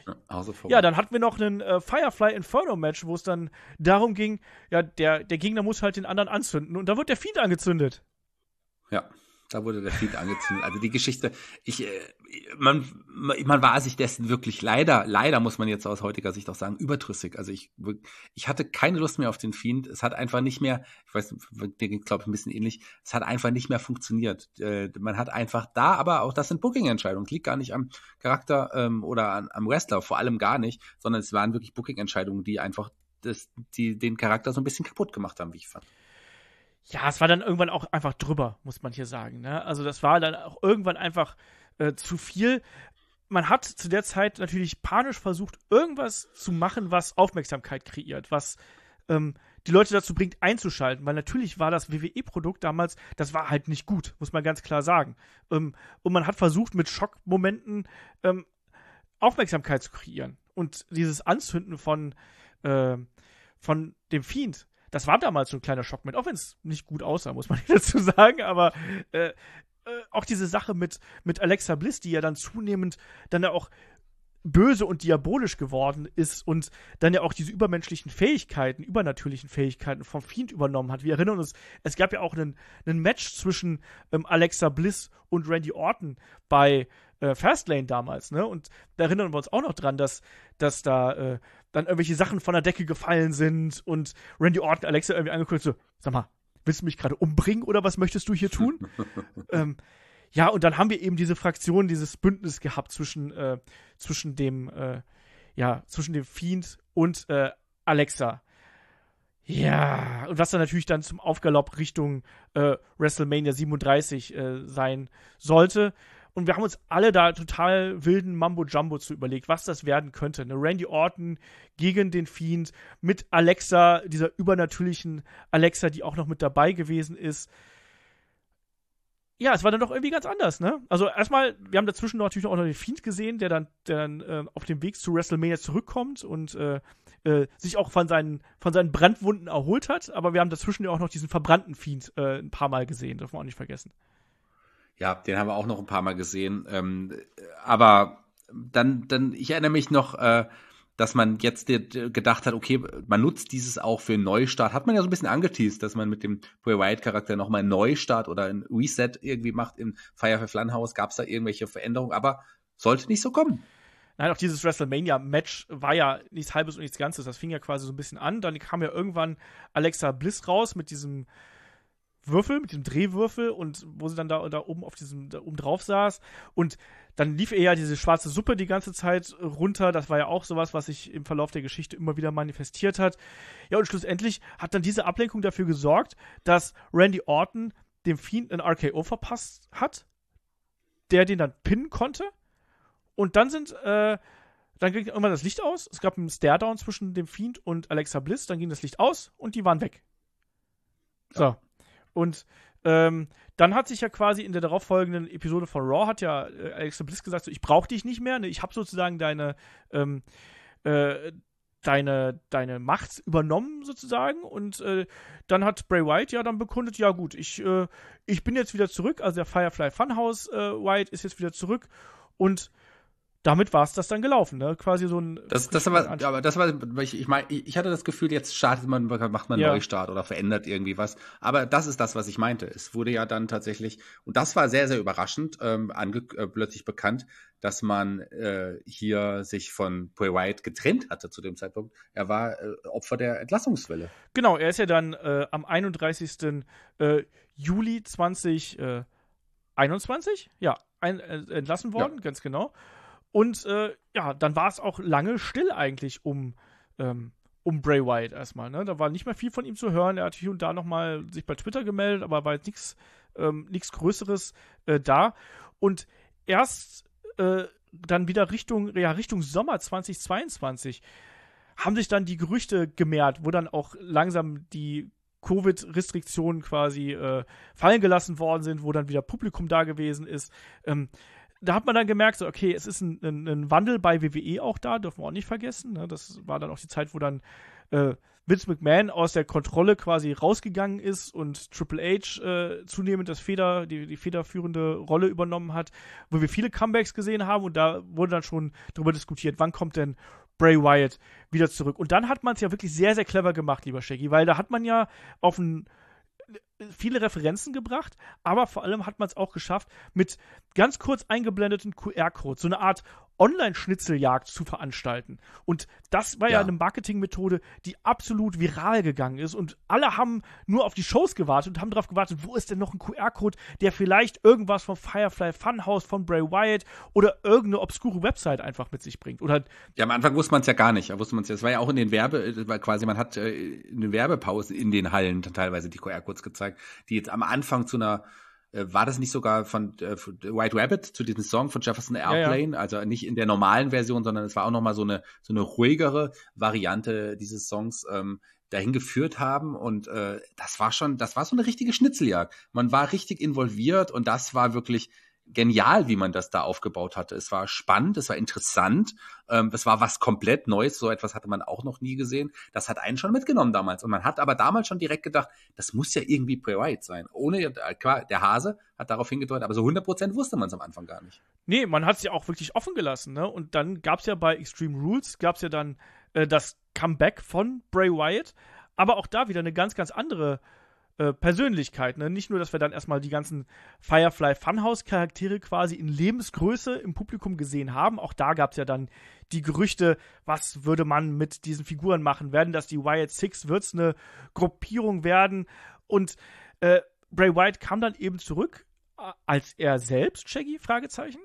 Ja, dann hatten wir noch einen äh, Firefly Inferno Match, wo es dann darum ging, ja, der, der Gegner muss halt den anderen anzünden und da wird der Fiend angezündet. Ja, da wurde der Fiend angezündet. Also die Geschichte, ich, äh, man, man war sich dessen wirklich leider, leider muss man jetzt aus heutiger Sicht auch sagen, überdrüssig. Also ich, ich hatte keine Lust mehr auf den Fiend. Es hat einfach nicht mehr, ich weiß, dir ging, glaube ich, ein bisschen ähnlich, es hat einfach nicht mehr funktioniert. Äh, man hat einfach da, aber auch das sind Booking-Entscheidungen. Es liegt gar nicht am Charakter ähm, oder an, am Wrestler, vor allem gar nicht, sondern es waren wirklich Booking-Entscheidungen, die einfach das, die, den Charakter so ein bisschen kaputt gemacht haben, wie ich fand. Ja, es war dann irgendwann auch einfach drüber, muss man hier sagen. Ne? Also das war dann auch irgendwann einfach äh, zu viel. Man hat zu der Zeit natürlich panisch versucht, irgendwas zu machen, was Aufmerksamkeit kreiert, was ähm, die Leute dazu bringt, einzuschalten. Weil natürlich war das W W E-Produkt damals, das war halt nicht gut, muss man ganz klar sagen. Ähm, und man hat versucht, mit Schockmomenten ähm, Aufmerksamkeit zu kreieren. Und dieses Anzünden von, äh, von dem Fiend, das war damals so ein kleiner Schockmoment, auch wenn es nicht gut aussah, muss man dazu sagen, aber äh, äh, auch diese Sache mit, mit Alexa Bliss, die ja dann zunehmend dann ja auch böse und diabolisch geworden ist und dann ja auch diese übermenschlichen Fähigkeiten, übernatürlichen Fähigkeiten vom Fiend übernommen hat. Wir erinnern uns, es gab ja auch einen, einen Match zwischen ähm, Alexa Bliss und Randy Orton bei äh, Fastlane damals, ne? Und da erinnern wir uns auch noch dran, dass, dass da äh, dann irgendwelche Sachen von der Decke gefallen sind und Randy Orton Alexa irgendwie angeguckt, so, sag mal, willst du mich gerade umbringen oder was möchtest du hier tun? ähm, Ja, und dann haben wir eben diese Fraktion, dieses Bündnis gehabt zwischen, äh, zwischen dem, äh, ja, zwischen dem Fiend und äh, Alexa. Ja, und was dann natürlich dann zum Aufgalopp Richtung äh, WrestleMania siebenunddreißig äh, sein sollte. Und wir haben uns alle da total wilden Mambo-Jumbo zu überlegt, was das werden könnte. Eine Randy Orton gegen den Fiend mit Alexa, dieser übernatürlichen Alexa, die auch noch mit dabei gewesen ist. Ja, es war dann doch irgendwie ganz anders, ne? Also erstmal, wir haben dazwischen natürlich auch noch den Fiend gesehen, der dann, der dann äh, auf dem Weg zu WrestleMania zurückkommt und äh, äh, sich auch von seinen, von seinen Brandwunden erholt hat. Aber wir haben dazwischen ja auch noch diesen verbrannten Fiend äh, ein paar Mal gesehen, darf man auch nicht vergessen. Ja, den haben wir auch noch ein paar Mal gesehen. Ähm, aber dann, dann, ich erinnere mich noch, äh, dass man jetzt gedacht hat, okay, man nutzt dieses auch für einen Neustart. Hat man ja so ein bisschen angeteased, dass man mit dem Bray Wyatt-Charakter nochmal einen Neustart oder einen Reset irgendwie macht. Im Firefly Funhouse gab es da irgendwelche Veränderungen, aber sollte nicht so kommen. Nein, auch dieses WrestleMania-Match war ja nichts Halbes und nichts Ganzes. Das fing ja quasi so ein bisschen an. Dann kam ja irgendwann Alexa Bliss raus mit diesem Würfel, mit dem Drehwürfel und wo sie dann da, da oben auf diesem, da oben drauf saß und dann lief ihr ja diese schwarze Suppe die ganze Zeit runter. Das war ja auch sowas, was sich im Verlauf der Geschichte immer wieder manifestiert hat. Ja, und schlussendlich hat dann diese Ablenkung dafür gesorgt, dass Randy Orton dem Fiend einen R K O verpasst hat, der den dann pinnen konnte und dann sind, äh, dann ging irgendwann das Licht aus. Es gab einen Staredown zwischen dem Fiend und Alexa Bliss, dann ging das Licht aus und die waren weg. So. Und ähm, dann hat sich ja quasi in der darauffolgenden Episode von Raw hat ja äh, Alexa Bliss gesagt, so, ich brauche dich nicht mehr, ne? Ich habe sozusagen deine ähm, äh, deine deine Macht übernommen sozusagen und äh, dann hat Bray Wyatt ja dann bekundet, ja gut, ich äh, ich bin jetzt wieder zurück, also der Firefly Funhouse äh, Wyatt ist jetzt wieder zurück und damit war es das dann gelaufen, ne? Quasi so ein. Das, das aber, aber das war, ich, ich meine, ich hatte das Gefühl, jetzt startet man, macht man einen ja. Neustart oder verändert irgendwie was. Aber das ist das, was ich meinte. Es wurde ja dann tatsächlich, und das war sehr, sehr überraschend, ähm, ange, äh, plötzlich bekannt, dass man äh, hier sich von Bray Wyatt getrennt hatte zu dem Zeitpunkt. Er war äh, Opfer der Entlassungswelle. Genau, er ist ja dann äh, am einunddreißigsten Äh, Juli zweitausendeinundzwanzig ja, ein, äh, entlassen worden, ja. Ganz genau. Und äh, ja, dann war es auch lange still eigentlich um, ähm, um Bray Wyatt erstmal. Ne? Da war nicht mehr viel von ihm zu hören. Er hat hier und da nochmal sich bei Twitter gemeldet, aber war jetzt nichts ähm, nichts Größeres äh, da. Und erst äh, dann wieder Richtung, ja, Richtung Sommer zweitausendzweiundzwanzig haben sich dann die Gerüchte gemehrt, wo dann auch langsam die Covid-Restriktionen quasi äh, fallen gelassen worden sind, wo dann wieder Publikum da gewesen ist. Ähm, Da hat man dann gemerkt, so, okay, es ist ein, ein, ein Wandel bei W W E auch da, dürfen wir auch nicht vergessen. Ne? Das war dann auch die Zeit, wo dann äh, Vince McMahon aus der Kontrolle quasi rausgegangen ist und Triple H äh, zunehmend das Feder, die, die federführende Rolle übernommen hat, wo wir viele Comebacks gesehen haben und da wurde dann schon darüber diskutiert, wann kommt denn Bray Wyatt wieder zurück. Und dann hat man es ja wirklich sehr, sehr clever gemacht, lieber Shaggy, weil da hat man ja auf ein viele Referenzen gebracht, aber vor allem hat man es auch geschafft, mit ganz kurz eingeblendeten Q R-Codes so eine Art Online-Schnitzeljagd zu veranstalten. Und das war ja, ja eine Marketingmethode, die absolut viral gegangen ist und alle haben nur auf die Shows gewartet und haben darauf gewartet, wo ist denn noch ein Q R-Code, der vielleicht irgendwas vom Firefly Funhouse, von Bray Wyatt oder irgendeine obskure Website einfach mit sich bringt. Oder ja, am Anfang wusste man es ja gar nicht. Da wusste man es ja. Es war ja auch in den Werbe, war quasi, man hat äh, in den Werbepausen in den Hallen teilweise die Q R-Codes gezeigt, die jetzt am Anfang zu einer war das nicht sogar von äh, White Rabbit zu diesem Song von Jefferson Airplane, ja, ja. Also nicht in der normalen Version, sondern es war auch nochmal so eine so eine ruhigere Variante dieses Songs ähm, dahin geführt haben und äh, das war schon, das war so eine richtige Schnitzeljagd. Man war richtig involviert und das war wirklich genial, wie man das da aufgebaut hatte. Es war spannend, es war interessant, ähm, es war was komplett Neues, so etwas hatte man auch noch nie gesehen. Das hat einen schon mitgenommen damals und man hat aber damals schon direkt gedacht, das muss ja irgendwie Bray Wyatt sein. Ohne, äh, klar, der Hase hat darauf hingedeutet, aber so hundert Prozent wusste man es am Anfang gar nicht. Nee, man hat es ja auch wirklich offen gelassen, ne? Und dann gab es ja bei Extreme Rules, gab es ja dann äh, das Comeback von Bray Wyatt, aber auch da wieder eine ganz, ganz andere Persönlichkeit, ne? Nicht nur, dass wir dann erstmal die ganzen Firefly Funhouse-Charaktere quasi in Lebensgröße im Publikum gesehen haben. Auch da gab es ja dann die Gerüchte, was würde man mit diesen Figuren machen? Werden das die Wyatt Six? Wird es eine Gruppierung werden? Und äh, Bray Wyatt kam dann eben zurück als er selbst, Shaggy? Fragezeichen?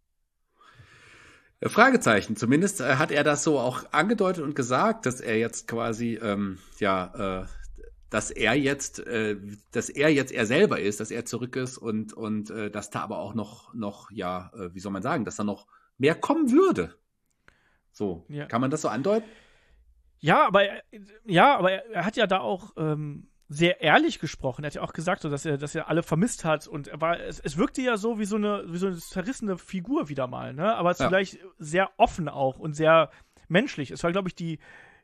Fragezeichen. Zumindest äh, hat er das so auch angedeutet und gesagt, dass er jetzt quasi, ähm, ja, äh, dass er jetzt, äh, dass er jetzt er selber ist, dass er zurück ist und und äh, dass da aber auch noch noch ja, äh, wie soll man sagen, dass da noch mehr kommen würde. So, ja. Kann man das so andeuten? Ja, aber er, ja, aber er, er hat ja da auch ähm, sehr ehrlich gesprochen. Er hat ja auch gesagt, so, dass er, dass er alle vermisst hat und er war, es, es wirkte ja so wie so eine, wie so eine zerrissene Figur wieder mal, ne? Aber zugleich ja. sehr offen auch und sehr menschlich. Es war, glaube ich, die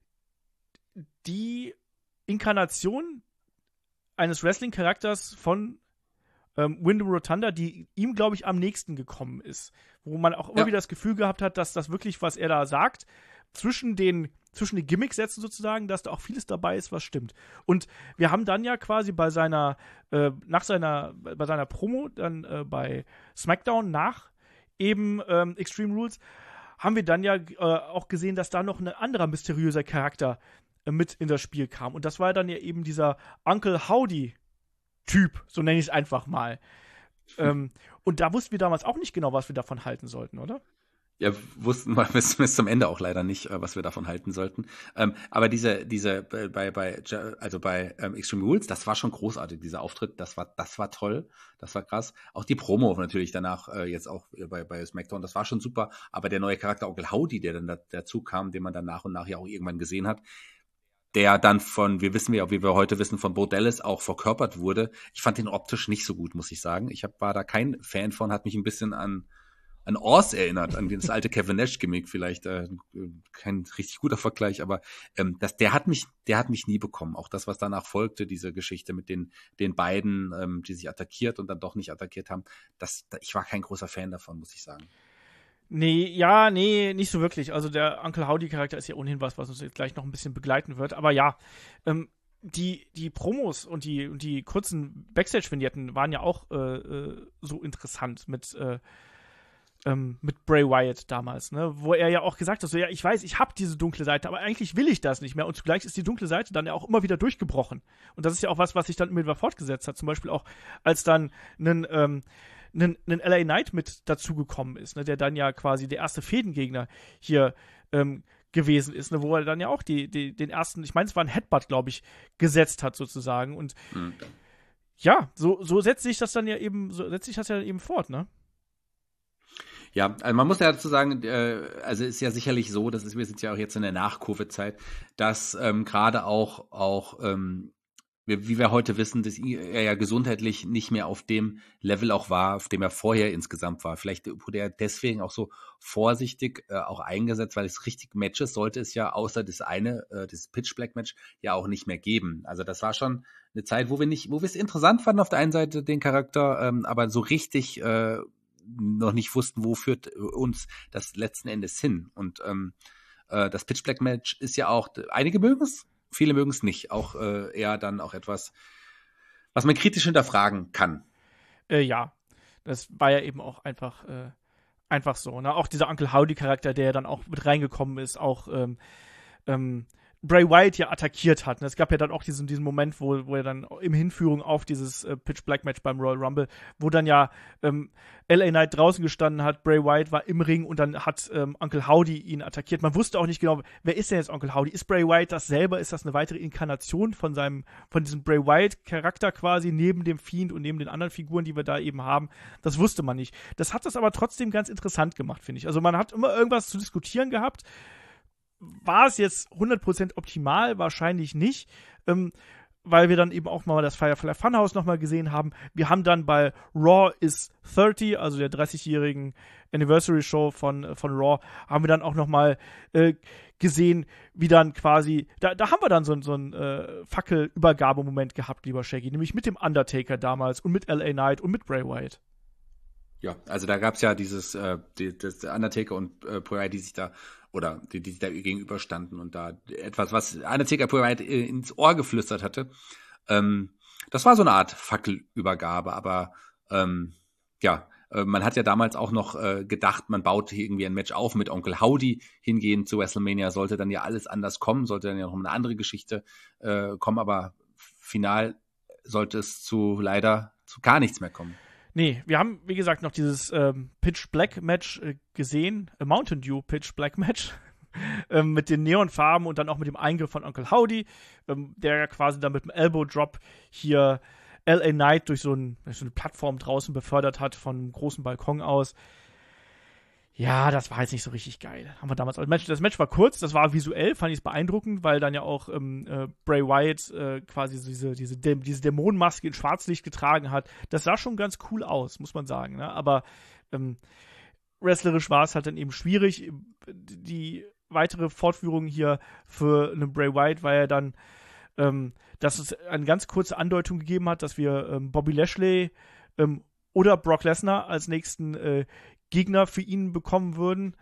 die Inkarnation eines Wrestling-Charakters von ähm, Wyndham Rotunda, die ihm, glaube ich, am nächsten gekommen ist. Wo man auch immer ja. wieder das Gefühl gehabt hat, dass das wirklich, was er da sagt, zwischen den, zwischen den Gimmicksätzen sozusagen, dass da auch vieles dabei ist, was stimmt. Und wir haben dann ja quasi bei seiner, äh, nach seiner, bei seiner Promo, dann äh, bei SmackDown nach eben ähm, Extreme Rules, haben wir dann ja äh, auch gesehen, dass da noch ein anderer mysteriöser Charakter mit in das Spiel kam. Und das war dann ja eben dieser Uncle Howdy-Typ, so nenne ich es einfach mal. ähm, und da wussten wir damals auch nicht genau, was wir davon halten sollten, oder? Ja, wussten wir bis, bis zum Ende auch leider nicht, was wir davon halten sollten. Ähm, aber diese, diese, bei, bei, also bei ähm, Extreme Rules, das war schon großartig, dieser Auftritt, das war, das war toll, das war krass. Auch die Promo natürlich danach, äh, jetzt auch bei, bei SmackDown, das war schon super. Aber der neue Charakter Onkel Howdy, der dann da, dazu kam, den man dann nach und nach ja auch irgendwann gesehen hat, der dann von, wir wissen ja, wie wir heute wissen, von Bo Dallas auch verkörpert wurde. Ich fand den optisch nicht so gut, muss ich sagen. Ich hab, war da kein Fan von, hat mich ein bisschen an, an Oz erinnert, an das alte Kevin Nash-Gimmick vielleicht. Äh, kein richtig guter Vergleich, aber ähm, das, der hat mich, der hat mich nie bekommen. Auch das, was danach folgte, diese Geschichte mit den, den beiden, ähm, die sich attackiert und dann doch nicht attackiert haben, das, ich war kein großer Fan davon, muss ich sagen. Nee, ja, nee, nicht so wirklich. Also der Uncle Howdy-Charakter ist ja ohnehin was, was uns jetzt gleich noch ein bisschen begleiten wird. Aber ja, ähm, die, die Promos und die, und die kurzen Backstage-Vignetten waren ja auch äh, äh, so interessant mit, äh, ähm, mit Bray Wyatt damals, ne? Wo er ja auch gesagt hat, so, ja, ich weiß, ich habe diese dunkle Seite, aber eigentlich will ich das nicht mehr. Und zugleich ist die dunkle Seite dann ja auch immer wieder durchgebrochen. Und das ist ja auch was, was sich dann immer wieder fortgesetzt hat. Zum Beispiel auch, als dann ein ähm, einen L A Knight mit dazugekommen ist, ne, der dann ja quasi der erste Fädengegner hier ähm, gewesen ist, ne, wo er dann ja auch die, die, den ersten, ich meine, es war ein Headbutt, glaube ich, gesetzt hat sozusagen. Und mhm. ja, so, so setzt sich das dann ja eben, so setzt sich das ja eben fort, ne? Ja, also man muss ja dazu sagen, äh, also ist ja sicherlich so, das ist, wir sind ja auch jetzt in der Nach-Covid-Zeit, dass ähm, gerade auch, auch ähm, wie, wie wir heute wissen, dass er ja gesundheitlich nicht mehr auf dem Level auch war, auf dem er vorher insgesamt war. Vielleicht wurde er deswegen auch so vorsichtig äh, auch eingesetzt, weil es richtig Matches sollte es ja außer das eine, äh, das Pitch Black Match ja auch nicht mehr geben. Also das war schon eine Zeit, wo wir nicht, wo wir es interessant fanden auf der einen Seite den Charakter, ähm, aber so richtig äh, noch nicht wussten, wo führt uns das letzten Endes hin. Und ähm, äh, das Pitch Black Match ist ja auch, einige mögen es, viele mögen es nicht. Auch äh, eher dann auch etwas, was man kritisch hinterfragen kann. Äh, ja, das war ja eben auch einfach, äh, einfach so. Ne? Auch dieser Uncle Howdy-Charakter, der dann auch mit reingekommen ist, auch ähm, ähm, Bray Wyatt ja attackiert hat. Und es gab ja dann auch diesen, diesen Moment, wo, wo er dann im Hinführung auf dieses äh, Pitch Black Match beim Royal Rumble, wo dann ja ähm, L A Knight draußen gestanden hat, Bray Wyatt war im Ring und dann hat ähm, Uncle Howdy ihn attackiert. Man wusste auch nicht genau, wer ist denn jetzt Uncle Howdy? Ist Bray Wyatt das selber? Ist das eine weitere Inkarnation von seinem, von diesem Bray Wyatt-Charakter quasi neben dem Fiend und neben den anderen Figuren, die wir da eben haben? Das wusste man nicht. Das hat das aber trotzdem ganz interessant gemacht, finde ich. Also man hat immer irgendwas zu diskutieren gehabt. War es jetzt hundert Prozent optimal? Wahrscheinlich nicht, ähm, weil wir dann eben auch mal das Firefly Funhouse nochmal gesehen haben. Wir haben dann bei Raw is dreißig, also der dreißigjährigen Anniversary Show von, von Raw, haben wir dann auch nochmal äh, gesehen, wie dann quasi, da, da haben wir dann so, so einen äh, Fackelübergabemoment gehabt, lieber Shaggy, nämlich mit dem Undertaker damals und mit L A Knight und mit Bray Wyatt. Ja, also da gab es ja dieses, äh, die, das Undertaker und äh, Bray Wyatt, die sich da, oder die, die sich da gegenüberstanden und da etwas, was Undertaker Bray Wyatt ins Ohr geflüstert hatte. Ähm, das war so eine Art Fackelübergabe, aber ähm, ja, äh, man hat ja damals auch noch äh, gedacht, man baut hier irgendwie ein Match auf mit Onkel Howdy hingehen zu WrestleMania, sollte dann ja alles anders kommen, sollte dann ja noch eine andere Geschichte äh, kommen, aber final sollte es zu leider zu gar nichts mehr kommen. Nee, wir haben, wie gesagt, noch dieses ähm, Pitch Black Match äh, gesehen, äh, Mountain Dew Pitch Black Match, ähm, mit den Neonfarben und dann auch mit dem Eingriff von Uncle Howdy, ähm, der ja quasi dann mit dem Elbow Drop hier L A Knight durch so, ein, durch so eine Plattform draußen befördert hat, von einem großen Balkon aus. Ja, das war jetzt nicht so richtig geil. Haben wir damals. Das Match, das Match war kurz, das war visuell, fand ich es beeindruckend, weil dann ja auch ähm, äh, Bray Wyatt äh, quasi diese, diese, Dä- diese Dämonenmaske in Schwarzlicht getragen hat. Das sah schon ganz cool aus, muss man sagen. Ne? Aber ähm, wrestlerisch war es halt dann eben schwierig. Die weitere Fortführung hier für einen Bray Wyatt war ja dann, ähm, dass es eine ganz kurze Andeutung gegeben hat, dass wir ähm, Bobby Lashley ähm, oder Brock Lesnar als nächsten äh, Gegner für ihn bekommen würden.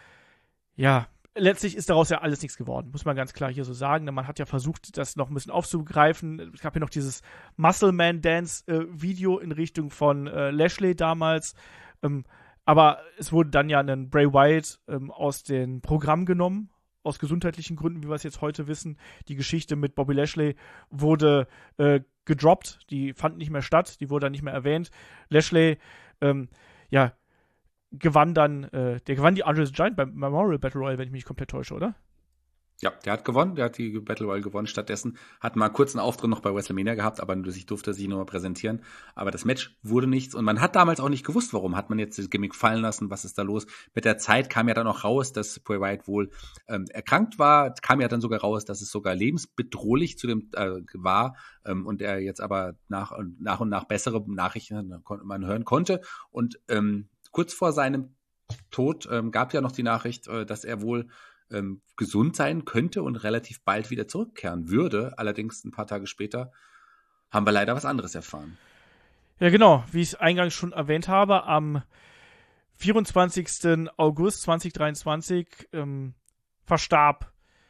Ja, letztlich ist daraus ja alles nichts geworden, muss man ganz klar hier so sagen. Man hat ja versucht, das noch ein bisschen aufzugreifen. Es gab ja noch dieses Muscle Man Dance äh, Video in Richtung von äh, Lashley damals. Ähm, aber es wurde dann ja ein Bray Wyatt ähm, aus dem Programm genommen, aus gesundheitlichen Gründen, wie wir es jetzt heute wissen. Die Geschichte mit Bobby Lashley wurde äh, gedroppt, die fand nicht mehr statt, die wurde dann nicht mehr erwähnt. Lashley, ähm, ja, gewann dann, äh, der gewann die Andre the Giant beim Memorial Battle Royale, wenn ich mich nicht komplett täusche, oder? Ja, der hat gewonnen, der hat die Battle Royale gewonnen. Stattdessen hat mal kurz einen Auftritt noch bei WrestleMania gehabt, aber sich durfte sich nur mal präsentieren. Aber das Match wurde nichts und man hat damals auch nicht gewusst, warum. Hat man jetzt das Gimmick fallen lassen, was ist da los? Mit der Zeit kam ja dann auch raus, dass Bray Wyatt wohl ähm, erkrankt war, kam ja dann sogar raus, dass es sogar lebensbedrohlich zu dem äh, war ähm, und er jetzt aber nach, nach und nach bessere Nachrichten man hören konnte. Und ähm, kurz vor seinem Tod ähm, gab ja noch die Nachricht, äh, dass er wohl ähm, gesund sein könnte und relativ bald wieder zurückkehren würde. Allerdings ein paar Tage später haben wir leider was anderes erfahren. Ja, genau. Wie ich es eingangs schon erwähnt habe, am vierundzwanzigsten August zweitausenddreiundzwanzig ähm, verstarb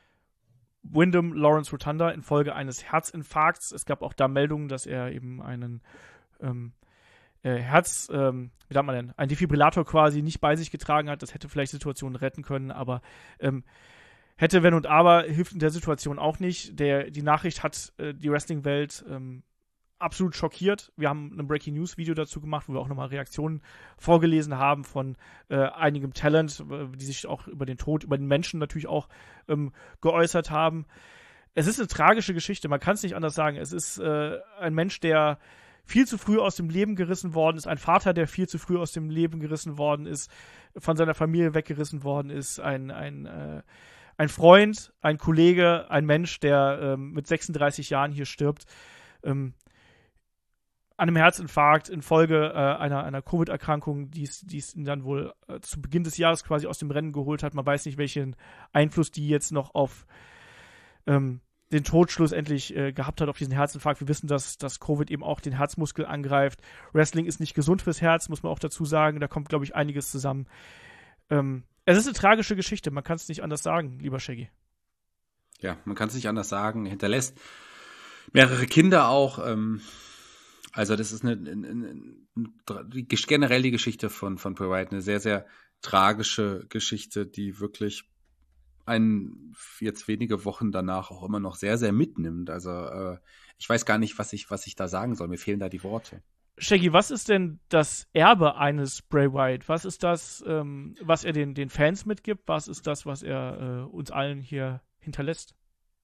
Wyndham Lawrence Rotunda infolge eines Herzinfarkts. Es gab auch da Meldungen, dass er eben einen ähm, äh, Herz, ähm, wie sagt man denn, einen Defibrillator quasi nicht bei sich getragen hat. Das hätte vielleicht Situationen retten können, aber ähm, hätte, wenn und aber, hilft in der Situation auch nicht. Der, die Nachricht hat äh, die Wrestling-Welt ähm, absolut schockiert. Wir haben ein Breaking News Video dazu gemacht, wo wir auch nochmal Reaktionen vorgelesen haben von äh, einigem Talent, die sich auch über den Tod, über den Menschen natürlich auch ähm, geäußert haben. Es ist eine tragische Geschichte, man kann es nicht anders sagen. Es ist äh, ein Mensch, der viel zu früh aus dem Leben gerissen worden ist, ein Vater, der viel zu früh aus dem Leben gerissen worden ist, von seiner Familie weggerissen worden ist, ein, ein, äh, ein Freund, ein Kollege, ein Mensch, der äh, mit sechsunddreißig Jahren hier stirbt. ähm, an einem Herzinfarkt infolge äh, einer, einer Covid-Erkrankung, die es ihn dann wohl äh, zu Beginn des Jahres quasi aus dem Rennen geholt hat. Man weiß nicht, welchen Einfluss die jetzt noch auf ähm, den Tod schlussendlich äh, gehabt hat, auf diesen Herzinfarkt. Wir wissen, dass, dass Covid eben auch den Herzmuskel angreift. Wrestling ist nicht gesund fürs Herz, muss man auch dazu sagen. Da kommt, glaube ich, einiges zusammen. Ähm, es ist eine tragische Geschichte, man kann es nicht anders sagen, lieber Shaggy. Ja, man kann es nicht anders sagen. Er hinterlässt mehrere Kinder auch. Ähm Also das ist eine, eine, eine, eine generell die Geschichte von, von Bray Wyatt, eine sehr, sehr tragische Geschichte, die wirklich einen jetzt wenige Wochen danach auch immer noch sehr, sehr mitnimmt. Also äh, ich weiß gar nicht, was ich, was ich da sagen soll. Mir fehlen da die Worte. Shaggy, was ist denn das Erbe eines Bray Wyatt? Was ist das, ähm, was er den, den Fans mitgibt? Was ist das, was er äh, uns allen hier hinterlässt?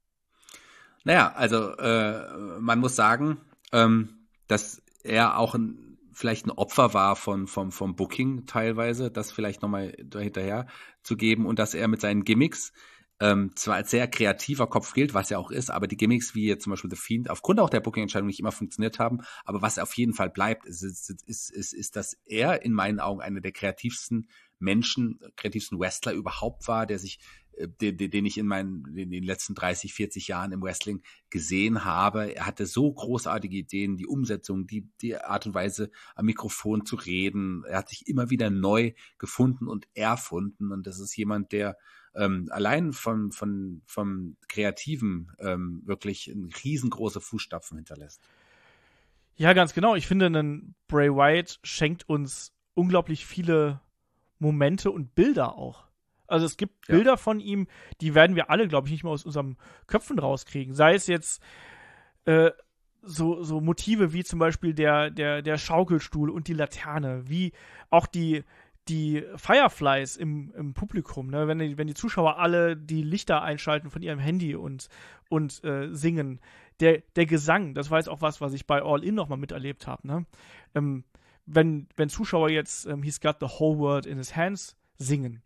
Naja, also äh, man muss sagen, ähm, dass er auch ein, vielleicht ein Opfer war von, vom, vom Booking teilweise, das vielleicht nochmal hinterher zu geben und dass er mit seinen Gimmicks ähm, zwar als sehr kreativer Kopf gilt, was er auch ist, aber die Gimmicks wie jetzt zum Beispiel The Fiend aufgrund auch der Booking-Entscheidung nicht immer funktioniert haben, aber was auf jeden Fall bleibt, ist, ist, ist, ist, ist, dass er in meinen Augen einer der kreativsten Menschen, kreativsten Wrestler überhaupt war, der sich Den, den ich in meinen in den letzten dreißig, vierzig Jahren im Wrestling gesehen habe. Er hatte so großartige Ideen, die Umsetzung, die, die Art und Weise, am Mikrofon zu reden. Er hat sich immer wieder neu gefunden und erfunden. Und das ist jemand, der ähm, allein von, von, vom Kreativen ähm, wirklich riesengroße Fußstapfen hinterlässt. Ja, ganz genau. Ich finde, ein Bray Wyatt schenkt uns unglaublich viele Momente und Bilder auch. Also es gibt ja. Bilder von ihm, die werden wir alle, glaube ich, nicht mehr aus unseren Köpfen rauskriegen. Sei es jetzt äh, so, so Motive wie zum Beispiel der, der, der Schaukelstuhl und die Laterne, wie auch die, die Fireflies im, im Publikum, ne? wenn, die, wenn die Zuschauer alle die Lichter einschalten von ihrem Handy und, und äh, singen. Der, der Gesang, das war jetzt auch was, was ich bei All In nochmal miterlebt habe. Ne? Ähm, wenn, wenn Zuschauer jetzt ähm, He's Got the Whole World in His Hands singen,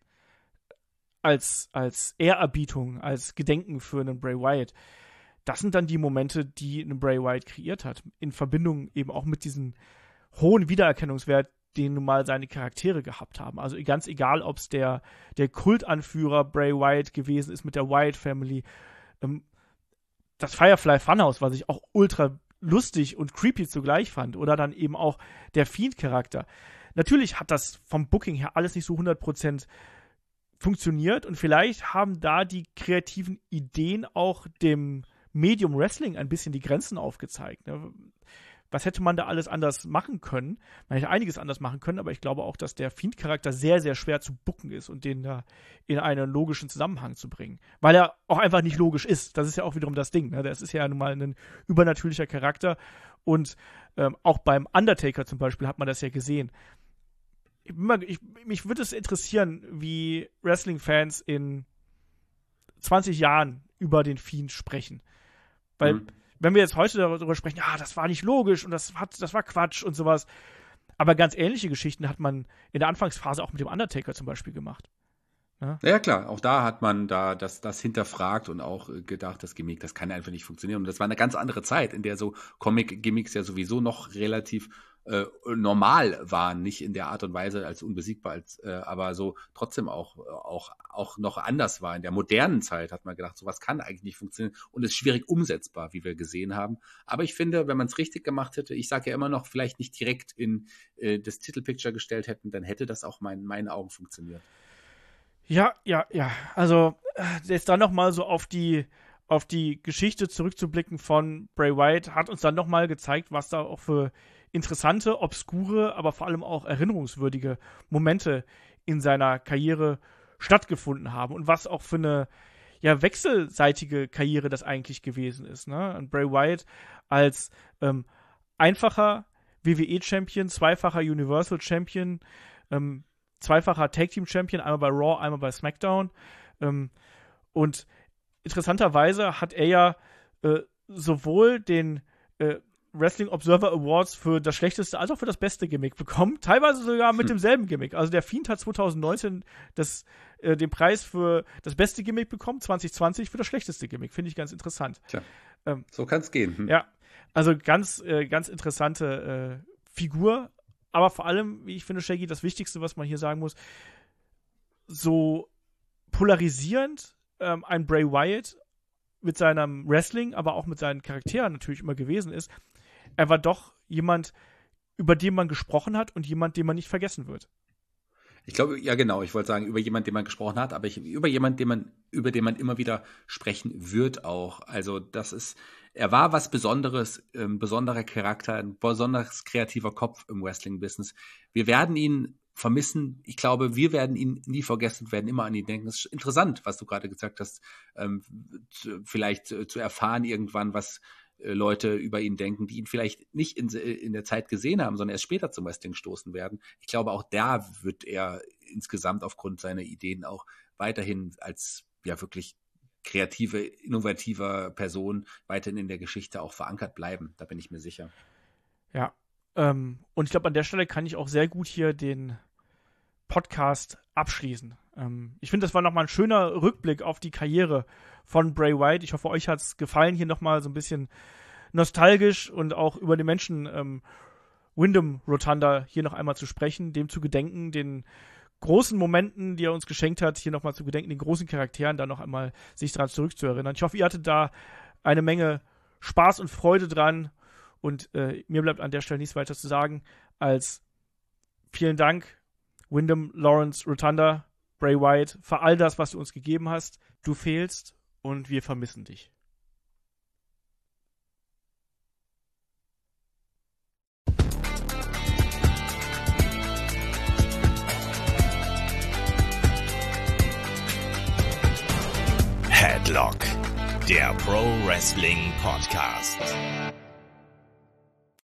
als, als Ehrerbietung, als Gedenken für einen Bray Wyatt. Das sind dann die Momente, die einen Bray Wyatt kreiert hat. In Verbindung eben auch mit diesem hohen Wiedererkennungswert, den nun mal seine Charaktere gehabt haben. Also ganz egal, ob es der, der Kultanführer Bray Wyatt gewesen ist mit der Wyatt Family. Ähm, das Firefly Funhouse, was ich auch ultra lustig und creepy zugleich fand. Oder dann eben auch der Fiend-Charakter. Natürlich hat das vom Booking her alles nicht so hundert Prozent funktioniert und vielleicht haben da die kreativen Ideen auch dem Medium Wrestling ein bisschen die Grenzen aufgezeigt. Ne? Was hätte man da alles anders machen können? Man hätte einiges anders machen können, aber ich glaube auch, dass der Fiend-Charakter sehr, sehr schwer zu booken ist und den da in einen logischen Zusammenhang zu bringen. Weil er auch einfach nicht logisch ist. Das ist ja auch wiederum das Ding. Ne? Das ist ja nun mal ein übernatürlicher Charakter und ähm, auch beim Undertaker zum Beispiel hat man das ja gesehen. Ich, ich, mich würde es interessieren, wie Wrestling-Fans in zwanzig Jahren über den Fiend sprechen. Weil, mhm. wenn wir jetzt heute darüber sprechen, ja, das war nicht logisch und das, hat, das war Quatsch und sowas. Aber ganz ähnliche Geschichten hat man in der Anfangsphase auch mit dem Undertaker zum Beispiel gemacht. Ja, ja klar, auch da hat man da das, das hinterfragt und auch gedacht, das Gimmick, das kann einfach nicht funktionieren. Und das war eine ganz andere Zeit, in der so Comic-Gimmicks ja sowieso noch relativ Äh, normal waren, nicht in der Art und Weise als unbesiegbar, als, äh, aber so trotzdem auch, auch, auch noch anders war. In der modernen Zeit hat man gedacht, sowas kann eigentlich nicht funktionieren und ist schwierig umsetzbar, wie wir gesehen haben. Aber ich finde, wenn man es richtig gemacht hätte, ich sage ja immer noch, vielleicht nicht direkt in äh, das Titelpicture gestellt hätten, dann hätte das auch mein, in meinen Augen funktioniert. Ja, ja, ja. Also jetzt dann nochmal so auf die auf die Geschichte zurückzublicken von Bray Wyatt, hat uns dann nochmal gezeigt, was da auch für interessante, obskure, aber vor allem auch erinnerungswürdige Momente in seiner Karriere stattgefunden haben und was auch für eine ja, wechselseitige Karriere das eigentlich gewesen ist. Ne? Und Bray Wyatt als ähm, einfacher W W E-Champion, zweifacher Universal-Champion, ähm, zweifacher Tag-Team-Champion, einmal bei Raw, einmal bei SmackDown. Ähm, und interessanterweise hat er ja äh, sowohl den äh, Wrestling Observer Awards für das schlechteste als auch für das beste Gimmick bekommen. Teilweise sogar mit hm. demselben Gimmick. Also der Fiend hat zwanzig neunzehn das, äh, den Preis für das beste Gimmick bekommen, zwanzig zwanzig für das schlechteste Gimmick. Finde ich ganz interessant. Tja, ähm, so kann es gehen. Hm. Ja, Also ganz, äh, ganz interessante äh, Figur, aber vor allem, wie ich finde, Shaggy, das Wichtigste, was man hier sagen muss, so polarisierend ähm, ein Bray Wyatt mit seinem Wrestling, aber auch mit seinen Charakteren natürlich immer gewesen ist, er war doch jemand, über den man gesprochen hat und jemand, den man nicht vergessen wird. Ich glaube, ja genau, ich wollte sagen, über jemanden, den man gesprochen hat, aber ich, über jemanden, den man, über den man immer wieder sprechen wird auch. Also das ist, er war was Besonderes, ein besonderer Charakter, ein besonders kreativer Kopf im Wrestling-Business. Wir werden ihn vermissen. Ich glaube, wir werden ihn nie vergessen, werden immer an ihn denken. Es ist interessant, was du gerade gesagt hast, ähm, zu, vielleicht äh, zu erfahren irgendwann, was äh, Leute über ihn denken, die ihn vielleicht nicht in, in der Zeit gesehen haben, sondern erst später zum Wrestling stoßen werden. Ich glaube, auch da wird er insgesamt aufgrund seiner Ideen auch weiterhin als ja wirklich kreative, innovative Person weiterhin in der Geschichte auch verankert bleiben. Da bin ich mir sicher. Ja, ähm, und ich glaube, an der Stelle kann ich auch sehr gut hier den Podcast abschließen. Ähm, ich finde, das war nochmal ein schöner Rückblick auf die Karriere von Bray Wyatt. Ich hoffe, euch hat es gefallen, hier nochmal so ein bisschen nostalgisch und auch über den Menschen ähm, Wyndham Rotunda hier noch einmal zu sprechen, dem zu gedenken, den großen Momenten, die er uns geschenkt hat, hier nochmal zu gedenken, den großen Charakteren, da noch einmal sich daran zurückzuerinnern. Ich hoffe, ihr hattet da eine Menge Spaß und Freude dran und äh, mir bleibt an der Stelle nichts weiter zu sagen als vielen Dank, Wyndham Lawrence Rotunda, Bray Wyatt, für all das, was du uns gegeben hast. Du fehlst und wir vermissen dich. Headlock, der Pro Wrestling Podcast.